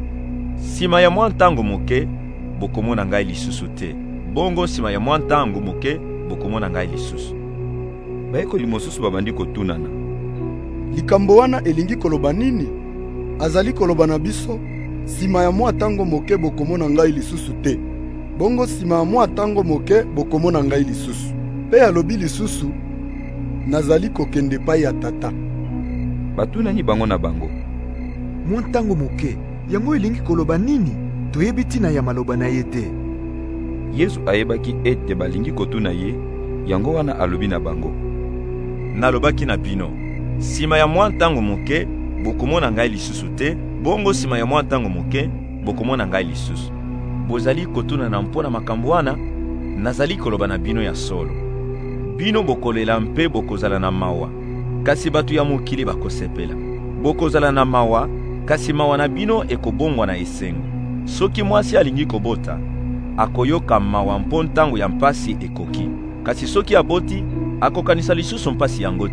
Sima ya mwa ntango moke, bokomona ngai lisusu te. Bongo sima ya mwa ntango moke, bokomona ngai lisusu. Bayekoli mosusu babandi kotunana. Likambo wana elingi koloba nini? Azali koloba na biso, sima ya mwa ntango moke bokomona ngai lisusu te. Bongo sima ya mwa ntango moke bokomona ngai lisusu. Pe alobi lisusu, nazali kokende epai ya Tata. Batunani bango na bango. Mwa ntango moke, yango elingi koloba nini? Toyebi tina ya maloba na ye te. Yesu ayebaki ete balingi kotuna ye, yango wana alobi na bango. Nalobaki na bino, sima ya mwa ntango moke, bokomona ngai lisusu te, bongo sima ya mwa ntango moke, bokomona ngai lisusu. Bozali kotuna na mpona makambo wana, nazali koloba na bino ya solo. Bino bokolela mpe bokozala na mawa, kasi batu ya mokili bakosepela. Bokozala na mawa, kasi mawa na bino ekobongwa na esengo. Soki mwasi alingi kobota, akoyoka mawa mpo ntango ya mpasi ekoki. Kasi soki aboti, akokanisa lisusu mpasi yango te.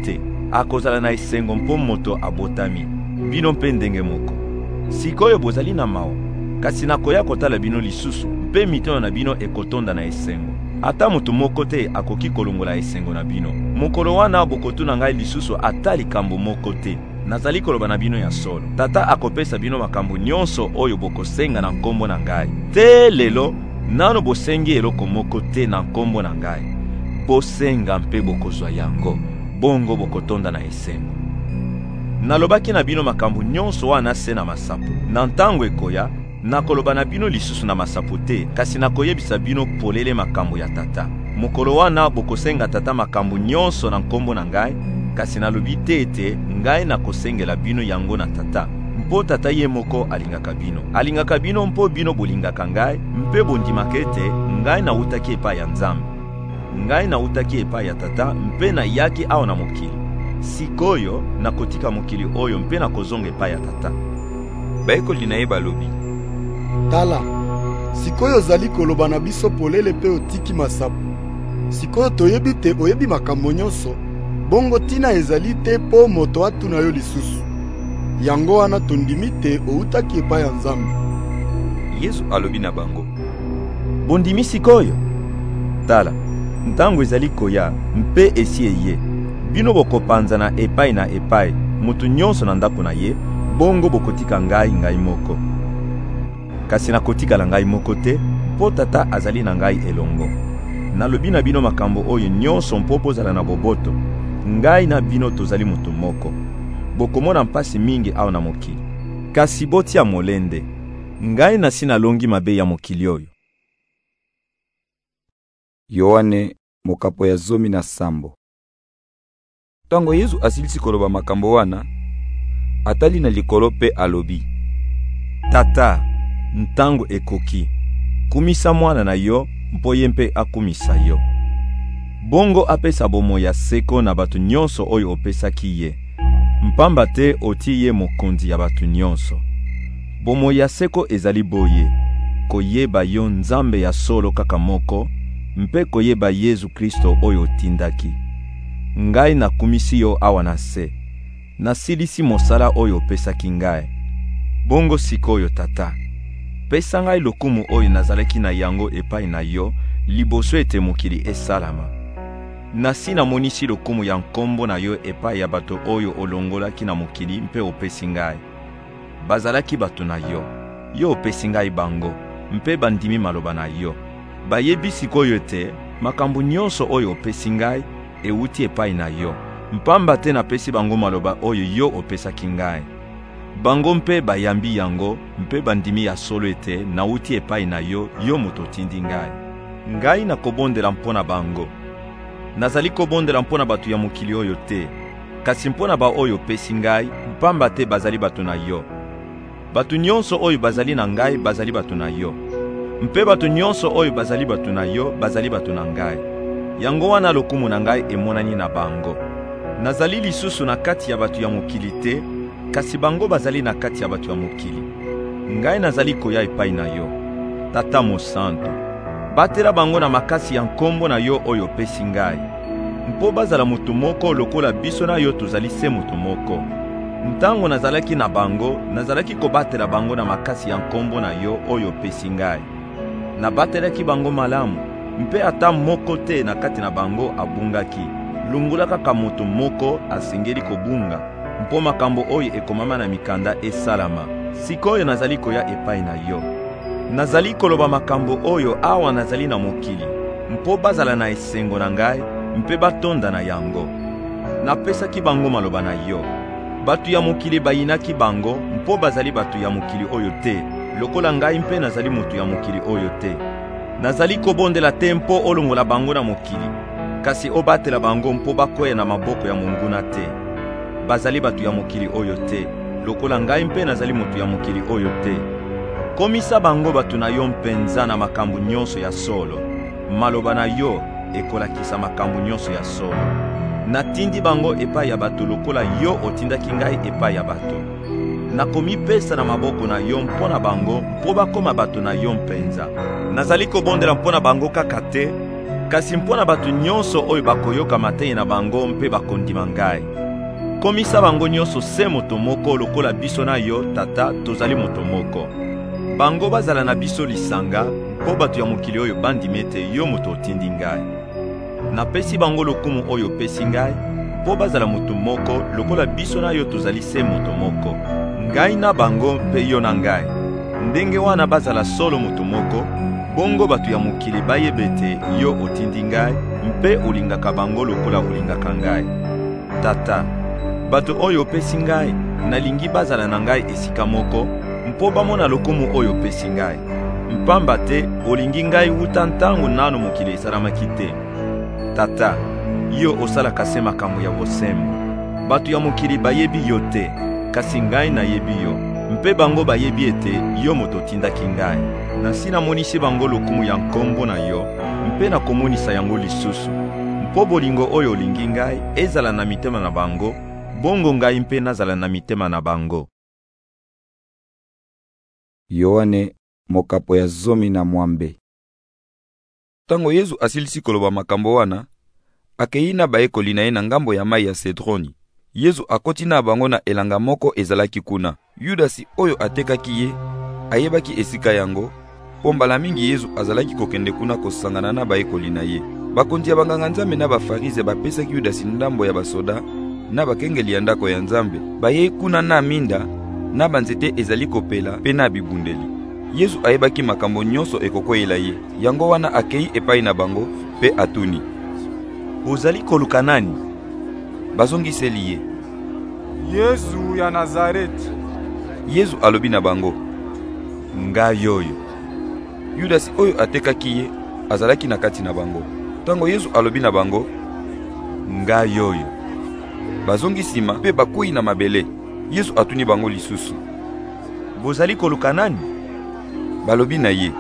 akozala na esengo mpo moto abotami bino mpe ndenge moko. Sikoyo bozali na mawa, kasi nakoya kotala bino lisusu mpe mitono na bino ekotonda na esengo. Ata moto moko te akoki kolongola esengo na bino. Mokolo wana bokotuna ngai lisusu ata likambo moko te. Nazali koloba na bino ya solo. Tata akopesa bino makambo nyonso oyo bokosenga na nkombo na ngai. Te lelo nano bosengi eloko moko te na nkombo na ngai. Bosenga mpe bokozwa yango, bongo bokotonda na esengo. Nalobaki na bino makambo nyonso wana se na masapo. Na ntango ekoya, nakoloba na bino lisusu na masapo te, kasi nakoyebisa bino polele makambo ya tata. Mokolo wana bokosenga tata makambo nyonso na nkombo na ngai, kasi nalobi te ete ngai nakosengela bino yango na tata. Mpo tata ye moko alingaka bino. Alingaka bino mpo bino bolingaka ngai, mpe bondimaka ete ngai nautaki epai ya Nzambe. Ngai nautaki epai ya tata, mpe nayaki awa na mokili. Sikoyo nakotika mokili oyo mpe nakozonga epai ya tata. Bayekoli na ye balobi, tala, sikoyo ozali koloba na biso polele mpe otiki masapo. Sikoyo toyebi te oyebi makambo nyonso, bongo tina ezali te po moto atuna yo lisusu. Yango wana tondimi te outaki epai ya Nzambe. Yesu alobi na bango, bondimi sikoyo? Tala, ntango ezali koya mpe esi eye. Bino bokopanzana epai na epai, mutu nyonso na ndako na ye, bongo bokotika ngai ngai moko. Kasi nakotikala ngai moko te, mpo tata azali na ngai elongo. Nalobi na bino makambo oyo nyonso mpo bozala na boboto. Ngai na bino tozali mutu moko. Bokomona mpasi mingi awa na mokili. Kasi botia molende. Ngai nasi nalongi mabe ya mokili oyo. Yohane mokapo ya zomi na sambo. Tango Yesu asilisi koloba makambo wana, atali na likolo pe alobi, tata, ntango ekoki, kumisa mwana na yo, mpo ye mpe akumisa yo. Bongo apesa bomo ya seko na batu nyonso oyo opesaki ye. Mpamba te oti ye mokonzi ya batu nyonso. Bomo ya seko ezali boye, koyeba yo Nzambe ya solo kaka moko, mpe koyeba Yesu Kristo oyo otindaki. Ngai nakumisi yo awa na se. Nasilisi mosala oyo opesaki ngai. Bongo sikoyo tata, pesa ngai lokumu oyo nazalaki na yango epai na yo, liboso ete mokili esalama. Nasi namonisi lokumu ya nkombo na yo epai ya bato oyo olongolaki na mokili mpe opesi ngai. Bazalaki bato na yo, yo opesi ngai bango, mpe bandimi maloba na yo. Bayebi sikoyo te, makambo nyonso oyo opesi ngai, euti epai na yo. Mpamba te napesi bango maloba oyo yo opesaki ngai. Bango mpe bayambi yango, mpe bandimi ya solo ete nauti epai na yo, yo moto tindi ngai. Ngai nakobondela mpona bango. Nazali kobondela mpona batu ya mokili oyo te, kasi mpona ba oyo opesi ngai, mpamba te bazali batu na yo. Batu nyonso oyo bazali na ngai, bazali batu na yo. Mpe batu nyonso oyo bazali batu na yo, bazali batu na ngai. Yango wana lokumu na ngai emonani na bango. Nazali lisusu na kati ya batu ya mokili te, kasi bango bazali na kati ya batu ya mokili. Ngai nazali koya epai na yo, Tata Mosantu. Batela bango na makasi ya nkombo na yo oyo pesi ngai. Mpo bazala mutu moko lokola biso na yo tozali se mutu moko. Ntango nazalaki na bango, nazalaki kobatela bango na makasi ya nkombo na yo oyo pesi ngai. Nabatelaki bango malamu, mpe ata moko te na kati na bango abungaki. Lungula kaka moto moko asengeli kobunga, mpo makambo oyo ekomama na mikanda esalama. Sikoyo nazali koya epai na yo. Nazali koloba makambo oyo awa nazali na mokili, mpo bazala na esengo na ngai, mpe batonda na yango. Napesaki bango maloba na yo. Batu ya mokili bayinaki bango, mpo bazali batu ya mokili oyo te, lokola ngai mpe nazali mutu ya mokili oyo te. Nazali kobondela te mpo olongola bango na mokili, kasi obatela bango mpo bakoya na maboko ya monguna te. Bazali batu ya mokili oyo te, lokola ngai mpe nazali mutu ya mokili oyo te. Komisa bango batu na yo mpenza na makambo nyonso ya solo. Maloba na yo ekolakisa makambo nyonso ya solo. Natindi bango epai ya bato lokola yo otindaki ngai epai ya bato. Nakomipesa na maboko na yo mpona bango, mpo bakoma bato na yo mpenza. Nazali kobondela mpona bango kaka te, kasi mpona bato nyonso oyo bakoyoka mateyi na bango mpe bakondima ngai. komisa bango nyonso se moto moko lokola biso na yo tata tozali moto moko. Bango bazala na biso lisanga mpo bato ya mokili oyo bandimi ete yo moto otindi ngai. Napesi bango lokumu oyo opesi ngai mpo bazala moto moko lokola biso na yo tozali se moto moko. Ngai na bango mpe yo na ngai. Ndenge wana bazala solo moto moko, bongo bato ya mokili bayeba ete yo otindi ngai mpe olingaka bango lokola olingaka ngai. Tata, bato oyo opesi ngai nalingi bazala na ngai esika moko mpo bamona lokumu oyo opesi ngai. Mpamba te olingi ngai wuta ntango nano mokili esalamaki te. Tata, yo osalaka se makambo ya bosembo. Bato ya mokili bayebi yo te, kasi ngai nayebi yo. Mpe bango bayebi ete yo moto otindaki ngai. Nasi namonisi bango lokumu ya nkombo na yo, mpe nakomonisa yango lisusu. Mpo bolingo oyo olingi ngai ezala na mitema na bango, bongo ngai mpe nazala na mitema na bango. Yohane mokapo ya zomi na mwambe. Tango Yesu asilisi koloba makambo wana, akei na baekoli na ye na ngambo ya mai ya Cedroni. Yesu akoti na bango na elanga moko ezalaki kuna. Yudasi oyo atekaki ye ayebaki esika yango, po mbala mingi Yesu azalaki kokende kuna kosangana na baekoli na ye. Bakonzi ya banganga Nzambe na bafarize bapesaki Yudasi ndambo ya basoda na bakengeli ya ndako ya Nzambe. Bayei kuna na minda na banzete ezali kopela pe na bibundeli. Yesu ayebaki makambo nyonso ekokweyela ye. Yango wana akei epai na bango pe atuni, ozali koluka nani? Bazongiseli ye, Yesu ya Nazareti. Yesu alobi na bango, ngai oyo. Yudasi oyo atekaki ye azalaki na kati na bango. Tango Yesu alobi na bango, ngai oyo, bazongisima pe bakwei na mabele. Yesu atuni bango lisusu, bozali koluka nani? Balobi na ye,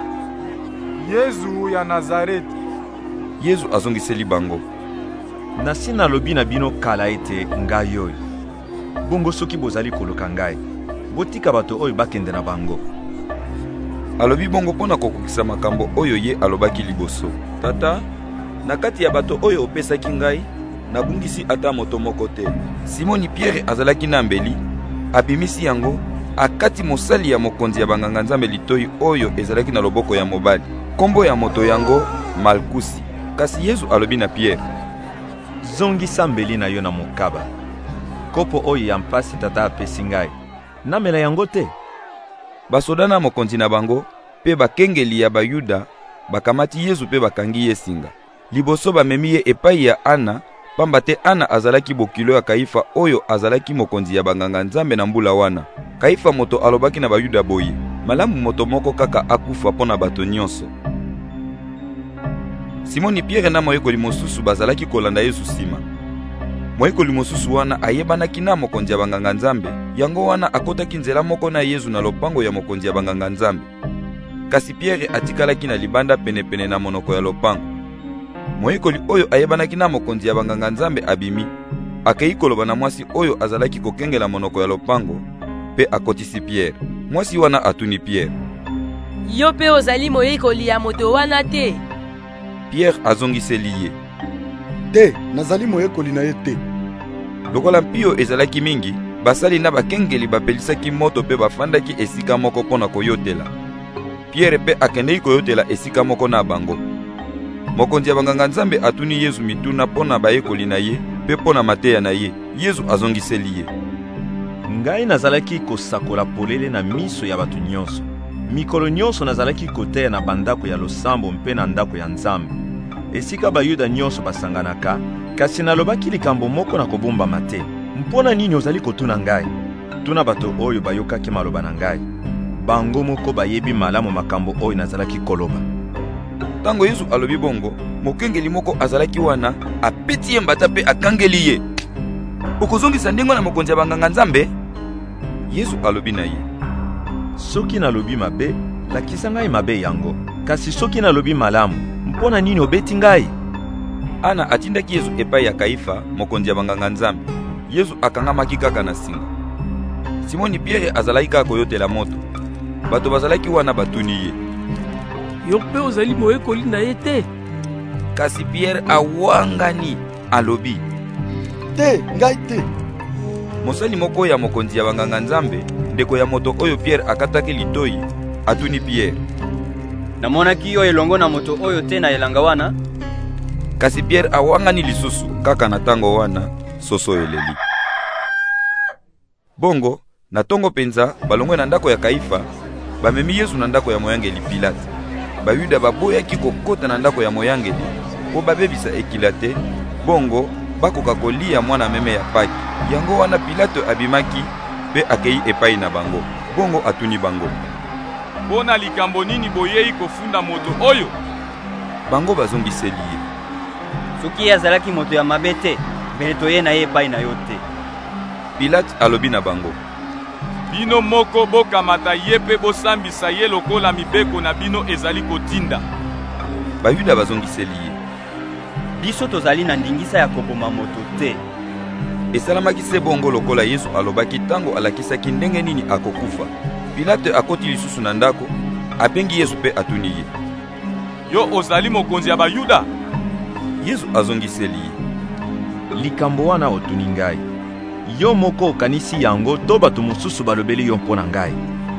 Yesu ya Nazareti. Yesu azongiseli bango, nasi nalobi na bino kala ete ngai oyo. Bongo soki bozali koluka ngai, botika bato oyo bakende na bango. Alobi bongo pona kokokisa makambo oyo ye alobaki liboso. Tata, na kati ya bato oyo opesaki ngai, nabungisi ata moto moko te. Simoni Pierre azalaki na mbeli, abimisi yango, akati mosali ya mokonzi ya banganga Nzambe litoi oyo ezalaki na loboko ya mobali. Kombo ya moto yango Malkusi. Kasi Yesu alobi na Pierre, zongisa mbeli na yo na mokaba. Kopo oyo ya mpasi tata apesi ngai, namela yango te. Basoda na mokonzi na bango pe bakengeli ya Bayuda bakamati Yesu pe bakangi ye singa. Liboso bamemi ye epai ya Ana, pamba te Ana azalaki bokilo ya Kaifa oyo azalaki mokonzi ya banganga Nzambe na mbula wana. Kaifa moto alobaki na Bayuda boye, malamu moto moko kaka akufa pona bato nyonso. Simoni Pierre na moyekoli mosusu bazalaki kolanda Yesu sima. Moyekoli mosusu wana ayebanaki na mokonzi ya banganga Nzambe, yango wana akotaki nzela moko na Yesu na lopango ya mokonzi ya banganga Nzambe. Kasi Pierre atikalaki na libanda penepene na monoko ya lopango. Moyekoli oyo ayebanaki na mokonzi ya banganga Nzambe abimi, akei koloba na mwasi oyo azalaki kokengela monoko ya lopango, pe akotisi Pierre. Mwasi wana atuni Pierre, yo pe ozali moyekoli ya moto wana te? Pierre azongiseli ye, te, nazali moyekoli na ye te. Lokola mpio ezalaki mingi, basali na bakengeli bapelisaki moto pe bafandaki esika moko pona koyotela. Pierre pe akendeki koyotela esika moko na bango. Mokonzi ya banganga Nzambe atuni Yesu mituna pona bayekoli na ye pe pona mateya na ye. Yesu azongiseli ye, ngai nazalaki kosakola polele na miso ya bato nyonso. Mikolo nyonso nazalaki koteya na bandako ya losambo mpe na ndako ya Nzambe, esika Bayuda nyonso basanganaka, kasi nalobaki likambo moko na kobombama te. Mpona nini ozali kotuna ngai? Tuna bato oyo bayokaki maloba na ngai, bango moko bayebi malamu makambo oyo nazalaki koloba. Tango Yesu alobi bongo, mokengeli moko azalaki wana apeti ye mbata pe akangeli ye, okozongisa ndenge na mokonzi ya banganga Nzambe? Yesu alobi na ye, soki nalobi mabe, lakisa ngai mabe yango. Kasi soki nalobi malamu, mpona nini obeti ngai? Ana atindaki Yesu epai ya Kaifa, mokonzi ya banganga Nzambe. Yesu akangamaki kaka na singa. Simoni Pierre azalaki kaka koyotela moto. Bato bazalaki wana batuni ye, yo pe ozali moyekoli na ye te? Kasi Pierre awangani alobi, te, ngai te. mosali moko ya mokonzi ya banganga nzambe ndeko ya moto oyo Pierre akataki litoyi atuni Pierre: namonaki yo elongo na moto oyo te na elanga wana? Kasi Pierre awangani lisusu kaka na tango wana soso eleli. Bongo na tongo penza balongwe na ndako ya Kaifa bamemi Yesu na ndako ya moyangeli Pilate. Bayuda baboyaki kokota na ndako ya moyangeli po babebisa ekilate, bongo bakoka kolia mwana meme ya Paki. Yango wana Pilate abimaki pe akei epai na bango, bongo atuni bango: Bona likambo nini boyei kofunda moto oyo? Bango bazongiseli ye: soki azalaki moto ya mabe te, mbele toye na ye epai na yo te. Pilate alobi na bango: bino moko bokamata ye pe bosambisa ye lokola mibeko na bino ezali kotinda. Bayuda bazongiseli ye: biso tozali na ndingisa ya koboma moto te. Esalamaki se bongo lokola Yesu alobaki tango alakisaki ndenge nini akokufa. Pilate akoti lisusu na ndako, apengi Yesu pe atuni ye: yo ozali mokonzi ya Bayuda? Yesu azongiseli ye: likambo wana otuni ngai, yo moko okanisi yango to bato mosusu balobeli yo mpo na ngai?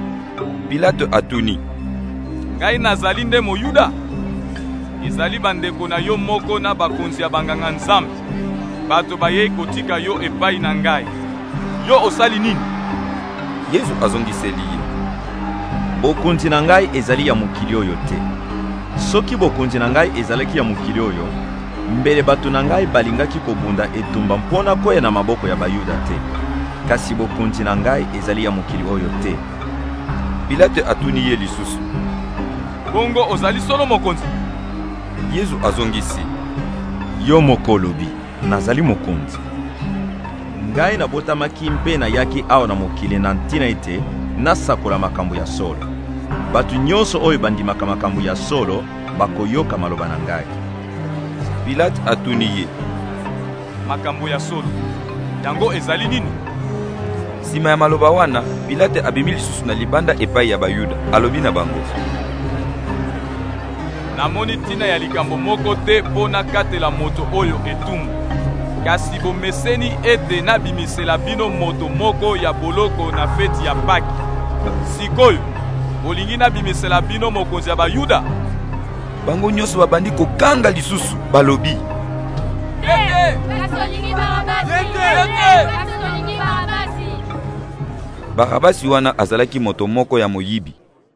Pilate atuni: ngai nazali nde Moyuda? Ezali bandeko na yo moko na bakonzi ya banganga nzambe bato bayei kotika yo epai na ngai. Yo osali nini? Yesu azongiseli ye: bokonzi na ngai ezali ya mokili oyo te. Soki bokonzi na ngai ezalaki ya mokili oyo, mbele bato na ngai balingaki kobunda etumba mpona koya na maboko ya Bayuda te. Kasi bokonzi na ngai ezali ya mokili oyo te. Pilate atuni ye lisusu: bongo ozali solo mokonzi? Yesu azongisi: yo moko olobi nazali mokonzi. Ngai nabotamaki mpe nayaki awa na mokili na ntina ete nasakola makambo ya solo. Bato nyonso oyo bandimaka makambo ya solo bakoyoka maloba na ngai. Pilate atuni ye: makambo ya solo yango ezali nini? Sima ya maloba wana, Pilate abimi lisusu na libanda epai ya Bayuda, alobi na bango: namoni tina ya likambo moko te mpo nakatela moto oyo etumbu. Kasi bomeseni ete nabimisela bino moto moko ya boloko na feti ya Paki. Sikoyo bolingi nabimisela bino mokonzi ya Bayuda? Bango nyonso babandi kokanga lisusu balobi: Barabasi wana azalaki moto moko ya moyibi.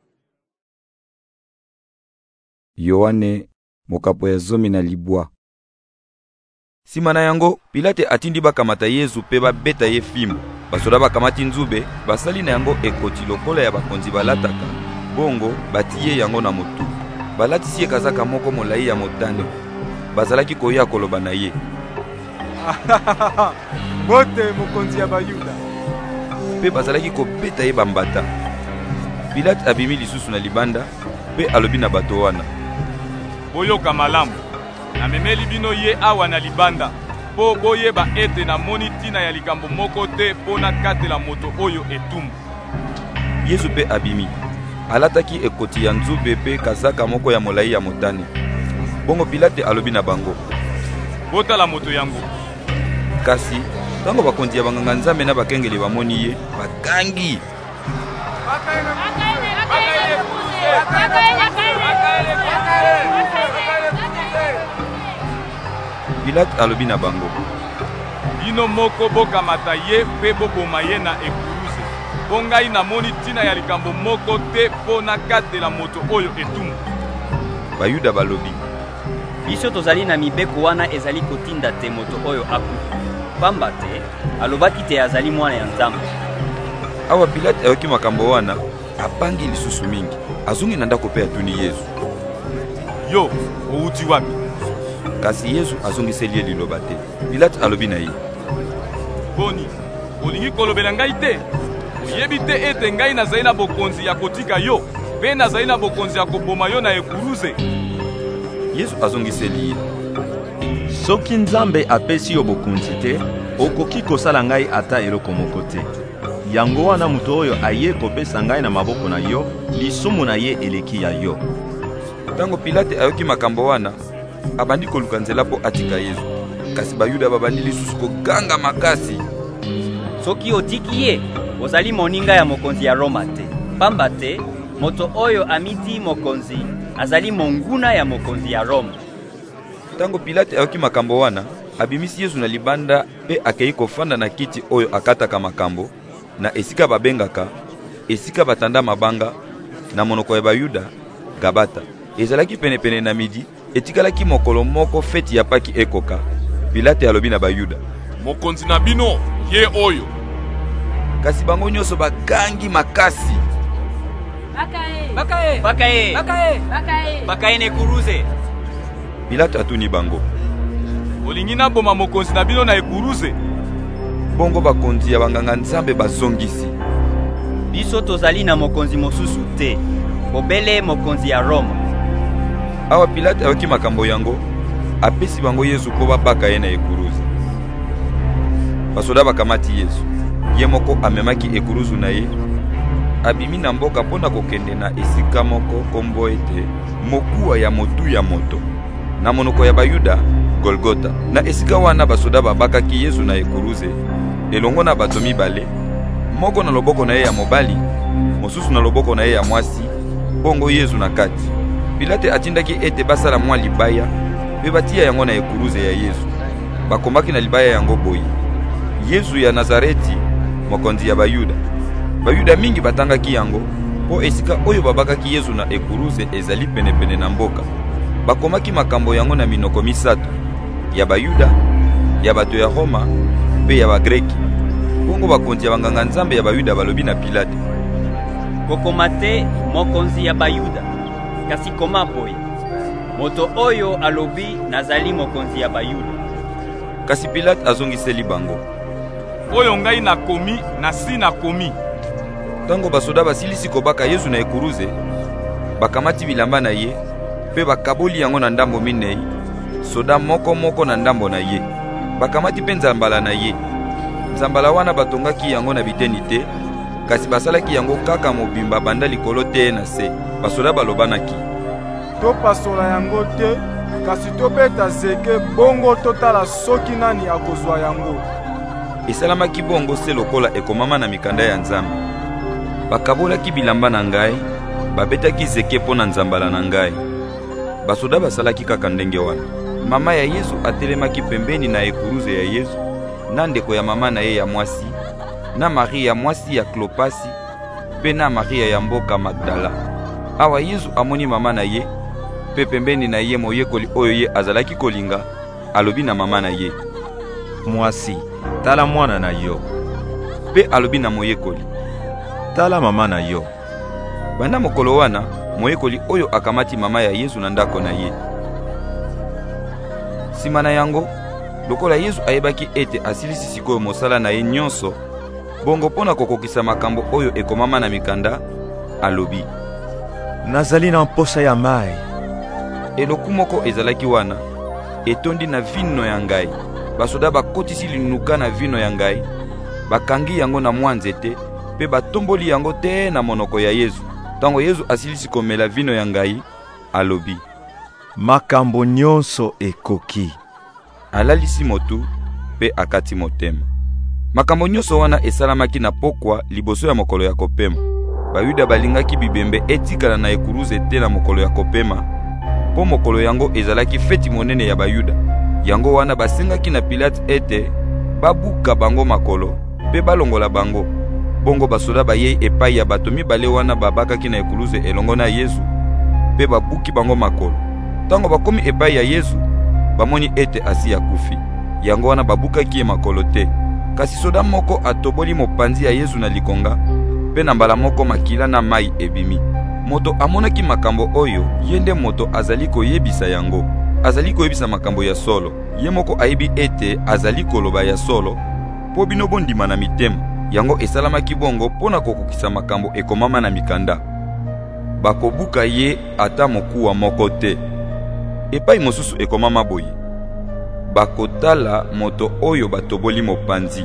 Yohane mokapo ya zomi na libwa. Sima na yango, Pilate atindi bakamata Yesu pe babeta ye fimbo. Basoda bakamati nzube, basali na yango ekoti lokola ya bakonzi balataka, bongo batiye yango na motu. Balatisi ye kazaka moko molai ya motane. Bazalaki koya koloba na ye: bote mokonzi ya Bayuda. Pe bazalaki kobeta ye bambata. Pilate abimi lisusu na libanda pe alobi na bato wana: boyoka malamu, namemeli bino ye awa na libanda po boyeba ete namoni tina ya likambo moko te mpo nakatela moto oyo etumbu. Yesu pe abimi, alataki ekoti ya nzube pe kazaka moko ya molai ya motane. Bongo Pilate alobi na bango: botala moto yango. Kasi tango bakonzi ya banganga nzambe na bakengeli bamoni ye, bakangi: Pilate alobi na bango: bino moko bokamata ye pe boboma ye na ekuruze. Po ngai namoni tina ya likambo moko te po nakatela moto oyo etumbu. Bayuda balobi: biso tozali na mibeko wana ezali kotinda te moto oyo akufa. Pamba te alobaki te azali mwana ya Nzambe. Awa Pilate ayoki makambo wana, apangi lisusu mingi. Azungi na ndako pe atuni Yesu: yo outi wapi? Kasi Yesu azongiseli ye liloba te. Pilate alobi na ye: boni, olingi kolobela ngai te? Oyebi te ete ngai nazali na bokonzi ya kotika yo pe nazali na bokonzi ya koboma yo na ekuruze? Yesu azongiseli ye: soki Nzambe apesi yo bokonzi te, okoki kosala ngai ata eloko moko te. Yango wana moto oyo aye kopesa ngai na maboko na yo, lisumu na ye eleki ya yo. Tango Pilate ayoki makambo wana, abandi koluka nzela po atika Yesu. Kasi Bayuda babandi lisusu koganga makasi: soki otiki ye ozali moninga ya mokonzi ya Roma te, pamba te moto oyo amiti mokonzi azali monguna ya mokonzi ya Roma. Tango Pilate ayoki makambo wana, abimisi Yesu na libanda pe akei kofanda na kiti oyo akataka makambo na esika babengaka esika batanda mabanga na monoko ya Bayuda Gabata. Ezalaki penepene na midi, etikalaki mokolo moko feti ya paki ekoka. Pilate alobi na Bayuda, mokonzi na bino ye oyo. Kasi bango nyonso bakangi makasi. Bakae bakae bakae bakae bakae bakae ne kuruze. Pilate atuni bango, olingi na boma mokonzi na bino na ekuruze? Bongo bakonzi ya banganga nzambe bazongisi, biso tozali na mokonzi mosusu te, obele mokonzi ya Roma. Awa Pilate ayoki makambo yango, apesi bango Yesu po babaka ye na ekuruze. Basoda bakamati Yesu, ye moko amemaki ekuruzu na ye, abimi na mboka pona kokende na esika moko kombo ete mokuwa ya motu ya moto, na monoko ya Bayuda Golgota. Na esika wana basoda babakaki Yesu na ekuruze elongo na bato mibale, moko na loboko na ye ya mobali, mosusu na loboko na ye ya mwasi, bongo Yesu na kati. Pilate atindaki ete basala mwa libaya pe batia yango na ekuruze ya Yesu. Bakomaki na libaya yango boyi: Yesu ya Nazareti, mokonzi ya Bayuda. Bayuda mingi batangaki yango po esika oyo babakaki Yesu na ekuruze ezali penepene na mboka. Bakomaki makambo yango na minoko misato, ya Bayuda, ya bato ya Roma pe ya Bagreki. Bongo bakonzi ya banganga nzambe ya Bayuda balobi na Pilate, kokoma te mokonzi ya Bayuda, kasi koma boye moto oyo alobi nazali mokonzi ya Bayuda. Kasi Pilate azongiseli bango, oyo ngai nakomi na si nakomi. Tango basoda basilisi kobaka Yesu na ekuruze, bakamati bilamba na ye pe bakaboli yango na ndambo minei, soda moko moko na ndambo na ye. Bakamati pe nzambala na ye. Nzambala wana batongaki yango na biteni te, kasi basalaki yango kaka mobimba banda likolo te na se. Basoda balobanaki, topasola yango te, kasi tobeta zeke bongo totala soki nani akozwa yango. Esalamaki bongo se lokola ekomama na mikanda ya Nzambe. Bakabolaki bilamba na ngai, babetaki zeke po na nzambala na ngai. Basoda basalaki kaka ndenge wana. Mama ya Yesu atelemaki pembeni na ekuruze ya Yesu, na ndeko ya mama na ye ya mwasi, na Maria ya mwasi ya Klopasi, pe na Maria ya mboka Magdala. Awa Yesu amoni mama na ye, pe pembeni na ye moyekoli oyo ye azalaki kolinga, alobi na mama na ye, mwasi, tala mwana na yo. Pe alobi na moyekoli, tala mama na yo. Banda mokolo wana, moyekoli oyo akamati mama ya Yesu na ndako na ye. Sima na yango, lokola Yesu ayebaki ete asilisi sikoyo mosala na ye nyonso, bongo pona kokokisa makambo oyo ekomama na mikanda, alobi, nazali na mposa ya mai. Eloku moko ezalaki wana, etondi na vino ya ngai. Basoda bakotisi linuka na vino ya ngai, bakangi yango na mwa nzete, pe batomboli yango te na monoko ya Yesu. Tango Yesu asilisi komela vino ya ngai, alobi, makambo nyonso ekoki. Alalisi motu pe akati motema. Makambo nyonso wana esalamaki na pokwa liboso ya mokolo ya kopema. Bayuda balingaki bibembe etikala na ekuruze te na mokolo ya kopema, po mokolo yango ezalaki feti monene ya Bayuda. Yango wana basengaki na Pilate ete babuka bango makolo pe balongola bango. Bongo basoda bayei epai ya bato mibale wana babakaki na ekuruze elongo na Yesu, pe babuki bango makolo. Tango bakomi epai ya Yesu, bamoni ete asi akufi. Yango wana babukaki ye makolo te. Kasi soda moko atoboli mopanzi ya Yesu na likonga, pe na mbala moko makila na mai ebimi. Moto amonaki makambo oyo, yende moto azali koyebisa yango. Azali koyebisa makambo ya solo. Ye moko aibi ete azali koloba ya solo, po bino bondima na mitema. Yango esalamaki bongo pona kokokisa makambo ekomama na mikanda. Bakobuka ye ata mokuwa moko te. Epai mosusu ekomama boye, bakotala moto oyo batoboli mopanzi.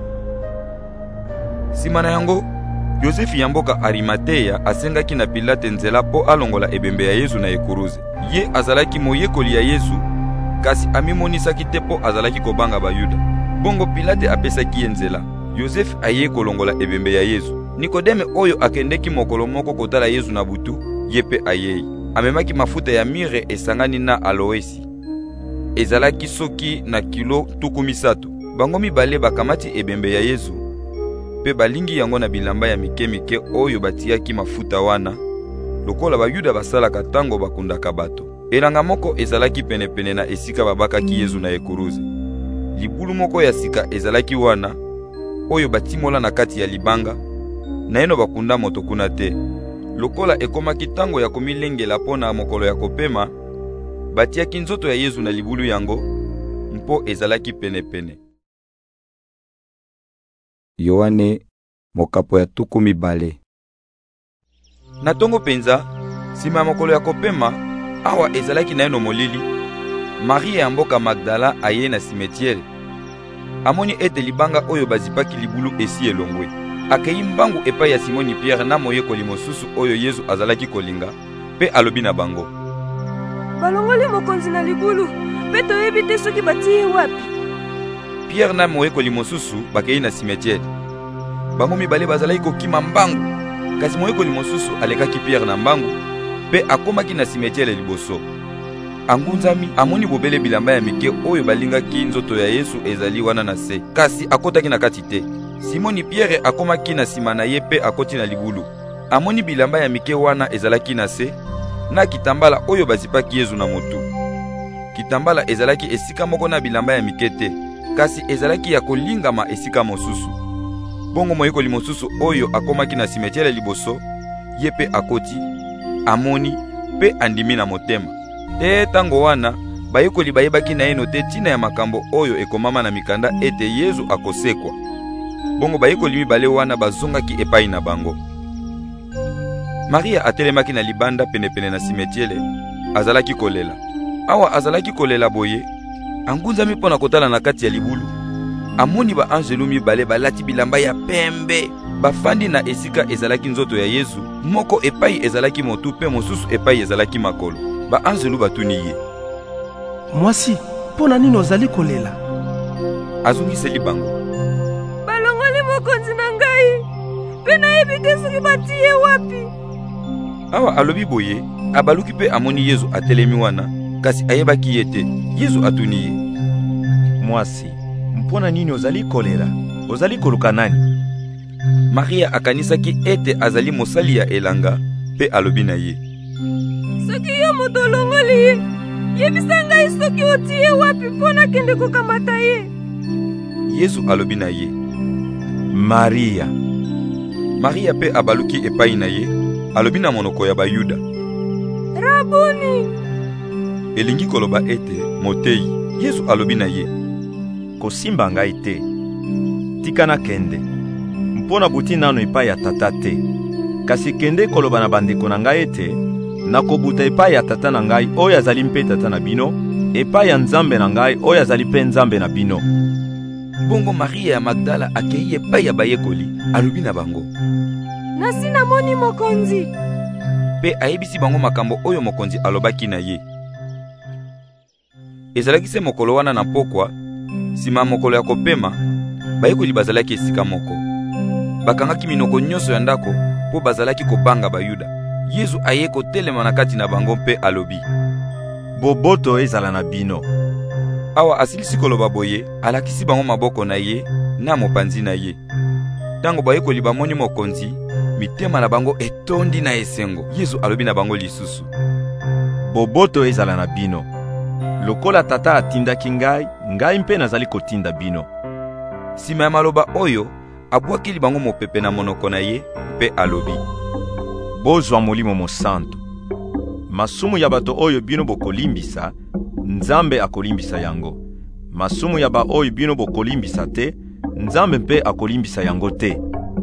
Sima na yango, Yosefi ya mboka Arimateya asengaki na Pilate nzela po alongola ebembe ya Yesu na ekuruze. Ye azalaki moyekoli ya Yesu, kasi amimonisaki te po azalaki kobanga Bayuda. Bongo Pilate apesaki ye nzela. Yosefu aye kolongola ebembe ya Yesu. Nikodeme oyo akendeki mokolo moko kotala Yesu na butu, ye pe ayei. Amemaki mafuta ya mire esangani na aloesi. Ezalaki soki na kilo tuku misato. Bango mibale bakamati ebembe ya Yesu, pe balingi yango na bilamba ya mike mike oyo batiaki mafuta wana, lokola bayuda basalaka tango bakundaka bato. Elanga moko ezalaki penepene na esika babakaki Yesu na ekuruze. Libulu moko ya sika ezalaki wana, oyo batimola na kati ya libanga, na eno bakunda moto kuna te. Lokola ekomaki tango ya komilengela pona mokolo ya kopema, batiaki nzoto ya Yesu na libulu yango, mpo ezalaki penepene. Yohane mokapo ya tuku mibale. Na tongo penza, sima mokolo ya kopema, awa ezalaki na eno molili, Maria ya mboka Magdala aye na simetiere. Amoni ete libanga oyo bazipaki libulu esi elongwe. Akei mbangu epai ya Simoni Pierre na moyekoli mosusu oyo Yesu azalaki kolinga, pe alobi na bango. Balongoli mokonzi na libulu, pe toyebi te soki batie wapi. Pierre na moyekoli mosusu bakei na simetiere. Bango mibale bazalaki kokima mbangu, kasi moyekoli mosusu alekaki Pierre na mbangu, pe akomaki na simetiere liboso. Angunzami amoni bobele bilamba ya mike oyo balingaki nzoto ya Yesu ezali wana na se, kasi akotaki na kati te. Simoni Pierre akomaki na sima na ye pe akoti na libulu. Amoni bilamba ya mike wana ezalaki na se, na kitambala oyo bazipaki Yesu na motu. Kitambala ezalaki esika moko na bilamba ya mike te, kasi ezalaki ya kolingama esika mosusu. Bongo moyekoli mosusu oyo akomaki na simetiere liboso, ye pe akoti, amoni, pe andimi na motema. Te tango wana, bayekoli bayebaki na eno te tina ya makambo oyo ekomama na mikanda ete Yesu akosekwa. Bongo bayekoli mibale wana bazongaki epai na bango. Maria atelemaki na libanda penepene na simetiere, azalaki kolela. Awa azalaki kolela boye, angunzami pona kotala na kati ya libulu. Amoni ba angelu mibale balati bilamba ya pembe, bafandi na esika ezalaki nzoto ya Yesu, moko epai ezalaki motu pe mosusu epai ezalaki makolo. Ba angelu batuni ye. Mwasi, pona nini ozali kolela? Azungiseli bango. Balongoli mokonzi na ngai, pe nayebi te soki batie wapi. Awa alobi boye, abaluki pe amoni Yesu atelemi wana, kasi ayebaki yete, Yesu atuni ye. Mwasi, mpona nini ozali kolela? Ozali koluka nani? Maria akanisaki ete azali mosali ya elanga, pe alobi na ye. Soki yo moto olongoli ye, yebisa ngai soki otie wapi pona kende kokamata ye. Yesu alobi na ye. Maria. Maria pe abaluki epai na ye, alobi na monoko ya Bayuda. Rabuni. Elingi koloba ete motei. Yesu alobi na ye. Kosimba ngai te. Tika na kende. Mpona buti nano epai ya tata te. Kasi kende koloba na bandeko na ngai ete nakobuta epai ya tata na ngai oyo azali mpe tata na bino, epai ya Nzambe na ngai oyo azali mpe Nzambe na bino. Bongo Maria ya Magdala akei epai ya bayekoli, alobi na bango. Nasi namoni mokonzi. Pe ayebisi bango makambo oyo mokonzi alobaki na ye. Ezalaki se mokolo wana na pokwa, sima mokolo ya kopema, bayekoli bazalaki esika moko. Bakangaki minoko nyonso ya ndako, po bazalaki kobanga Bayuda. Yesu aye kotelema na kati na bango mpe alobi. Boboto ezala na bino. Awa asilisi koloba boye, alakisi bango maboko na ye, na mopanzi na ye. Tango bayekoli bamoni mokonzi, mitema na bango etondi na esengo. Yesu alobi na bango lisusu. Boboto ezala na bino. Lokola tata atindaki ngai, ngai mpe nazali kotinda bino. Sima ya maloba oyo, abwakili bango mopepe na monoko na ye, mpe alobi. Bozwa molimo mosantu. Masumu ya bato oyo bino bokolimbisa, Nzambe akolimbisa yango. Masumu ya ba oyo bino bokolimbisa te, Nzambe mpe akolimbisa yango te.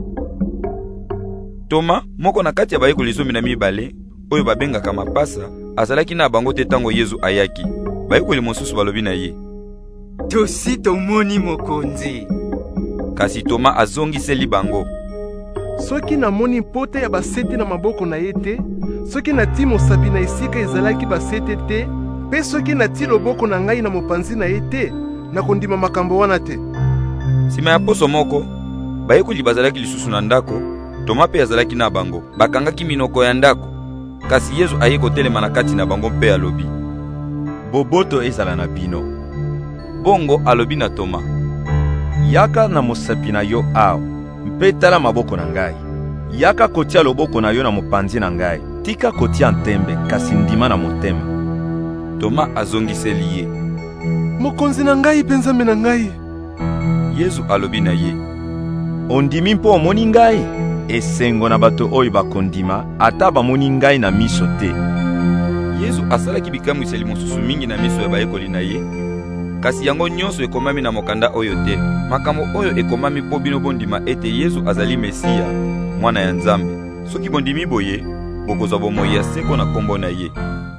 Toma, moko na kati ya bayekoli zomi na mibale, oyo babengaka mapasa, azalaki na bango te tango Yesu ayaki. Bayekoli mosusu balobi na ye. Tosi tomoni mokonzi. Kasi Toma azongiseli bango. Soki namoni pote ya basete na maboko na ye te, soki nati mosapi na esika ezalaki basete te, pe soki nati loboko na ngai na mopanzi na ye te, nakondima makambo wana te. Sima ya poso moko, bayekoli bazalaki lisusu na ndako, Toma mpe azalaki na bango. Bakangaki minoko ya ndako, kasi Yesu aye kotelema na kati na bango mpe alobi: boboto ezala na bino. Bongo alobi na Toma: yaka na mosapi na yo awa, mpe tala maboko na ngai. Yaka kotia loboko na yo na mopanzi na ngai, tika kotia ntembe kasi ndima na motema. Toma azongiseli ye: mokonzi na ngai mpe nzambe na ngai. Yesu alobi na ye: ondimi mpo omoni ngai? Esengo na bato oyo bakondima ata bamoni ngai na miso te. Yesu asalaki bikamwiseli mosusu mingi na miso ya bayekoli na ye, kasi yango nyonso ekomami na mokanda oyo te. Makambo oyo ekomami mpo bino bondima ete Yesu azali Mesiya, mwana ya Nzambe. Soki bondimi boye, bokozwa bomoi ya seko na kombo na ye.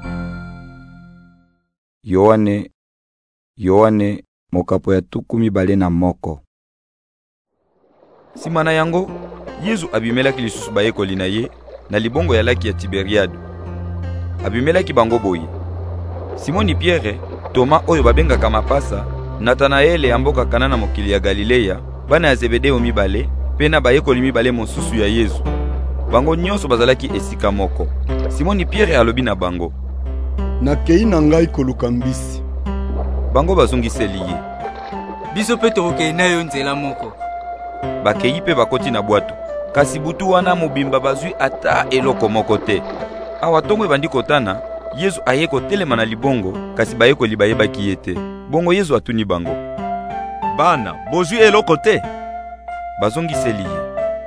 Yohane Yohane mokapo ya tuku mibale na moko. Sima na yango, Yesu abimelaki lisusu bayekoli na ye na libongo ya laki ya Tiberiade. Abimelaki bango boye: Simoni Pierre, Toma oyo babengaka Mapasa, Natanaele ya mboka Kana na mokili ya Galileya, bana ya Zebedeo mibale, pe na bayekoli mibale mosusu ya Yesu. Bango nyonso bazalaki esika moko. Simoni Pierre alobi na bango: nakei na ngai koluka mbisi. Bango bazongiseli ye: biso pe tokokei na yo nzela moko. Bakei pe bakoti na bwato, kasi butu wana mobimba bazwi ata eloko moko te. Awa tongo ebandi kotana, Yesu aye kotelema na libongo, kasi bayekoli bayebaki ye te. Bongo Yesu atuni bango: bana, bozwi eloko te? Bazongiseli ye: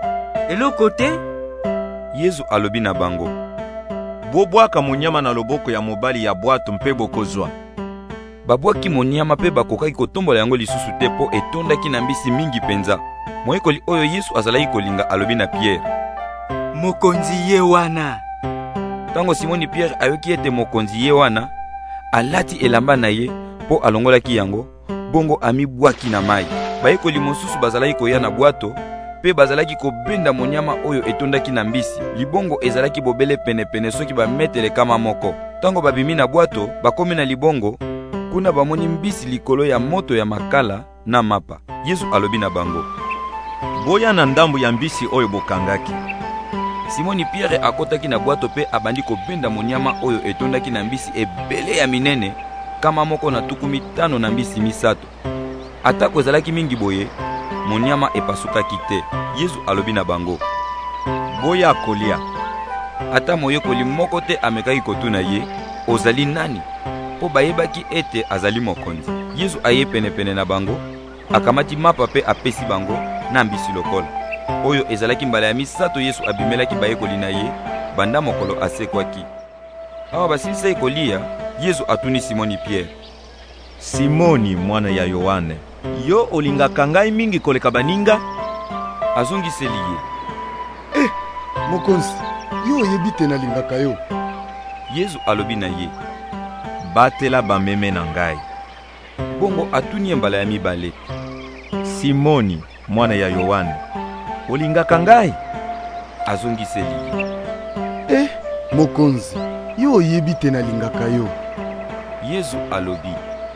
eloko te? Yesu alobi na bango: bobwaka monyama na loboko ya mobali ya bwato mpe bokozwa. Babwaki monyama pe bakokaki kotombola yango lisusu te po etondaki na mbisi mingi penza. Moyekoli oyo Yesu azalaki kolinga alobi na Pierre: mokonzi ye wana. Tango Simoni Pierre ayoki ete mokonzi ye wana, alati elamba na ye po alongolaki yango, bongo amibwaki na mai. Bayekoli mosusu bazalaki koya na bwato, pe bazalaki kobenda monyama oyo etondaki na mbisi. Libongo ezalaki bobele pene pene soki ba metele kama moko. Tango babimi na bwato, bakomi na libongo, kuna bamoni mbisi likolo ya moto ya makala na mapa. Yesu alobi na bango: boya na ndambu ya mbisi oyo bokangaki. Simoni Pierre akotaki na bwato pe abandi kobenda monyama oyo etondaki na mbisi ebele ya minene, kama moko na tuku mitano na mbisi misato. Atako ezalaki mingi boye, monyama epasukaki te. Yesu alobi na bango: boya kolia. Ata moyekoli moko te amekaki kotuna ye: ozali nani? Po bayebaki ete azali mokonzi. Yesu aye pene pene na bango, akamati mapa pe apesi bango na mbisi lokola. Oyo ezalaki mbala ya misato Yesu abimelaki bayekoli na ye, banda mokolo asekwaki. Awa basilisa kolia, Yesu atuni Simoni Pierre: Simoni mwana ya Yohane, yo olingaka ngai mingi koleka baninga? Azongiseli ye: eh, mokonzi, yo oyebi te nalingaka yo. Yesu alobi na ye: batela bameme na ngai. Bongo atuni mbala ya mibale: Simoni mwana ya Yohane, olingaka ngai? Azongiseli ye: eh, mokonzi, yo oyebi te nalingaka yo. Yesu alobi: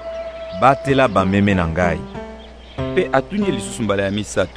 batela bameme na ngai. Pe atuni lisusu mbala ya misato: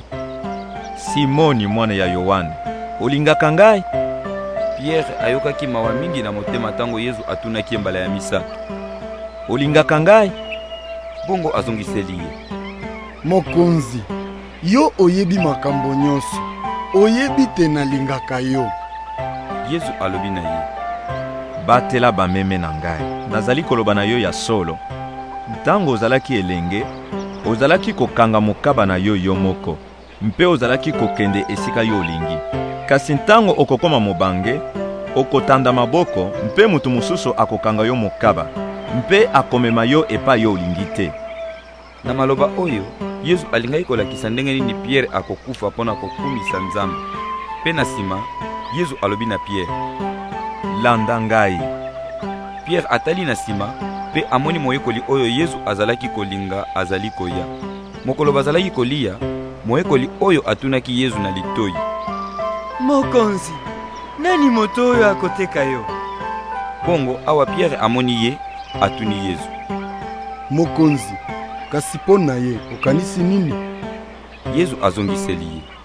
Simoni mwana ya Yohane, olingaka ngai? Pierre ayokaki mawa mingi na motema tango Yesu atunaki mbala ya misato: olingaka ngai? Bongo azongiseli ye: mokonzi, yo oyebi makambo nyonso, oyebi te nalingaka yo. Yesu alobi na ye: batela bameme na ngai. Nazali koloba na yo ya solo, ntango ozalaki elenge, ozalaki kokanga mokaba na yo yo moko, mpe ozalaki kokende esika yo olingi. Kasi ntango okokoma mobange, okotanda maboko, mpe mutu mosusu akokanga yo mokaba, mpe akomema yo epa yo olingi te. Na maloba oyo, Yesu alingaki kolakisa ndenge nini Pierre akokufa pona kokumisa Nzambe. Pe na sima, Yesu alobi na Pierre: landa ngai. Pierre atali na sima, pe amoni moyekoli oyo Yesu azalaki kolinga azali koya. Mokolo bazalaki kolia, moyekoli oyo atunaki Yesu na litoi: mokonzi, nani moto oyo akoteka yo? Bongo awa Pierre amoni ye, atuni Yesu: mokonzi, kasi mpo na ye okanisi nini? Yesu azongiseli ye: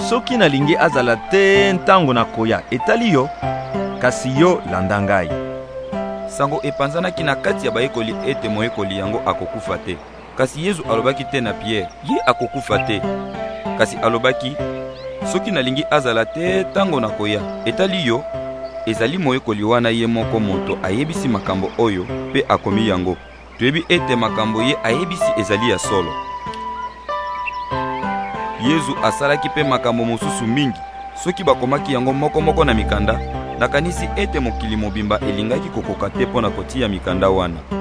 soki nalingi azala te ntango nakoya etali yo, kasi yo landa ngai. Sango epanzanaki na kati ya bayekoli ete moyekoli yango akokufa te. Kasi Yesu alobaki te na Pierre, ye akokufa te. Kasi alobaki, soki nalingi azala te ntango nakoya etali yo, ezali moyekoli wana ye moko moto ayebisi makambo oyo pe akomi yango. Toyebi ete makambo ye ayebisi ezali ya solo. Yesu asalaki pe makambo mosusu mingi. Soki bakomaki yango moko moko na mikanda, nakanisi ete mokili mobimba elingaki kokoka te pona kotia mikanda wana.